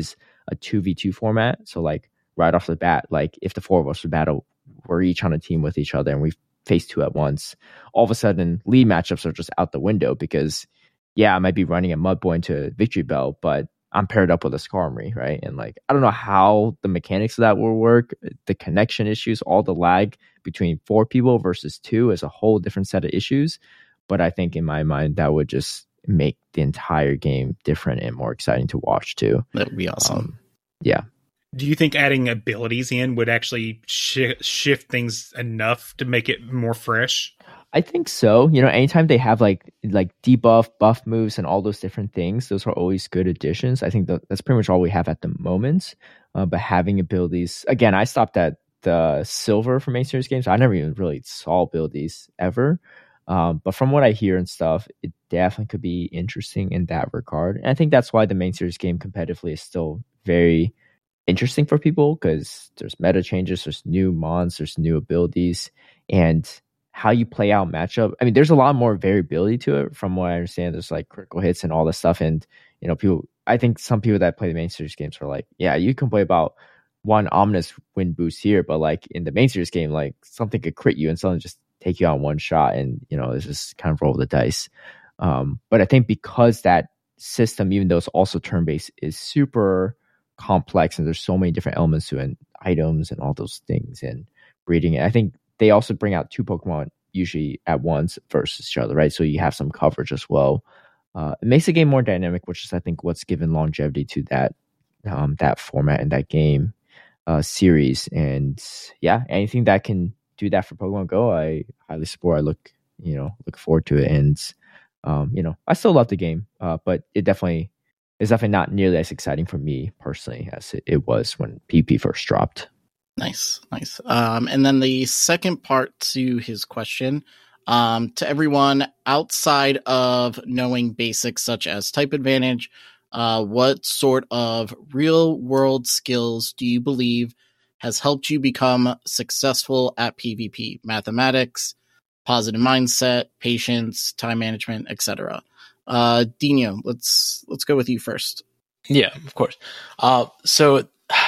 a two v two format. So like right off the bat, like if the four of us would battle, we're each on a team with each other and we face two at once. All of a sudden, league matchups are just out the window because, yeah, I might be running a Mudboy into Victory Bell, but I'm paired up with a Skarmory, right? And like, I don't know how the mechanics of that will work. The connection issues, all the lag between four people versus two is a whole different set of issues. But I think in my mind, that would just make the entire game different and more exciting to watch too. That would be awesome. Um, yeah. Do you think adding abilities in would actually sh- shift things enough to make it more fresh? I think so. You know, anytime they have like like debuff, buff moves, and all those different things, those are always good additions. I think that, that's pretty much all we have at the moment. Uh, but having abilities, again, I stopped at the silver for main series games. I never even really saw abilities ever. Um, but from what I hear and stuff, it definitely could be interesting in that regard. And I think that's why the main series game competitively is still very interesting for people, because there's meta changes, there's new mons, there's new abilities, and how you play out matchup. I mean, there's a lot more variability to it from what I understand. There's like critical hits and all this stuff. And, you know, people, I think some people that play the main series games are like, yeah, you can play about one ominous win boost here, but like in the main series game, like something could crit you and something just take you out one shot, and, you know, it's just kind of roll the dice. Um, but I think because that system, even though it's also turn-based, is super complex and there's so many different elements to it, and items and all those things and breeding it, I think they also bring out two Pokemon usually at once versus each other, right? So you have some coverage as well. Uh, it makes the game more dynamic, which is, I think, what's given longevity to that um, that format and that game uh, series. And yeah, anything that can do that for Pokemon Go, I highly support. I look, you know, look forward to it. And um, you know, I still love the game, uh, but it definitely is definitely not nearly as exciting for me personally as it, it was when P P first dropped. Nice, nice. Um, and then the second part to his question, um, to everyone outside of knowing basics such as type advantage, uh, what sort of real world skills do you believe has helped you become successful at PvP? Mathematics, positive mindset, patience, time management, et cetera. Uh, Dino, let's let's go with you first. Yeah, of course. Uh, so.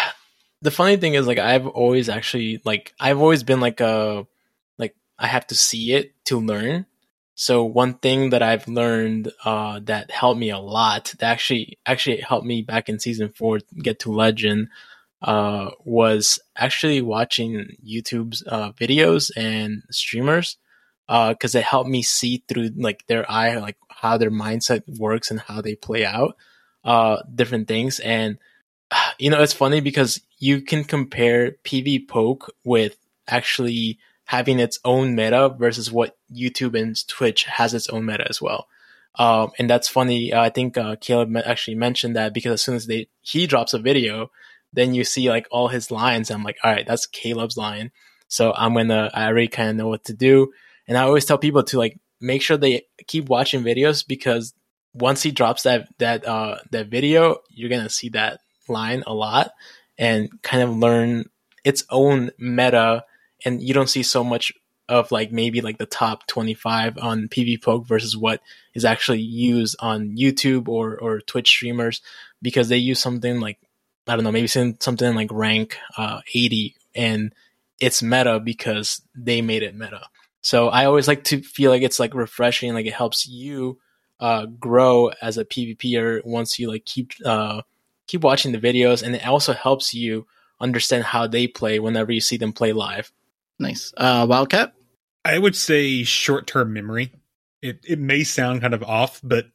The funny thing is, like, I've always actually, like, I've always been like a, like, I have to see it to learn. So one thing that I've learned uh, that helped me a lot, that actually, actually helped me back in season four get to Legend, uh, was actually watching YouTube's uh, videos and streamers, because uh, it helped me see through, like, their eye, like, how their mindset works and how they play out uh, different things. And you know, it's funny because you can compare PvPoke with actually having its own meta versus what YouTube and Twitch has its own meta as well. Um, and that's funny. Uh, I think uh, Caleb actually mentioned that, because as soon as they he drops a video, then you see like all his lines. I'm like, all right, that's Caleb's line. So I'm gonna, I already kind of know what to do. And I always tell people to like make sure they keep watching videos, because once he drops that that uh, that video, you're gonna see that line a lot and kind of learn its own meta, and you don't see so much of like maybe like the top twenty-five on PvPoke versus what is actually used on YouTube or or Twitch streamers, because they use something like, I don't know, maybe something like rank uh, eighty, and it's meta because they made it meta. So I always like to feel like it's like refreshing, like it helps you uh, grow as a PvPer once you like keep uh, keep watching the videos, and it also helps you understand how they play whenever you see them play live. Nice. Uh, Wildcat? I would say short-term memory. It it may sound kind of off, but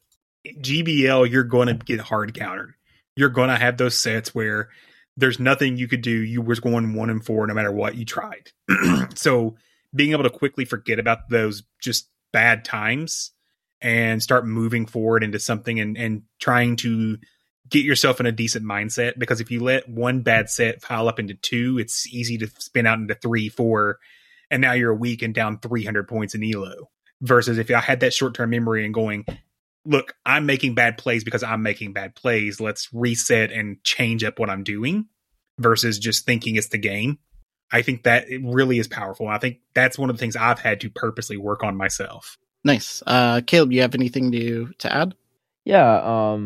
G B L, you're going to get hard countered. You're going to have those sets where there's nothing you could do. You were going one and four no matter what you tried. So being able to quickly forget about those just bad times and start moving forward into something and, and trying to get yourself in a decent mindset, because if you let one bad set pile up into two, it's easy to spin out into three, four, and now you're a week and down three hundred points in E L O. Versus if I had that short-term memory and going, look, I'm making bad plays because I'm making bad plays. Let's reset and change up what I'm doing, versus just thinking it's the game. I think that it really is powerful. I think that's one of the things I've had to purposely work on myself. Nice. Uh, Caleb, you have anything to to add? Yeah, um,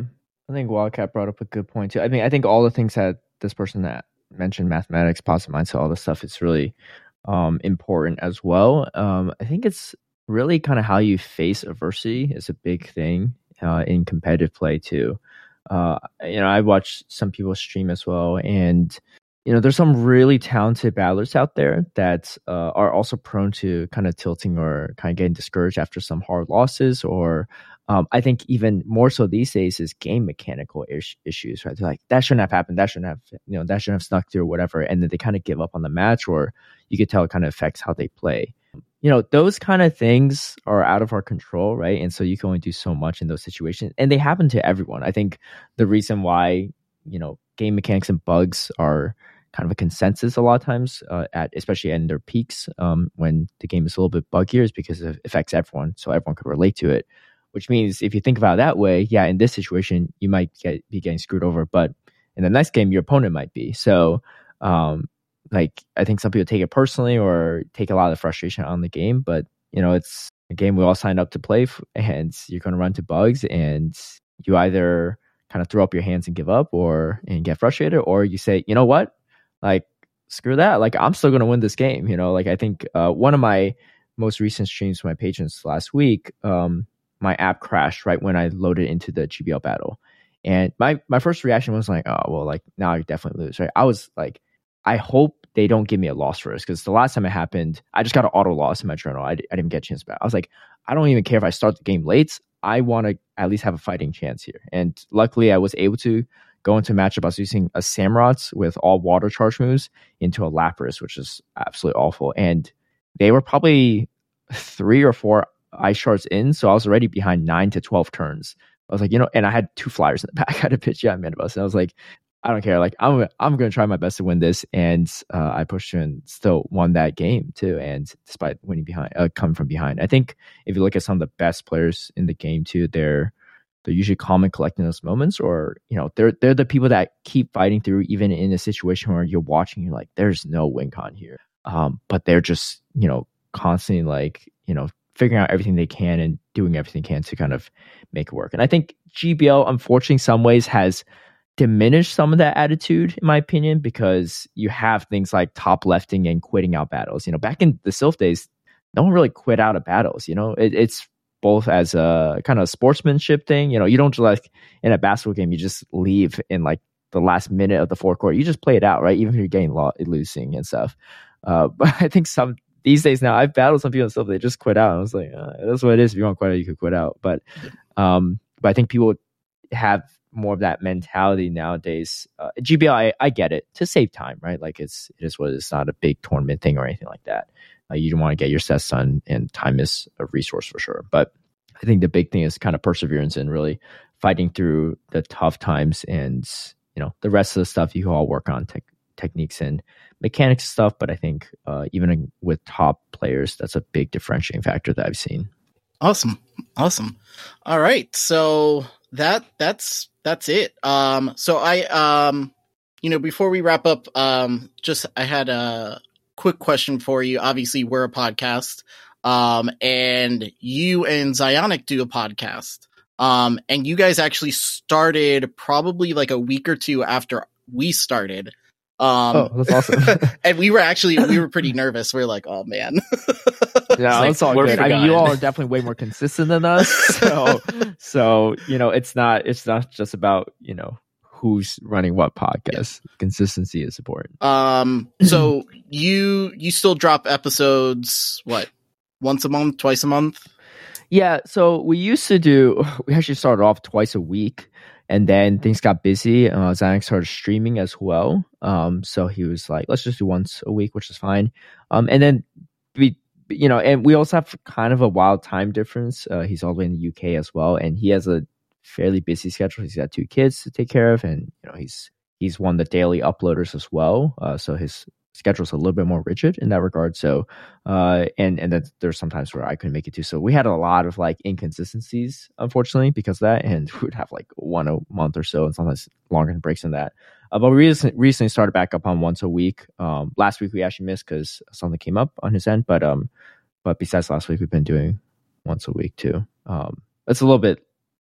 I think Wildcat brought up a good point too. I mean, I think all the things that this person that mentioned, mathematics, positive mindset, all this stuff, it's really um, important as well. Um, I think it's really kind of how you face adversity is a big thing uh, in competitive play too. Uh, you know, I watch some people stream as well, and you know, there's some really talented battlers out there that uh, are also prone to kind of tilting or kind of getting discouraged after some hard losses, or um, I think even more so these days is game mechanical is- issues, right? They're like, that shouldn't have happened, that shouldn't have, you know, that shouldn't have snuck through or whatever, and then they kind of give up on the match, or you could tell it kind of affects how they play. You know, those kind of things are out of our control, right? And so you can only do so much in those situations, and they happen to everyone. I think the reason why, you know, game mechanics and bugs are kind of a consensus a lot of times, uh, at especially in their peaks, um, when the game is a little bit buggier, is because it affects everyone, so everyone could relate to it. Which means if you think about it that way, yeah, in this situation you might get be getting screwed over, but in the next game your opponent might be. So, um, like I think some people take it personally or take a lot of frustration on the game, but you know, it's a game we all signed up to play, f- and you're going to run into bugs, and you either kind of throw up your hands and give up, or and get frustrated, or you say, you know what, like screw that, like I'm still going to win this game. You know, like I think uh, one of my most recent streams with my patrons last week, um, my app crashed right when I loaded into the G B L battle, and my my first reaction was like, oh well, like now I definitely lose, right? I was like, I hope they don't give me a loss first, because the last time it happened, I just got an auto loss in my journal. I, I didn't get a chance back. I was like, I don't even care if I start the game late. I want to at least have a fighting chance here. And luckily, I was able to go into a matchup. I was using a Samurott with all water charge moves into a Lapras, which is absolutely awful. And they were probably three or four ice shards in, so I was already behind nine to twelve turns. I was like, you know, and I had two flyers in the back. I had to pitch yeah, Mandibus, and I was like, I don't care. Like I'm, I'm going to try my best to win this, and uh, I pushed through and still won that game too. And despite winning behind, uh, coming from behind, I think if you look at some of the best players in the game too, they're they're usually calm and collecting those moments, or you know, they're they're the people that keep fighting through even in a situation where you're watching, you're like, there's no win con here, um, but they're just you know constantly like you know. figuring out everything they can and doing everything they can to kind of make it work. And I think G B L, unfortunately, in some ways has diminished some of that attitude, in my opinion, because you have things like top lefting and quitting out battles. You know, back in the Sylph days, no one really quit out of battles. You know, it, it's both as a kind of sportsmanship thing. You know, you don't just like in a basketball game, you just leave in like the last minute of the forecourt. You just play it out, right? Even if you're getting lo- losing and stuff. Uh, but I think some these days now, I've battled some people and stuff, they just quit out. I was like, uh, that's what it is. If you want to quit out, you could quit out. But, um, but I think people have more of that mentality nowadays. Uh, G B L, I, I get it, to save time, right? Like it's it is what it is. It's not a big tournament thing or anything like that. Uh, you don't want to get your sets done, and time is a resource for sure. But I think the big thing is kind of perseverance and really fighting through the tough times, and you know the rest of the stuff you can all work on, te- techniques and mechanics stuff. But I think uh, even with top players, that's a big differentiating factor that I've seen. Awesome, awesome. All right, so that that's that's it. Um, so I um, you know, before we wrap up, um, just I had a quick question for you. Obviously, we're a podcast, um, and you and Zionic do a podcast, um, and you guys actually started probably like a week or two after we started. Um, oh, that's awesome. And we were actually, we were pretty nervous. We were like, oh man. Yeah, like, that's all good. I mean, you all are definitely way more consistent than us. So, so, you know, it's not, it's not just about, you know, who's running what podcast. Yeah. Consistency is important. Um, so you, you still drop episodes, what, once a month, twice a month? Yeah. So we used to do, we actually started off twice a week. And then things got busy. Uh, Zionic started streaming as well. Um, so he was like, let's just do once a week, which is fine. Um, and then we, you know, and we also have kind of a wild time difference. Uh, he's all the way in the U K as well. And he has a fairly busy schedule. He's got two kids to take care of. And, you know, he's, he's one of the daily uploaders as well. Uh, so his schedule's a little bit more rigid in that regard. So, uh, and, and then there's sometimes where I couldn't make it too. So we had a lot of like inconsistencies, unfortunately, because of that. And we would have like one a month or so, and sometimes longer breaks than that. Uh, but we recently, recently started back up on once a week. Um, last week we actually missed because something came up on his end. But, um, but besides last week, we've been doing once a week too. Um, it's a little bit,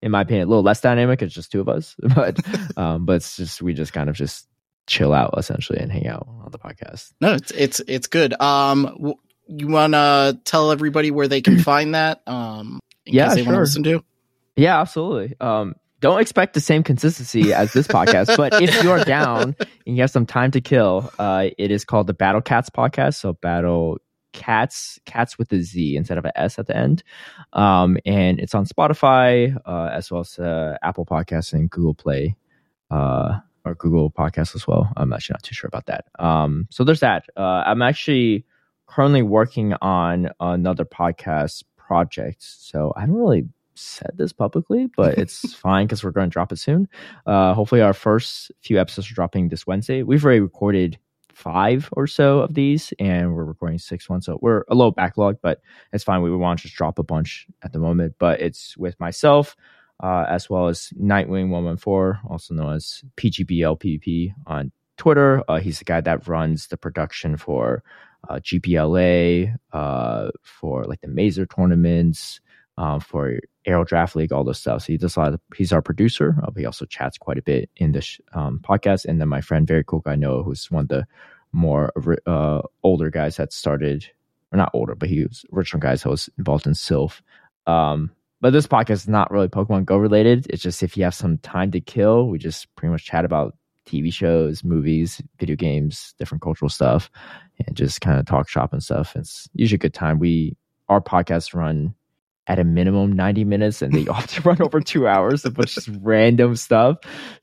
in my opinion, a little less dynamic. It's just two of us, but um, but it's just we just kind of just chill out essentially and hang out on the podcast. No, it's it's it's good. Um, w- you want to tell everybody where they can find that? Um, in yeah, case they sure. want to listen to. Yeah, absolutely. Um, don't expect the same consistency as this podcast, but if you're down and you have some time to kill, uh, it is called the Battle Cats podcast. So Battle Cats, cats with a Z instead of an S at the end. Um, and it's on Spotify, uh, as well as uh, Apple Podcasts and Google Play, uh, or Google Podcasts as well. I'm actually not too sure about that. Um, so there's that. Uh, I'm actually currently working on another podcast project. So I haven't really said this publicly, but it's fine because we're going to drop it soon. Uh, hopefully our first few episodes are dropping this Wednesday. We've already recorded five or so of these and we're recording six ones. So we're a little backlog, but it's fine. We want to just drop a bunch at the moment, but it's with myself, uh, as well as Nightwing one one four, also known as P G B L P V P on Twitter. Uh, he's the guy that runs the production for uh, G P L A, uh, for like the Mazer tournaments, uh, for Aero Draft League, all this stuff. So he does a lot of, he's our producer. Uh, he also chats quite a bit in this um, podcast. And then my friend, very cool guy Noah, who's one of the more uh, older guys that started, or not older, but he was original guys that was involved in Sylph. Um, but this podcast is not really Pokemon Go related. It's just if you have some time to kill, we just pretty much chat about T V shows, movies, video games, different cultural stuff, and just kind of talk shop and stuff. It's usually a good time. We our podcasts run at a minimum ninety minutes and they often run over two hours of just random stuff.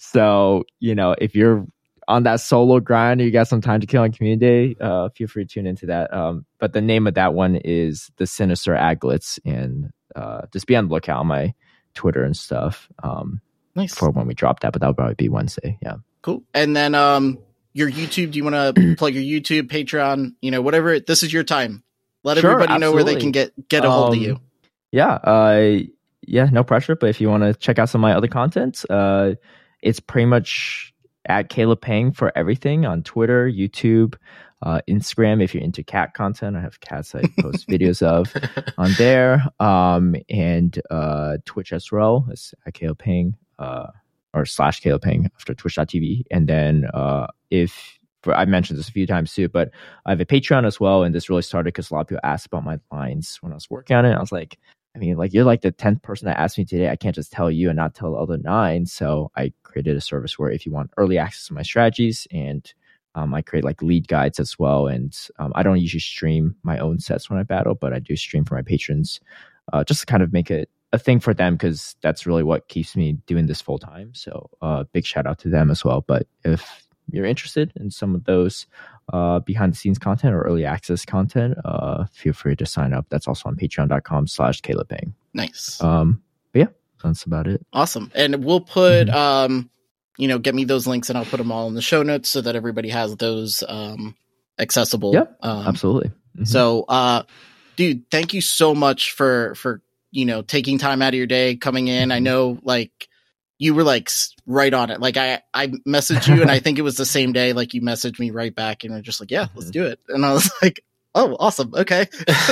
So, you know, if you're on that solo grind or you got some time to kill on community day, uh, feel free to tune into that. Um, but the name of that one is The Sinister Aglets, and uh, just be on the lookout on my Twitter and stuff um, nice. for when we drop that, but that'll probably be Wednesday. Yeah. Cool. And then um, your YouTube, do you want to plug your YouTube, Patreon, you know, whatever, this is your time. Let Sure, everybody know where they absolutely. can get, get a hold Um, of you. Yeah, uh, yeah, no pressure. But if you want to check out some of my other content, uh, it's pretty much at Caleb Pang for everything on Twitter, YouTube, uh, Instagram. If you're into cat content, I have cats I post videos of on there, um, and uh, Twitch as well. It's at Caleb Pang, uh, or slash Caleb Pang after Twitch dot T V. And then uh, if For, I mentioned this a few times too, but I have a Patreon as well, and this really started because a lot of people asked about my lines when I was working on it. I was like, I mean, like you're like the tenth person that asked me today. I can't just tell you and not tell the other nine. So I created a service where if you want early access to my strategies, and um, I create like lead guides as well. And um, I don't usually stream my own sets when I battle, but I do stream for my patrons, uh, just to kind of make it a thing for them, because that's really what keeps me doing this full time. So uh, big shout out to them as well. But if you're interested in some of those uh, behind the scenes content or early access content, uh, feel free to sign up. That's also on patreon.com slash Caleb Pang. Nice. Um, but yeah, that's about it. Awesome. And we'll put, mm-hmm. um, you know, get me those links and I'll put them all in the show notes so that everybody has those um, accessible. Yeah, um, absolutely. Mm-hmm. So, uh, dude, thank you so much for, for, you know, taking time out of your day, coming in. Mm-hmm. I know, like, you were like right on it. Like I, I messaged you and I think it was the same day, like you messaged me right back and we're just like, yeah, let's do it. And I was like, oh, awesome. Okay.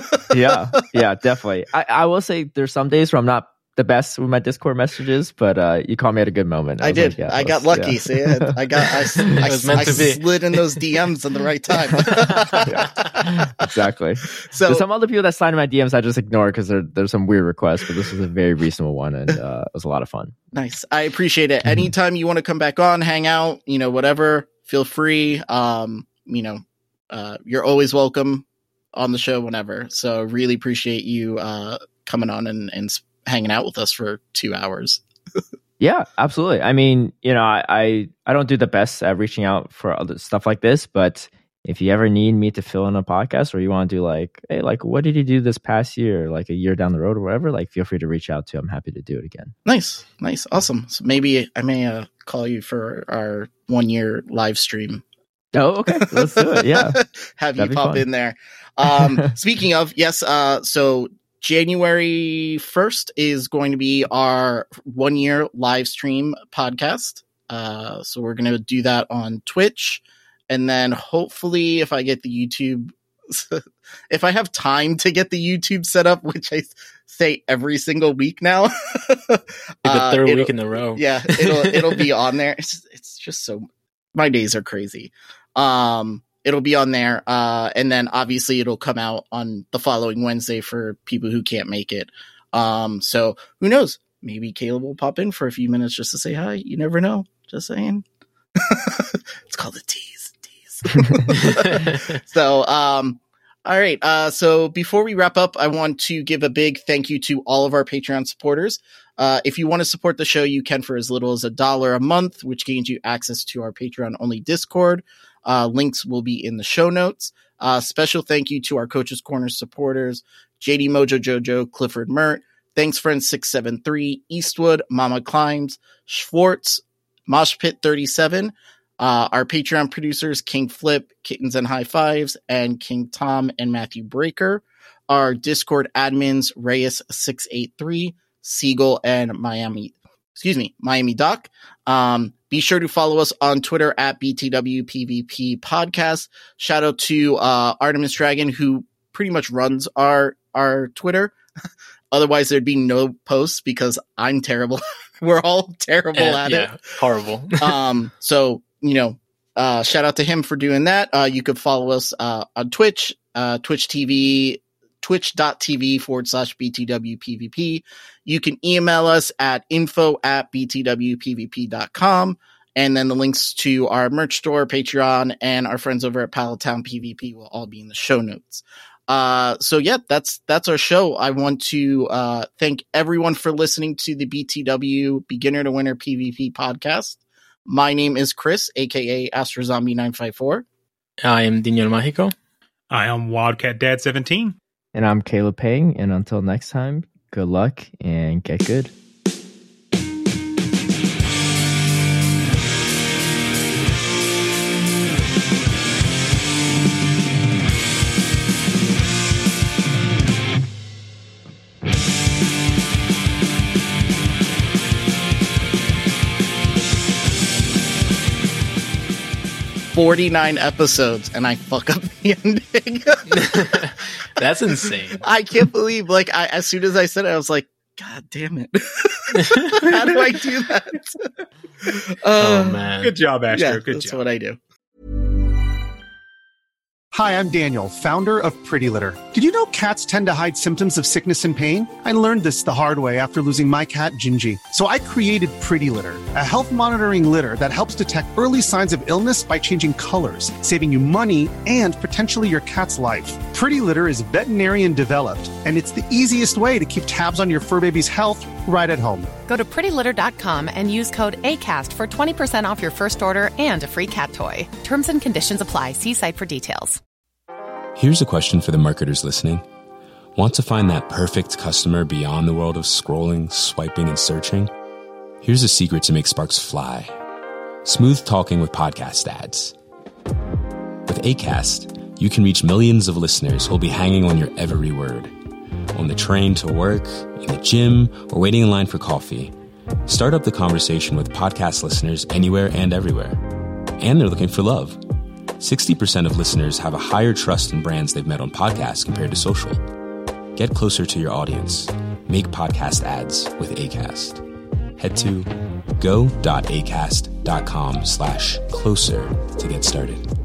yeah. Yeah, definitely. I, I will say there's some days where I'm not the best with my Discord messages, but uh, you caught me at a good moment. I, I did. Like, yeah, I got lucky. Yeah. See, I got, I, I, I, I slid in those D Ms in the right time. yeah, exactly. So there's some other people that slide in my D Ms I just ignore because there's some weird requests, but this was a very reasonable one and uh, it was a lot of fun. Nice. I appreciate it. Anytime you want to come back on, hang out, you know, whatever, feel free. Um, you know, uh, you're always welcome on the show whenever. So really appreciate you uh, coming on and, and hanging out with us for two hours. Yeah, absolutely. I mean, you know, I, I, I don't do the best at reaching out for other stuff like this, but if you ever need me to fill in a podcast or you want to do like, hey, like, what did you do this past year, like a year down the road or whatever, like feel free to reach out to. I'm happy to do it again. Nice. Nice. Awesome. So maybe I may uh, call you for our one year live stream. Oh, okay. Let's do it. Yeah. Have That'd you pop fun. in there. Um, speaking of, yes. Uh, so January first is going to be our one year live stream podcast. Uh, so we're going to do that on Twitch. And then hopefully if I get the YouTube if I have time to get the YouTube set up, which I say every single week now, the uh, third week in a row. Yeah, it'll it'll be on there. It's it's just so my days are crazy. Um, it'll be on there, uh, and then obviously it'll come out on the following Wednesday for people who can't make it. Um, so who knows? Maybe Caleb will pop in for a few minutes just to say hi. You never know. Just saying. It's called a tease. Tease. So, um, all right. Uh, so before we wrap up, I want to give a big thank you to all of our Patreon supporters. Uh, if you want to support the show, you can for as little as a dollar a month, which gains you access to our Patreon only Discord. Uh, links will be in the show notes. Uh, special thank you to our Coach's Corner supporters, J D Mojo Jojo, Clifford Mert, Thanks Friends six seven three, Eastwood, Mama Climbs, Schwartz, Mosh Pit thirty-seven, uh, our Patreon producers, King Flip, Kittens and High Fives, and King Tom and Matthew Breaker, our Discord admins, Reyes six eight three, Siegel, and Miami, excuse me, Miami Doc. Um, be sure to follow us on Twitter at B T W P V P Podcast. Shout out to uh, Artemis Dragon, who pretty much runs our our Twitter. Otherwise, there'd be no posts because I'm terrible. We're all terrible uh, at yeah, it. Horrible. um, so, you know, uh, shout out to him for doing that. Uh, you could follow us uh, on Twitch, uh, Twitch T V, twitch.tv forward slash BTWPVP. You can email us at info at btwpvp.com. And then the links to our merch store, Patreon, and our friends over at Palatown P V P will all be in the show notes. Uh, so yeah, that's, that's our show. I want to, uh, thank everyone for listening to the B T W Beginner to Winner P V P podcast. My name is Chris, aka Astro Zombie nine five four. I am Daniel Mágico. I am Wildcat Dad seventeen. And I'm Caleb Payne. And until next time, good luck and get good. forty-nine episodes and I fuck up the ending. That's insane. I can't believe, like, I, as soon as I said it, I was like, God damn it. How do I do that? Uh, oh, man. Good job, Astro. Yeah, Good that's job. what I do. Hi, I'm Daniel, founder of Pretty Litter. Did you know cats tend to hide symptoms of sickness and pain? I learned this the hard way after losing my cat, Gingy. So I created Pretty Litter, a health monitoring litter that helps detect early signs of illness by changing colors, saving you money and potentially your cat's life. Pretty Litter is veterinarian developed, and it's the easiest way to keep tabs on your fur baby's health right at home. Go to pretty litter dot com and use code ACAST for twenty percent off your first order and a free cat toy. Terms and conditions apply. See site for details. Here's a question for the marketers listening. Want to find that perfect customer beyond the world of scrolling, swiping, and searching? Here's a secret to make sparks fly. Smooth talking with podcast ads. With Acast, you can reach millions of listeners who'll be hanging on your every word. On the train to work, in the gym, or waiting in line for coffee. Start up the conversation with podcast listeners anywhere and everywhere. And they're looking for love. sixty percent of listeners have a higher trust in brands they've met on podcasts compared to social. Get closer to your audience. Make podcast ads with Acast. Head to go.acast.com slash closer to get started.